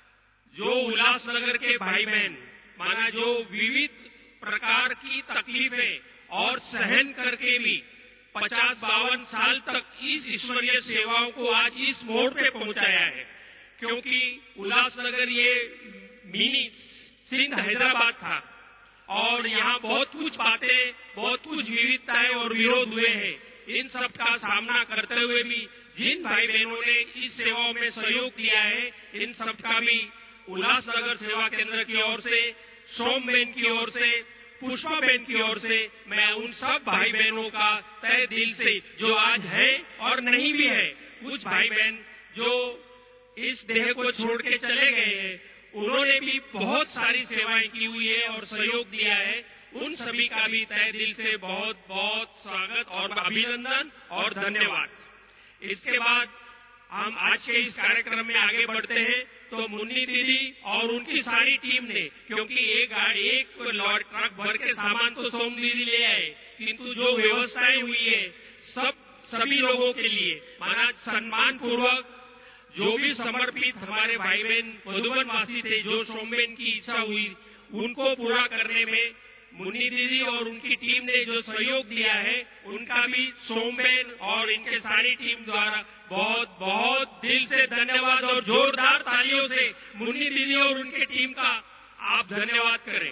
जो उल्लासनगर के भाई बहन माना जो विविध प्रकार की तकलीफें और सहन करके भी पचास बावन साल तक इस ईश्वरीय सेवाओं को आज इस मोड़ पे पहुंचाया है। क्योंकि उल्लासनगर ये मिनी सिंध हैदराबाद था और यहाँ बहुत कुछ बातें, बहुत कुछ विविधताएं और विरोध हुए हैं। इन सब का सामना करते हुए भी जिन भाई बहनों ने इस सेवाओं में सहयोग दिया है, इन सब का भी उल्लासनगर सेवा केंद्र की ओर से, सोमबेन की ओर से, पुष्पाबेन की ओर से मैं उन सब भाई बहनों का तय दिल से, जो आज है और नहीं भी है, कुछ भाई बहन जो इस देह को छोड़ के चले गए हैं, उन्होंने भी बहुत सारी सेवाएं की हुई है और सहयोग दिया है। उन सभी का भी तय दिल से बहुत बहुत स्वागत और अभिनंदन और धन्यवाद। इसके बाद हम आज के इस कार्यक्रम में आगे बढ़ते हैं तो मुन्नी दीदी और उनकी सारी टीम ने, क्योंकि एक एक लॉरी ट्रक भर के सामान तो सोम दीदी ले आए, किंतु जो व्यवस्थाएं हुई है सब सभी लोगों के लिए माना सम्मान पूर्वक जो भी समर्पित हमारे भाई बहन मधुबन वासी थे, जो सोमबेन की इच्छा हुई उनको पूरा करने में मुन्नी दीदी और उनकी टीम ने जो सहयोग दिया है, उनका भी सोमबेन और इनके सारी टीम द्वारा बहुत बहुत दिल से धन्यवाद और जोरदार तालियों से मुन्नी दीदी और उनकी टीम का आप धन्यवाद करें।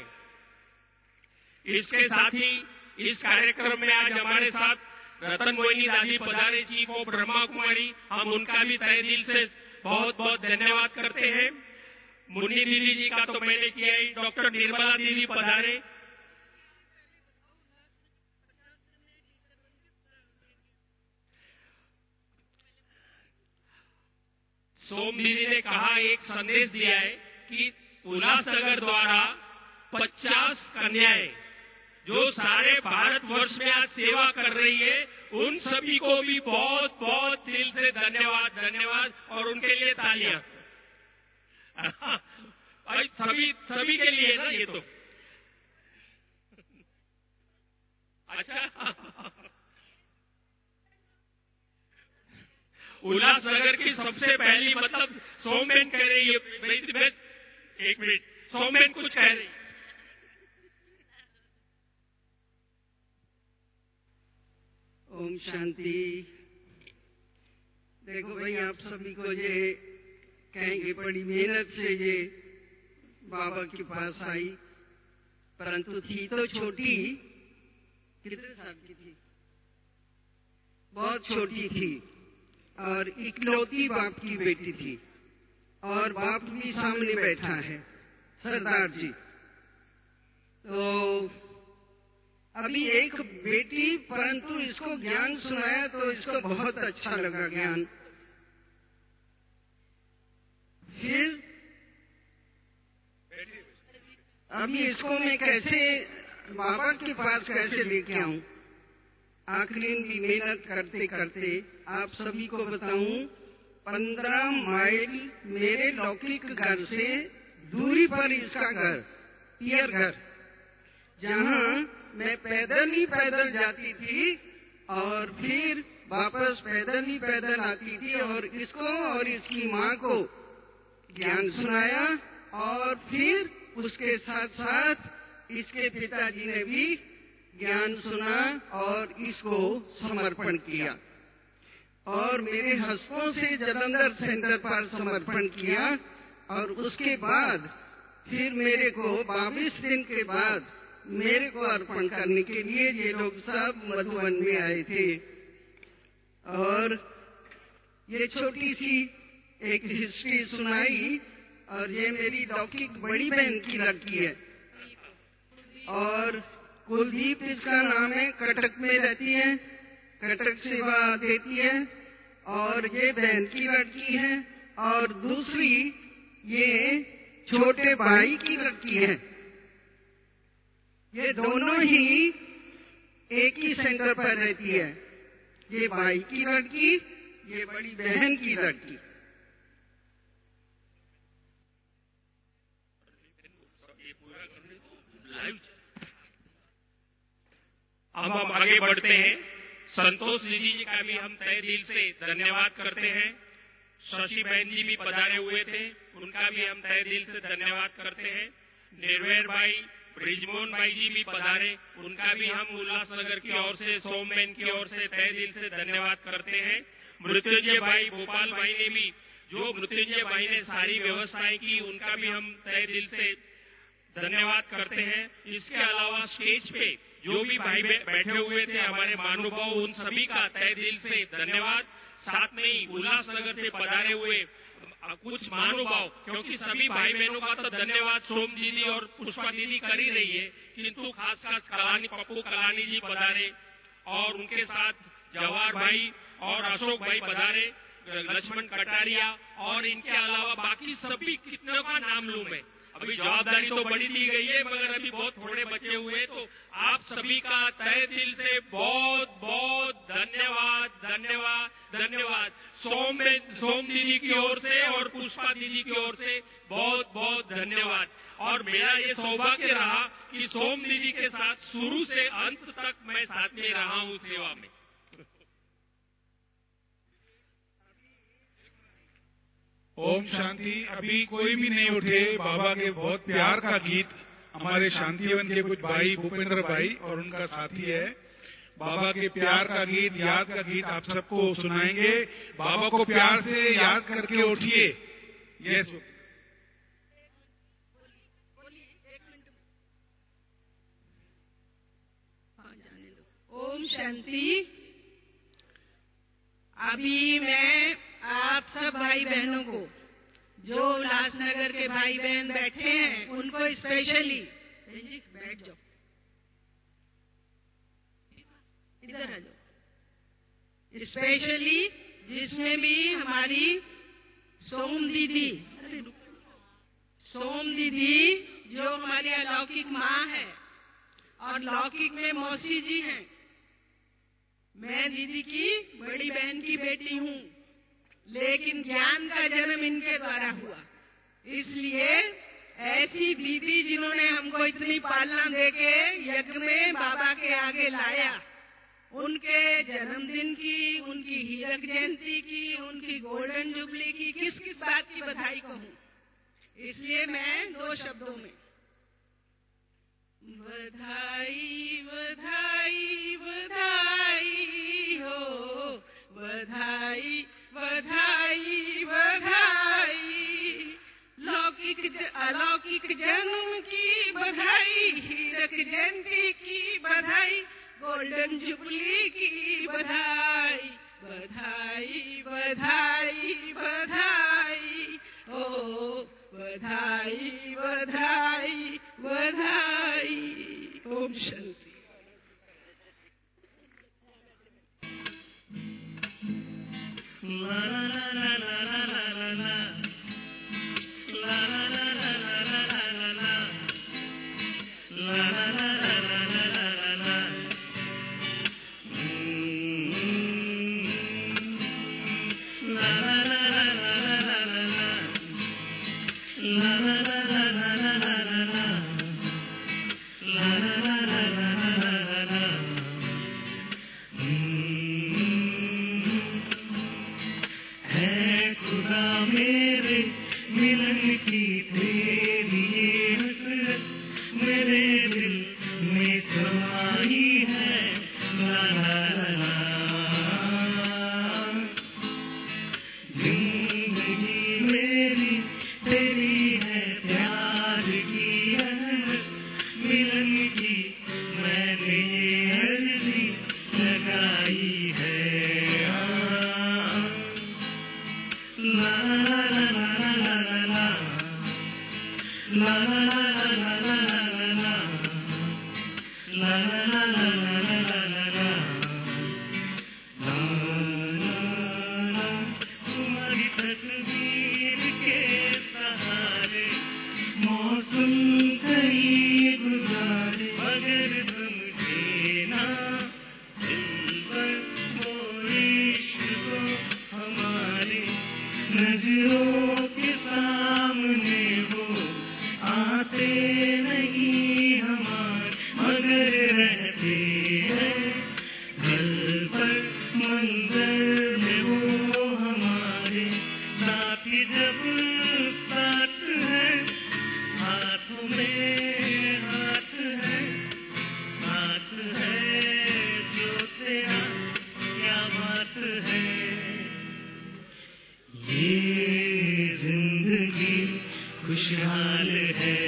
इसके साथ ही इस कार्यक्रम में आज हमारे साथ रतन मोहिनी दादी पधारे, चीफ ऑफ ब्रह्मा कुमारी, हम उनका भी तहे दिल से बहुत बहुत धन्यवाद करते हैं। मुन्नी दीदी जी का तो मैंने किया ही, डॉक्टर निर्मला दीदी पधारे, सोम दीदी ने कहा, एक संदेश दिया है कि उल्लासनगर द्वारा पचास कन्याएं जो सारे भारतवर्ष में आज सेवा कर रही है, उन सभी को भी बहुत बहुत दिल से धन्यवाद धन्यवाद और उनके लिए तालियां। सभी सभी के लिए ना ये तो अच्छा। उल्लासनगर की सबसे पहली मतलब सोमबेन कह रही है, एक मिनट, सोमबेन कुछ कह रही। ओम शांति। देखो भाई, आप सभी को ये कहेंगे बड़ी मेहनत से ये बाबा के पास आई, परंतु थी तो छोटी, कितने साल की थी, बहुत छोटी थी और इकलौती बाप की बेटी थी और बाप भी सामने बैठा है सरदार जी। तो अभी एक बेटी, परंतु इसको ज्ञान सुनाया तो इसको बहुत अच्छा लगा ज्ञान। फिर अभी इसको मैं कैसे बाबा के पास कैसे लेके आऊं, आखिरी भी मेहनत करते करते आप सभी को बताऊं, पंद्रह माइल मेरे लौकिक घर से दूरी पर इसका घर, पियर घर, जहां मैं पैदल ही पैदल जाती थी और फिर वापस पैदल ही पैदल आती थी और इसको और इसकी माँ को ज्ञान सुनाया और फिर उसके साथ साथ इसके पिताजी ने भी ज्ञान सुना और इसको समर्पण किया और मेरे हस्बैंड से जलंधर सेंटर पर समर्पण किया और उसके बाद फिर मेरे को बाईस दिन के बाद मेरे को अर्पण करने के लिए ये लोग सब मधुबन में आए थे और ये छोटी सी एक हिस्ट्री सुनाई और ये मेरी लौकिक बड़ी बहन की लड़की है और कुलदीप इसका नाम है, कटक में रहती है, कटक सेवा देती है और ये बहन की लड़की है और दूसरी ये छोटे भाई की लड़की है। ये दोनों ही एक ही सेंटर पर रहती है, ये भाई की लड़की, ये बड़ी बहन की लड़की। अब हम आगे बढ़ते हैं। संतोष दीदी जी का भी हम तहे दिल से धन्यवाद करते हैं। शशि बहन जी भी पधारे हुए थे, उनका भी हम तहे दिल से धन्यवाद करते हैं। निर्वैर भाई, ब्रिजमोहन भाई जी भी पधारे, उनका भी हम उल्लासनगर की ओर से, सोम बहन की ओर से तहे दिल से धन्यवाद करते हैं। मृत्युंजय भाई, गोपाल भाई ने भी, जो मृत्युंजय भाई ने सारी व्यवस्थाएं की, उनका भी हम तहे दिल से धन्यवाद करते हैं। इसके अलावा स्टेज पे जो भी भाई बैठे हुए थे हमारे महानुभाव, उन सभी का तहे दिल से धन्यवाद। साथ में ही उल्लासनगर से पधारे हुए कुछ महानुभाव, क्योंकि सभी भाई बहनों का तो धन्यवाद सोम दीदी और पुष्पा दीदी कर ही रही है, किंतु खास खास कलानी पप्पू कलानी जी पधारे और उनके साथ जवाहर भाई और अशोक भाई पधारे, लक्ष्मण कटारिया और इनके अलावा बाकी सभी कितने का नाम लूं मैं, अभी जवाबदारी तो बड़ी दी गई है मगर अभी बहुत थोड़े बचे हुए, तो आप सभी का तहे दिल से बहुत बहुत धन्यवाद धन्यवाद धन्यवाद। सोम सोम दीदी की ओर से और पुष्पा दीदी की ओर से बहुत बहुत धन्यवाद। और मेरा ये सौभाग्य रहा कि सोम दीदी के साथ शुरू से अंत तक मैं साथ में रहा हूँ सेवा में। ओम शांति। अभी कोई भी नहीं उठे। बाबा के बहुत प्यार का गीत हमारे शांतिवन के कुछ भाई भूपेंद्र भाई और उनका साथी है, बाबा के प्यार का गीत, याद का गीत आप सबको सुनाएंगे। बाबा को प्यार से याद करके उठिए। यस। ओम शांति। अभी मैं आप सब भाई बहनों को, जो उल्लासनगर के भाई बहन बैठे हैं, उनको स्पेशली बैठ जाओ, इधर आ जाओ, स्पेशली जिसमें भी हमारी सोम दीदी, सोम दीदी जो हमारी अलौकिक माँ है और लौकिक में मौसी जी हैं। मैं दीदी की बड़ी बहन की बेटी हूँ, लेकिन ज्ञान का जन्म इनके द्वारा हुआ, इसलिए ऐसी दीदी जिन्होंने हमको इतनी पालना देके यज्ञ में बाबा के आगे लाया, उनके जन्मदिन की, उनकी हीरक जयंती की, उनकी गोल्डन जुबली की किस किस बात की बधाई कहूँ। इसलिए मैं दो शब्दों में बधाई बधाई बधाई हो, बधाई बधाई बधाई, लौकिक अलौकिक जन्म की बधाई, हीरक जयंती की बधाई, गोल्डन जुबली की बधाई, बधाई बधाई बधाई ओ, बधाई बधाई बधाई। Om Shanti. la la la la la la la. खुदा मेरे मिलन की तेरी ये हसरत मेरे दिल में समाई है। ला ला ला ला जिंदगी मेरी तेरी है प्यार की अहमत मिलन की मैंने ये अर्जी लगाई है। ला ला ला ला ला ला ला ला ला ला ला ला ला ला ला ला तुम्हारी तस्वीर के सहारे मौसम कई गुजारे मगर समझे ना दिल पर वो इश्क को हमारे नजरों के सामने वो आते नहीं हमारे मगर रहते हैं दिल पर मंजर में वो हमारे साथ ही जब साथ है हाथों में हाथ है हाथ है जो तेरा क्या बात है। ये जिंदगी खुशहाल है।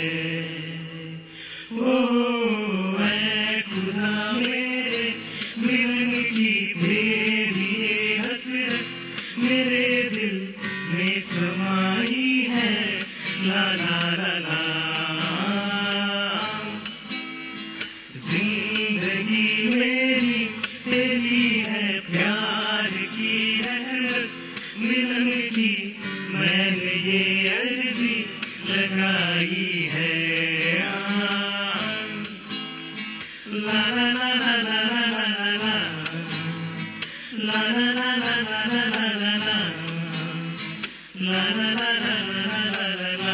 ओ ऐ खुदा मेरे मिलन की तेरी ये हसरत मेरे दिल में समाई है। ला ला ला ला जिंदगी मेरी तेरी है प्यार की रहमत मिलन की मैंने ये अर्जी लगाई है। ला ला ला ला ला ला ला ला ला ला ला ला ला ला ला ला ला ला ला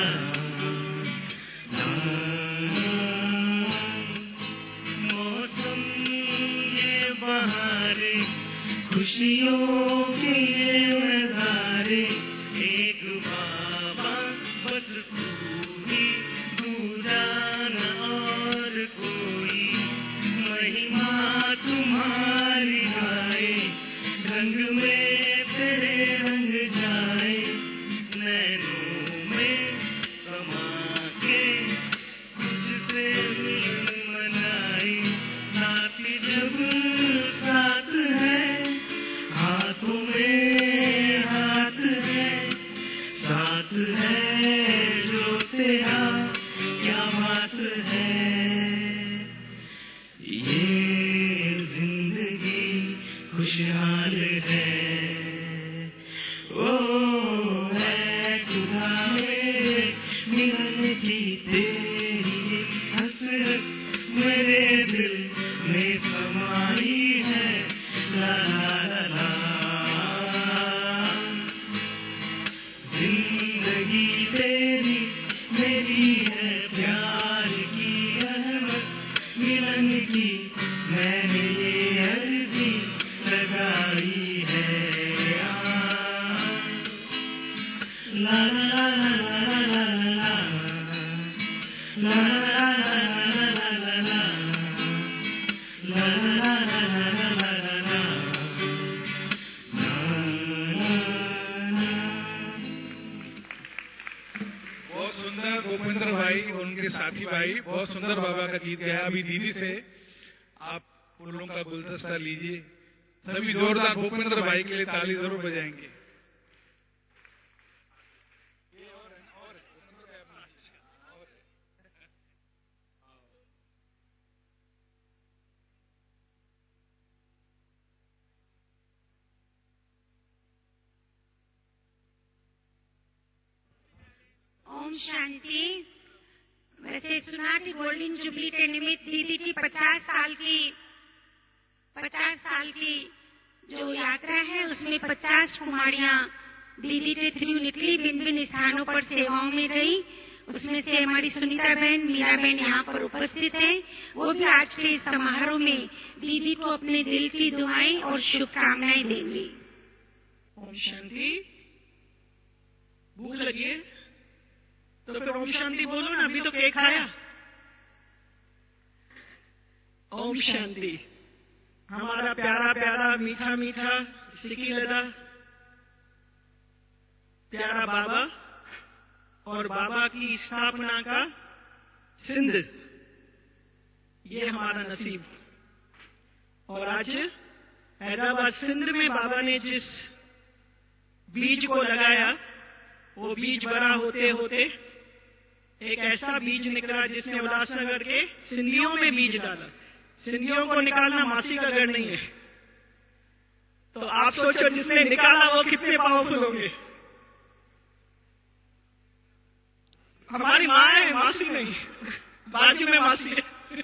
मौसम ये बहारे खुशियों के ये नजारे एक बाबा बस तू ही दूजा न और कोई महिमा तुम्हारी गाए रंग में तेरे रंग जाए नैनों में समा के तुझसे मिलन मनाए साथ ही जब साथ है हाथों में हाथ है साथ है जो तेरा क्या बात है। ये जिंदगी खुशहाल है। ओ है खुदा मेरे मिलन की तेरी हसरत मेरे दिल में समाई है। ला ला ला ला जिंदगी तेरी मेरी है प्यार की अहमत मिलन की मैंने ये अर्जी लगाई है। ला ला ला ला ला ला ला ला ला ला ला ला ला ला ला ला ला बहुत सुंदर भूपेंद्र भाई और उनके साथी भाई बहुत सुंदर बाबा का गीत गाया। अभी दीदी से आप फूलों का गुलदस्ता लीजिए। सभी जोरदार भूपेंद्र भाई के लिए ताली जरूर बजाएंगे। ओम शांति। वैसे सुना कि गोल्डन जुबली के निमित्त दीदी की पचास साल की पचास साल की जो यात्रा है उसमें पचास कुमारियां दीदी के थ्रू निकली, भिन्न भिन्न स्थानों पर सेवाओं में गई। उसमें से हमारी सुनीता बहन, मीरा बहन यहाँ पर उपस्थित हैं। वो भी आज के इस समारोह में दीदी को अपने दिल की दुआएं और शुभकामनाएं देंगी। ओम शांति। भूख लगी है तो फिर ओम शांति बोलो ना, अभी तो केक खाया। ओम शांति। हमारा प्यारा प्यारा मीठा मीठा सिकी लदा प्यारा बाबा और बाबा की स्थापना का सिंध, ये हमारा नसीब। और आज हैदराबाद सिंध में बाबा ने जिस बीज को लगाया, वो बीज बड़ा होते होते एक ऐसा बीज निकला जिसने उल्लासनगर के सिंधियों में बीज डाला। सिंधियों को निकालना मासी का गढ़ नहीं है, तो आप सोचो जिसने निकाला वो कितने पावरफुल होंगे। हमारी माँ है, मासी नहीं, बाजू में मासी है।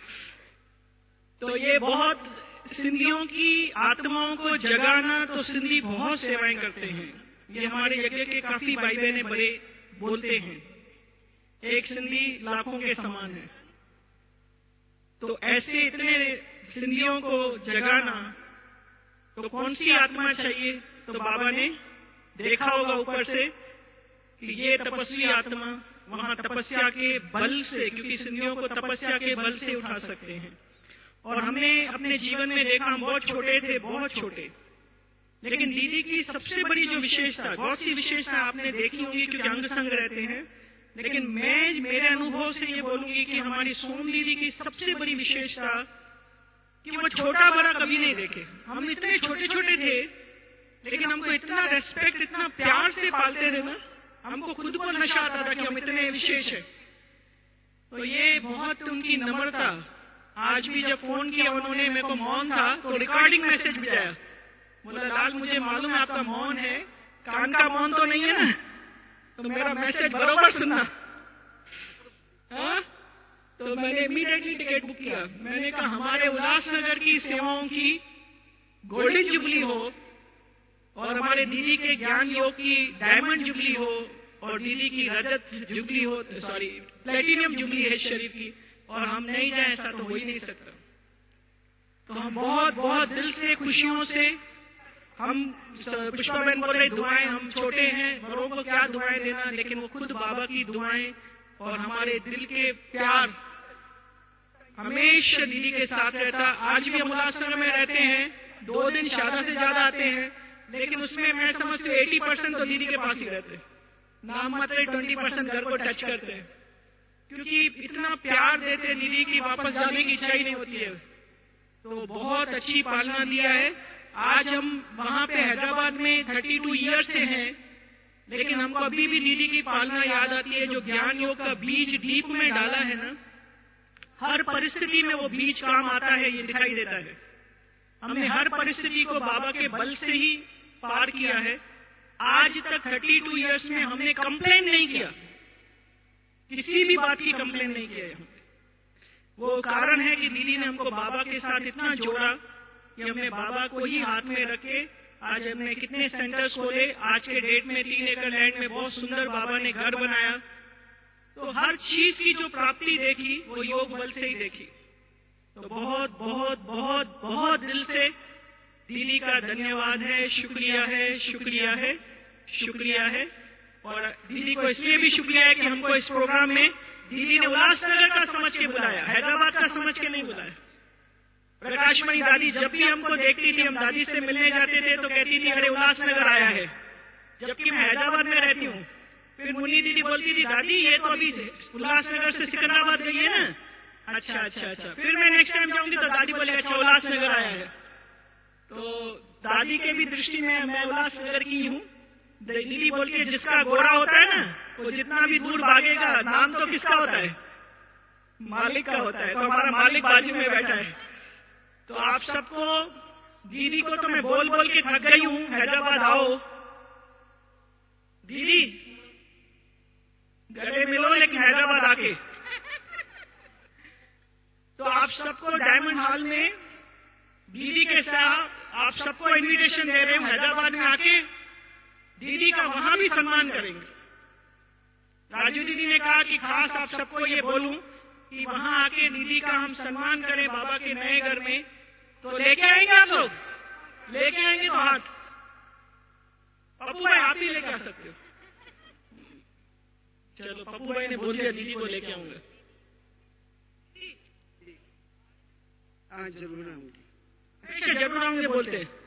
तो ये बहुत सिंधियों की आत्माओं को जगाना, तो सिंधी बहुत सेवाएं करते हैं। ये हमारे यज्ञ के काफी भाई बहने बड़े बोलते हैं, एक सिंधी लाखों के समान है। तो ऐसे इतने सिंधियों को जगाना, तो कौन सी आत्मा चाहिए? तो बाबा ने देखा होगा ऊपर से कि ये तपस्वी आत्मा वहां तपस्या के बल से, क्योंकि सिंधियों को तपस्या के बल से उठा सकते हैं। और हमने अपने जीवन में देखा, हम बहुत छोटे थे, बहुत छोटे, लेकिन दीदी की सबसे बड़ी जो विशेषता, बहुत सी विशेषता आपने देखी होंगी क्योंकि अंग संग रहते हैं, लेकिन मैं मेरे अनुभव से ये बोलूंगी कि हमारी सोम दीदी की सबसे बड़ी विशेषता कि वो छोटा बड़ा कभी नहीं देखे। हम इतने छोटे छोटे थे, लेकिन हमको इतना रेस्पेक्ट, इतना प्यार से पालते थे ना, हमको खुद को नशा आता था कि हम इतने विशेष है। तो ये बहुत उनकी नम्रता। आज भी जब फोन किया उन्होंने, मेरे को मौन था तो रिकॉर्डिंग मैसेज भेजा, बोला लाल मुझे मालूम है आपका मौन है, कान का मौन तो नहीं है ना, तो मेरा मैसेज बरोबर सुनना। हाँ? तो मैंने इमीडिएटली टिकट बुक किया। मैंने कहा हमारे उल्लासनगर की सेवाओं की गोल्डन जुबली हो, और हमारे दीदी के ज्ञान योग की डायमंड जुबली हो, और दीदी की रजत जुबली हो, सॉरी प्लेटिनियम जुबली है शरीफ की, और हम नहीं जाए, ऐसा तो हो ही नहीं सकता। तो हम बहुत बहुत दिल से, खुशियों से, हम पुष्पा बहन बोल रहे दुआएं, हम छोटे हैं, बड़ों को क्या दुआएं देना, लेकिन वो खुद बाबा की दुआएं और हमारे दिल के प्यार हमेशा दीदी के साथ रहता। आज भी हम उल्लासनगर में रहते हैं, दो दिन ज्यादा से ज्यादा आते हैं, लेकिन उसमें मैं समझती हूँ एटी परसेंट तो दीदी के पास ही रहते, नाम मात्र ट्वेंटी परसेंट घर को टच करते हैं, क्योंकि इतना प्यार देते दीदी की वापस जाने की इच्छा ही नहीं होती है। तो बहुत अच्छी पालना दिया है। आज हम वहां पे हैदराबाद में थर्टी टू ईयर से हैं, लेकिन हमको अभी भी दीदी की पालना याद आती है। जो ज्ञान योग का बीज डीप में डाला है ना, हर परिस्थिति में वो बीज काम आता है, ये दिखाई देता है। हमने हर परिस्थिति को बाबा के बल से ही पार किया है। आज तक थर्टी टू ईयर्स में हमने कंप्लेन नहीं किया, किसी भी बात की कंप्लेन नहीं किया है। वो कारण है कि दीदी ने हमको बाबा के साथ इतना जोड़ा कि हमने बाबा को ही हाथ में रखे। आज हमने कितने सेंटर्स खोले, आज के डेट में तीन एकड़ लैंड में बहुत सुंदर बाबा ने घर बनाया। तो हर चीज की जो प्राप्ति देखी वो योग बल से ही देखी। तो बहुत बहुत बहुत बहुत दिल से दीदी का धन्यवाद है, शुक्रिया है, शुक्रिया है, शुक्रिया है। और दीदी को इसलिए भी शुक्रिया है कि हमको इस प्रोग्राम में दीदी ने उल्लासनगर का समझ के बुलाया, हैदराबाद का समझ के नहीं बुलाया। प्रकाशमणि दादी जब भी हमको देखती थी, हम दादी से मिलने जाते थे तो कहती थी अरे उल्लासनगर आया है, जबकि मैं हैदराबाद में रहती हूँ। फिर मुन्नी दीदी बोलती थी दादी ये तो अभी उल्लासनगर से सिकंदराबाद गई है ना। अच्छा अच्छा अच्छा। फिर मैं नेक्स्ट टाइम जाऊंगी तो दादी बोलेगी अच्छा उल्लासनगर आया है। तो दादी के भी दृष्टि में मैं उल्लासनगर की हूँ। दीदी बोलती है जिसका घोड़ा होता है ना, वो जितना भी दूर भागेगा, नाम तो किसका होता है? मालिक का होता है। तो हमारा मालिक बाजू में बैठा है। तो आप सबको, दीदी को तो मैं बोल बोल के थक गई हूँ, हैदराबाद आओ दीदी, गले मिलो लेकिन हैदराबाद आके। तो आप सबको डायमंड हॉल में दीदी के साथ आप सबको इनविटेशन दे रहे हूँ, हैदराबाद में आके दीदी का वहां भी सम्मान करेंगे। राजू दीदी ने कहा कि खास आप सबको ये बोलूं कि वहां आके दीदी का हम सम्मान करें बाबा के नए घर में। तो लेके आएंगे आप लोग? लेके आएंगे तो हाथ, पप्पू भाई आप ही लेके आ सकते हो। चलो पप्पू भाई ने बोल दिया, दीदी को लेके आऊंगा। हाँ जरूर आऊंगी, जरूर आऊंगे बोलते हैं।